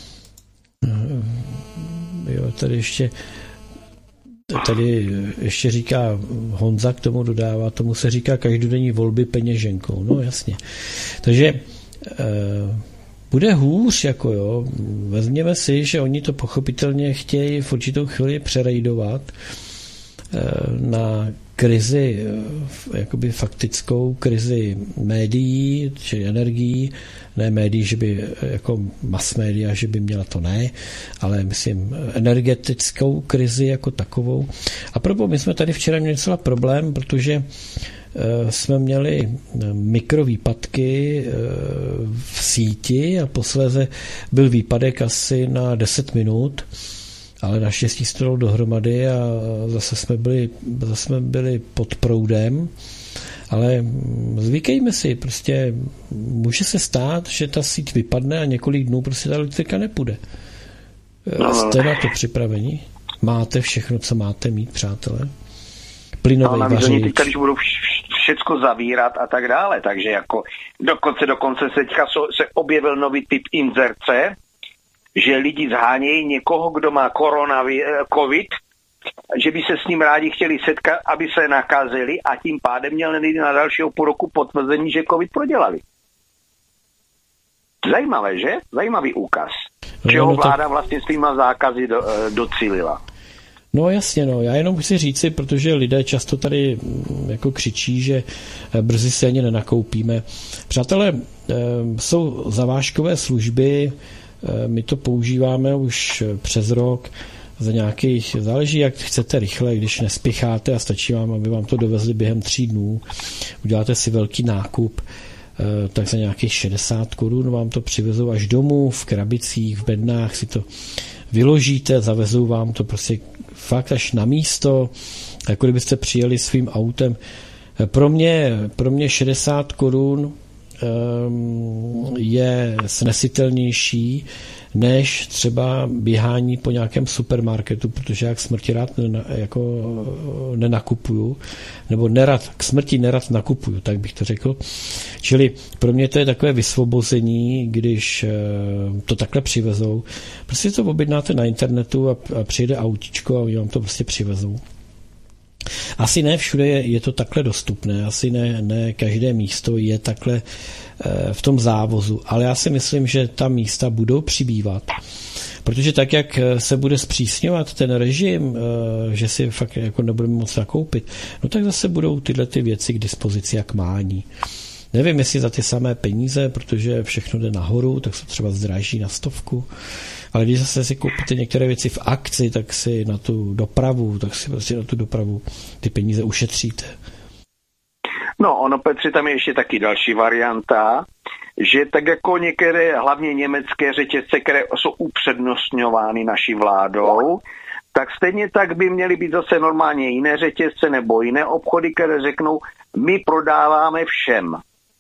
jo, tady ještě tady ještě říká Honza, k tomu dodává, tomu se říká každodenní volby peněženkou, no jasně. Takže bude hůř, jako jo, vezměme si, že oni to pochopitelně chtějí v určitou chvíli přerejdovat na krizi, jakoby faktickou krizi médií, či energií, ne médií, že by jako mass media, že by měla, to ne, ale myslím energetickou krizi jako takovou. A proto my jsme tady včera měli docela problém, protože jsme měli mikrovýpadky v síti a posléze byl výpadek asi na deset minut, ale naštěstí se to dalo dohromady a zase jsme byli, zase jsme byli pod proudem, ale zvykejme si, prostě může se stát, že ta síť vypadne a několik dnů prostě ta elektrika nepůjde. Jste na to připraveni? Máte všechno, co máte mít, přátelé? Plynový no, vařič. Teďka, když budou všecko zavírat a tak dále, takže jako dokonce, dokonce se teďka se objevil nový typ inzerce, že lidi zhánějí někoho, kdo má koronavi, covid, že by se s ním rádi chtěli setkat, aby se nakazili a tím pádem měl nejít na dalšího půl roku potvrzení, že covid prodělali. Zajímavé, že? Zajímavý úkaz. No, čeho no, to... vláda vlastně s týma zákazy do, docílila. No jasně, no. Já jenom chci říci, protože lidé často tady jako křičí, že brzy se ani nenakoupíme. Přátelé, jsou zavážkové služby, my to používáme už přes rok, za nějakých, záleží, jak chcete rychle, když nespěcháte a stačí vám, aby vám to dovezli během tří dnů, uděláte si velký nákup, tak za nějakých šedesát korun vám to přivezou až domů, v krabicích, v bednách si to vyložíte, zavezou vám to prostě fakt až na místo, jako kdybyste přijeli svým autem. Pro mě, pro mě šedesát korun je snesitelnější než třeba běhání po nějakém supermarketu, protože já k smrti rád jako nenakupuju, nebo nerad, k smrti nerad nakupuju, tak bych to řekl. Čili pro mě to je takové vysvobození, když to takhle přivezou. Prostě to objednáte na internetu a, a přijde autíčko a oni vám to prostě přivezou. Asi ne všude je, je to takhle dostupné, asi ne, ne každé místo je takhle e, v tom závozu, ale já si myslím, že ta místa budou přibývat, protože tak, jak se bude zpřísňovat ten režim, e, že si fakt jako nebudeme moct nakoupit, no tak zase budou tyhle ty věci k dispozici jak mání. Nevím, jestli za ty samé peníze, protože všechno jde nahoru, tak se třeba zdraží na stovku. Ale když zase si koupíte některé věci v akci, tak si na tu dopravu, tak si prostě na tu dopravu ty peníze ušetříte. No, ono, Petře, tam je ještě taky další varianta, že tak jako některé, hlavně německé řetězce, které jsou upřednostňovány naší vládou, tak stejně tak by měly být zase normálně jiné řetězce nebo jiné obchody, které řeknou, my prodáváme všem.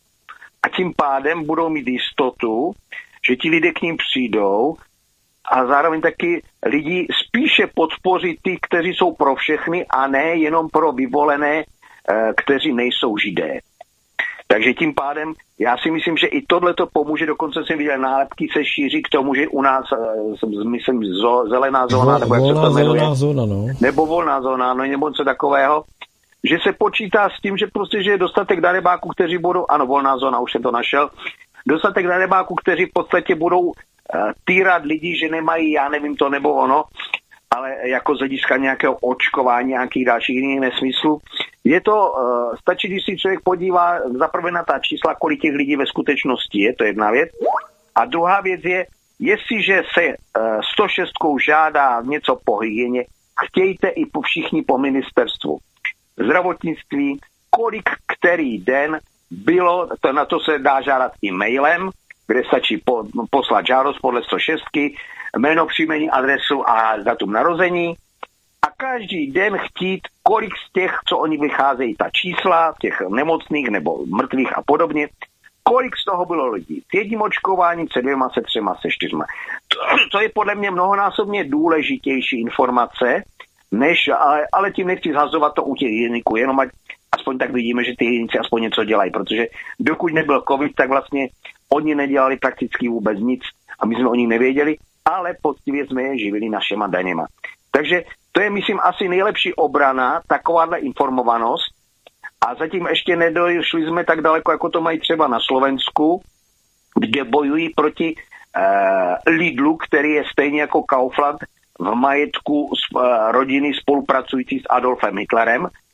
A tím pádem budou mít jistotu, že ti lidé k ním přijdou a zároveň taky lidi spíše podpoří ty, kteří jsou pro všechny a ne jenom pro vyvolené, kteří nejsou Židé. Takže tím pádem já si myslím, že i tohle to pomůže, dokonce jsem viděl nálepky se šíří k tomu, že u nás, myslím, zelená zóna, nebo jak se to jmenuje, zóna, no. nebo volná zóna, no, nebo něco takového, že se počítá s tím, že prostě, že je dostatek darebáků, kteří budou, ano, volná zóna, už jsem to našel, dostatek darebáků, kteří v podstatě budou uh, týrat lidi, že nemají, já nevím to nebo ono, ale jako z hlediska nějakého očkování, nějakých dalších jiných nesmyslů. Je to, uh, stačí, když si člověk podívá zaprvé na ta čísla, kolik těch lidí ve skutečnosti je, to je jedna věc. A druhá věc je, jestliže se uh, sto šest žádá něco po hygieně, chtějte i po všichni po ministerstvu zdravotnictví, kolik který den bylo, to, na to se dá žádat e-mailem, kde stačí po, poslat žádost podle sto šest, jméno, příjmení, adresu a datum narození a každý den chtít, kolik z těch, co oni vycházejí, ta čísla, těch nemocných nebo mrtvých a podobně, kolik z toho bylo lidí s jedním očkováním, se dvěma, se třema, se čtyřma. To, to je podle mě mnohonásobně důležitější informace, než, ale, ale tím nechci zhazovat to u těch hygieniků, jenom ať aspoň tak vidíme, že ty hygienici aspoň něco dělají, protože dokud nebyl covid, tak vlastně oni nedělali prakticky vůbec nic a my jsme o nich nevěděli, ale poctivě jsme je živili našima daněma. Takže to je, myslím, asi nejlepší obrana, takováhle informovanost a zatím ještě nedošli jsme tak daleko, jako to mají třeba na Slovensku, kde bojují proti uh, Lidlu, který je stejně jako Kaufland v majetku z, uh, rodiny spolupracující s Adolfem Hitlerem,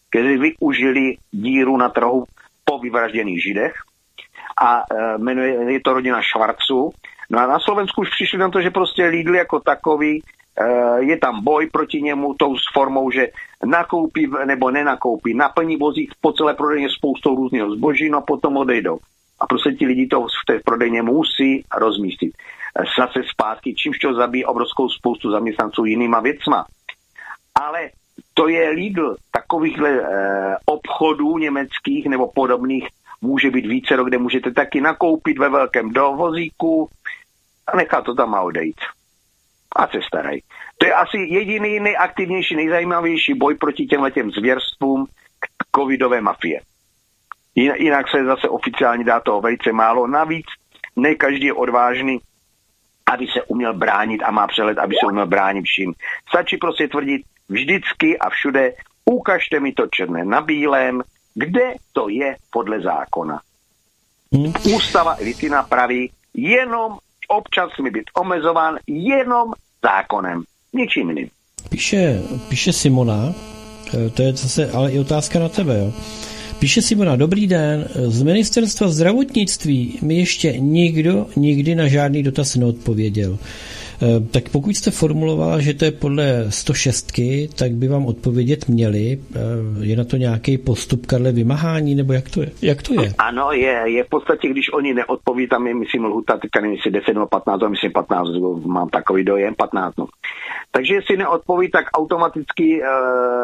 kteří využili díru na trhu po vyvražděných Židech a e, jmenuje, je to rodina Švarců. No a na Slovensku už přišli na to, že prostě Lidl jako takový, e, je tam boj proti němu tou formou, že nakoupí nebo nenakoupí, naplní vozík po celé prodejně spoustou různého zboží, no a potom odejdou. A prostě ti lidi to v té prodejně musí rozmístit. Zase zpátky, čímž to zabíjí obrovskou spoustu zaměstnanců jinýma věcma. Ale to je Lidl. Takovýchhle e, obchodů německých nebo podobných může být více, kde můžete taky nakoupit ve velkém do vozíku a nechat to tam a odejít. A se starají. To je asi jediný nejaktivnější, nejzajímavější boj proti těmhletěm zvěrstvům covidové mafie. Jinak se zase oficiálně dá toho velice málo. Navíc ne každý je odvážný, aby se uměl bránit a má přehled, aby se uměl bránit vším. Stačí prostě tvrdit vždycky a všude, ukažte mi to černé na bílém, kde to je podle zákona. Hmm. Ústava listina praví, jenom občas smí být omezován jenom zákonem, ničím jiným. Píše, píše Simona, to je zase ale i otázka na tebe, jo. Píše Simona, dobrý den, z ministerstva zdravotnictví mi ještě nikdo nikdy na žádný dotaz neodpověděl. Tak pokud jste formulovala, že to je podle sto šest, tak by vám odpovědět měli. Je na to nějaký postup, Karle, vymáhání, nebo jak to je? Jak to je? Ano, je, je v podstatě, když oni neodpoví, tam je, myslím, lhuta, teďka nevím, jestli deset nebo patnáct, myslím patnáct, mám takový dojem, patnáct. No. Takže jestli neodpoví, tak automaticky e,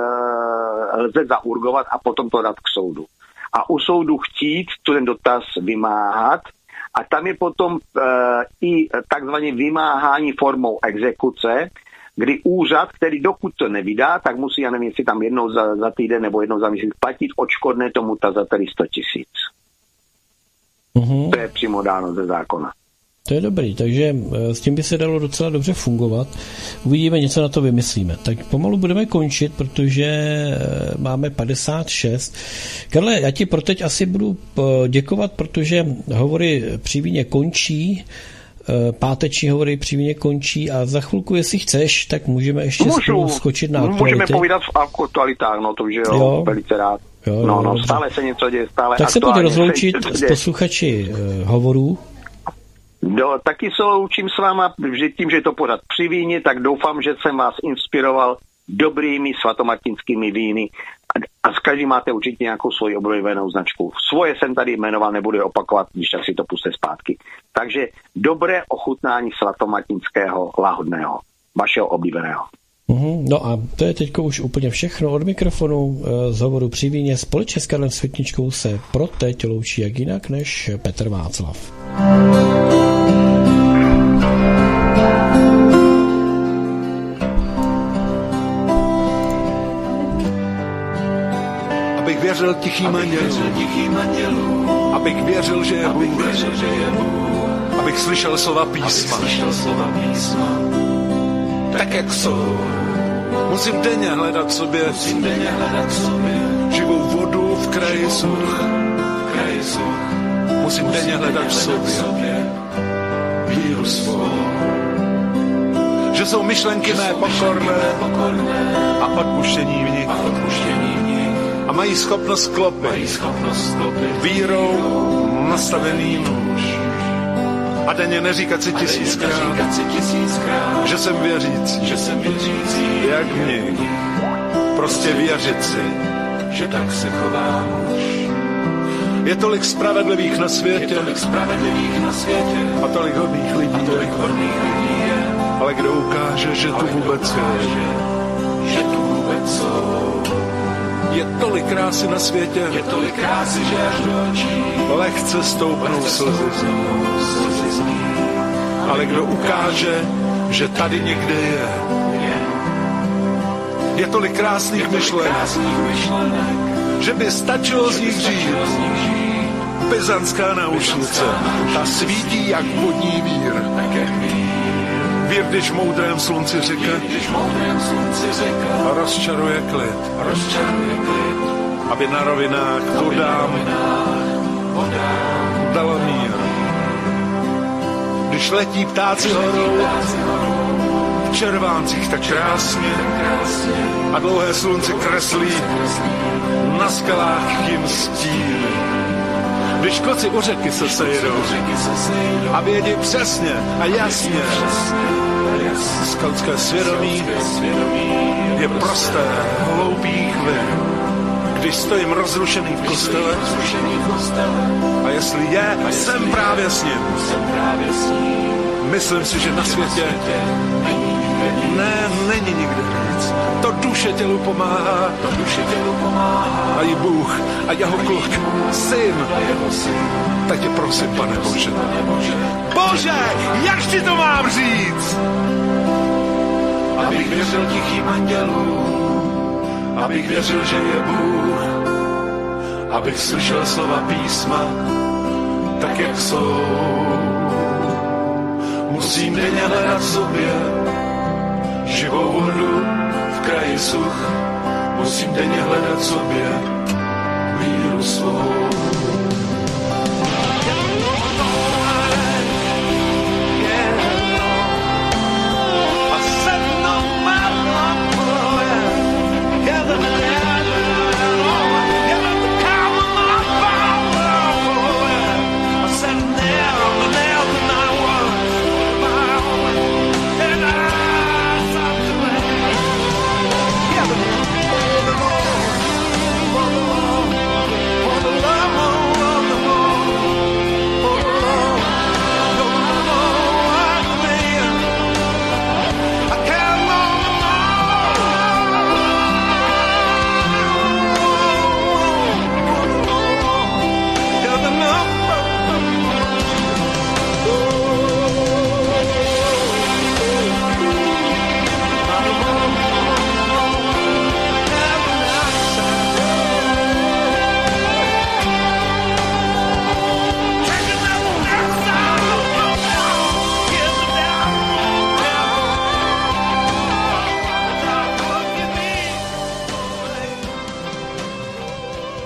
lze zaurgovat a potom to dát k soudu. A u soudu chtít ten dotaz vymáhat, a tam je potom e, i takzvané vymáhání formou exekuce, kdy úřad, který dokud to nevydá, tak musí, já nevím, jestli tam jednou za, za týden nebo jednou za měsíc platit odškodné tomu tazateli sto tisíc. Uhum. To je přímo dáno ze zákona. To je dobrý, takže s tím by se dalo docela dobře fungovat. Uvidíme, něco na to vymyslíme. Tak pomalu budeme končit, protože máme padesát šest. Karle, já ti pro teď asi budu děkovat, protože hovory při víně končí, páteční hovory při víně končí a za chvilku, jestli chceš, tak můžeme ještě Můžu, skočit na aktuality. Můžeme povídat v aktualitách, no to už jo, jo. Velice rád. Jo, jo, no, no, dobře. stále se něco děje, stále tak aktuálně. Tak se pojď rozloučit s posluchači uh, hovorů. Do, taky se loučím s váma, že tím, že je to pořád při víně, tak doufám, že jsem vás inspiroval dobrými svatomartinskými víny a, a s každým máte určitě nějakou svoji oblíbenou značku. Svoje jsem tady jmenoval, nebudu je opakovat, když tak si to puste zpátky. Takže dobré ochutnání svatomartinského lahodného, vašeho oblíbeného. Uhum, no a to je teďko už úplně všechno od mikrofonu z hovoru při víně. Společně s Karlem Světničkou se pro teď loučí jak jinak než Petr Václav. Abych věřil tichým andělům, abych věřil, že je Bůh, abych slyšel slova písma, tak jak jsou. Musím denně hledat sobě živou vodu v kraji such. Musím denně hledat v sobě víru svou. Že jsou myšlenky mé pokorné a odpuštění v nich. A mají schopnost klopit vírou nastavený nůž. A denně neříkat si tisíckrát, že jsem věřící, jak mě. Prostě věřit si, že tak se chovám už. Je tolik spravedlivých na světě, a tolik hodných lidí, ale kdo ukáže, že tu vůbec jsou. Je tolik krásy na světě, je tolik krásy, že až do očí lehce stoupnou slzy. Ale kdo ukáže, že tady někde je. Je tolik krásných myšlenek, že by stačilo z nich žít. Byzantská náušnice, ta svítí jak vodní vír. Vír, když v moudrém slunci řeka rozčaruje klid, aby na rovinách vodám dala mír. Když letí ptáci horou, červáncích tak krásně a dlouhé slunce kreslí na skalách jim stíny. Když koci u řeky se sejdou a vědí přesně a jasně, skautské svědomí je prosté, hloupý chvil. Když stojím rozrušený v kostele a jestli je, jsem právě s ním. Myslím si, že na světě ne, není nikde nic. To duše tělu pomáhá, to duše tělu pomáhá. A i Bůh a jeho kluk, syn. Tak tě prosím, Pane Bože. Bože, jak ti to mám říct? Abych věřil tichým andělům, abych věřil, že je Bůh, abych slyšel slova písma, tak jak jsou. Musím denně hledat sobě živou vodu v kraji such. Musím denně hledat sobě víru svou.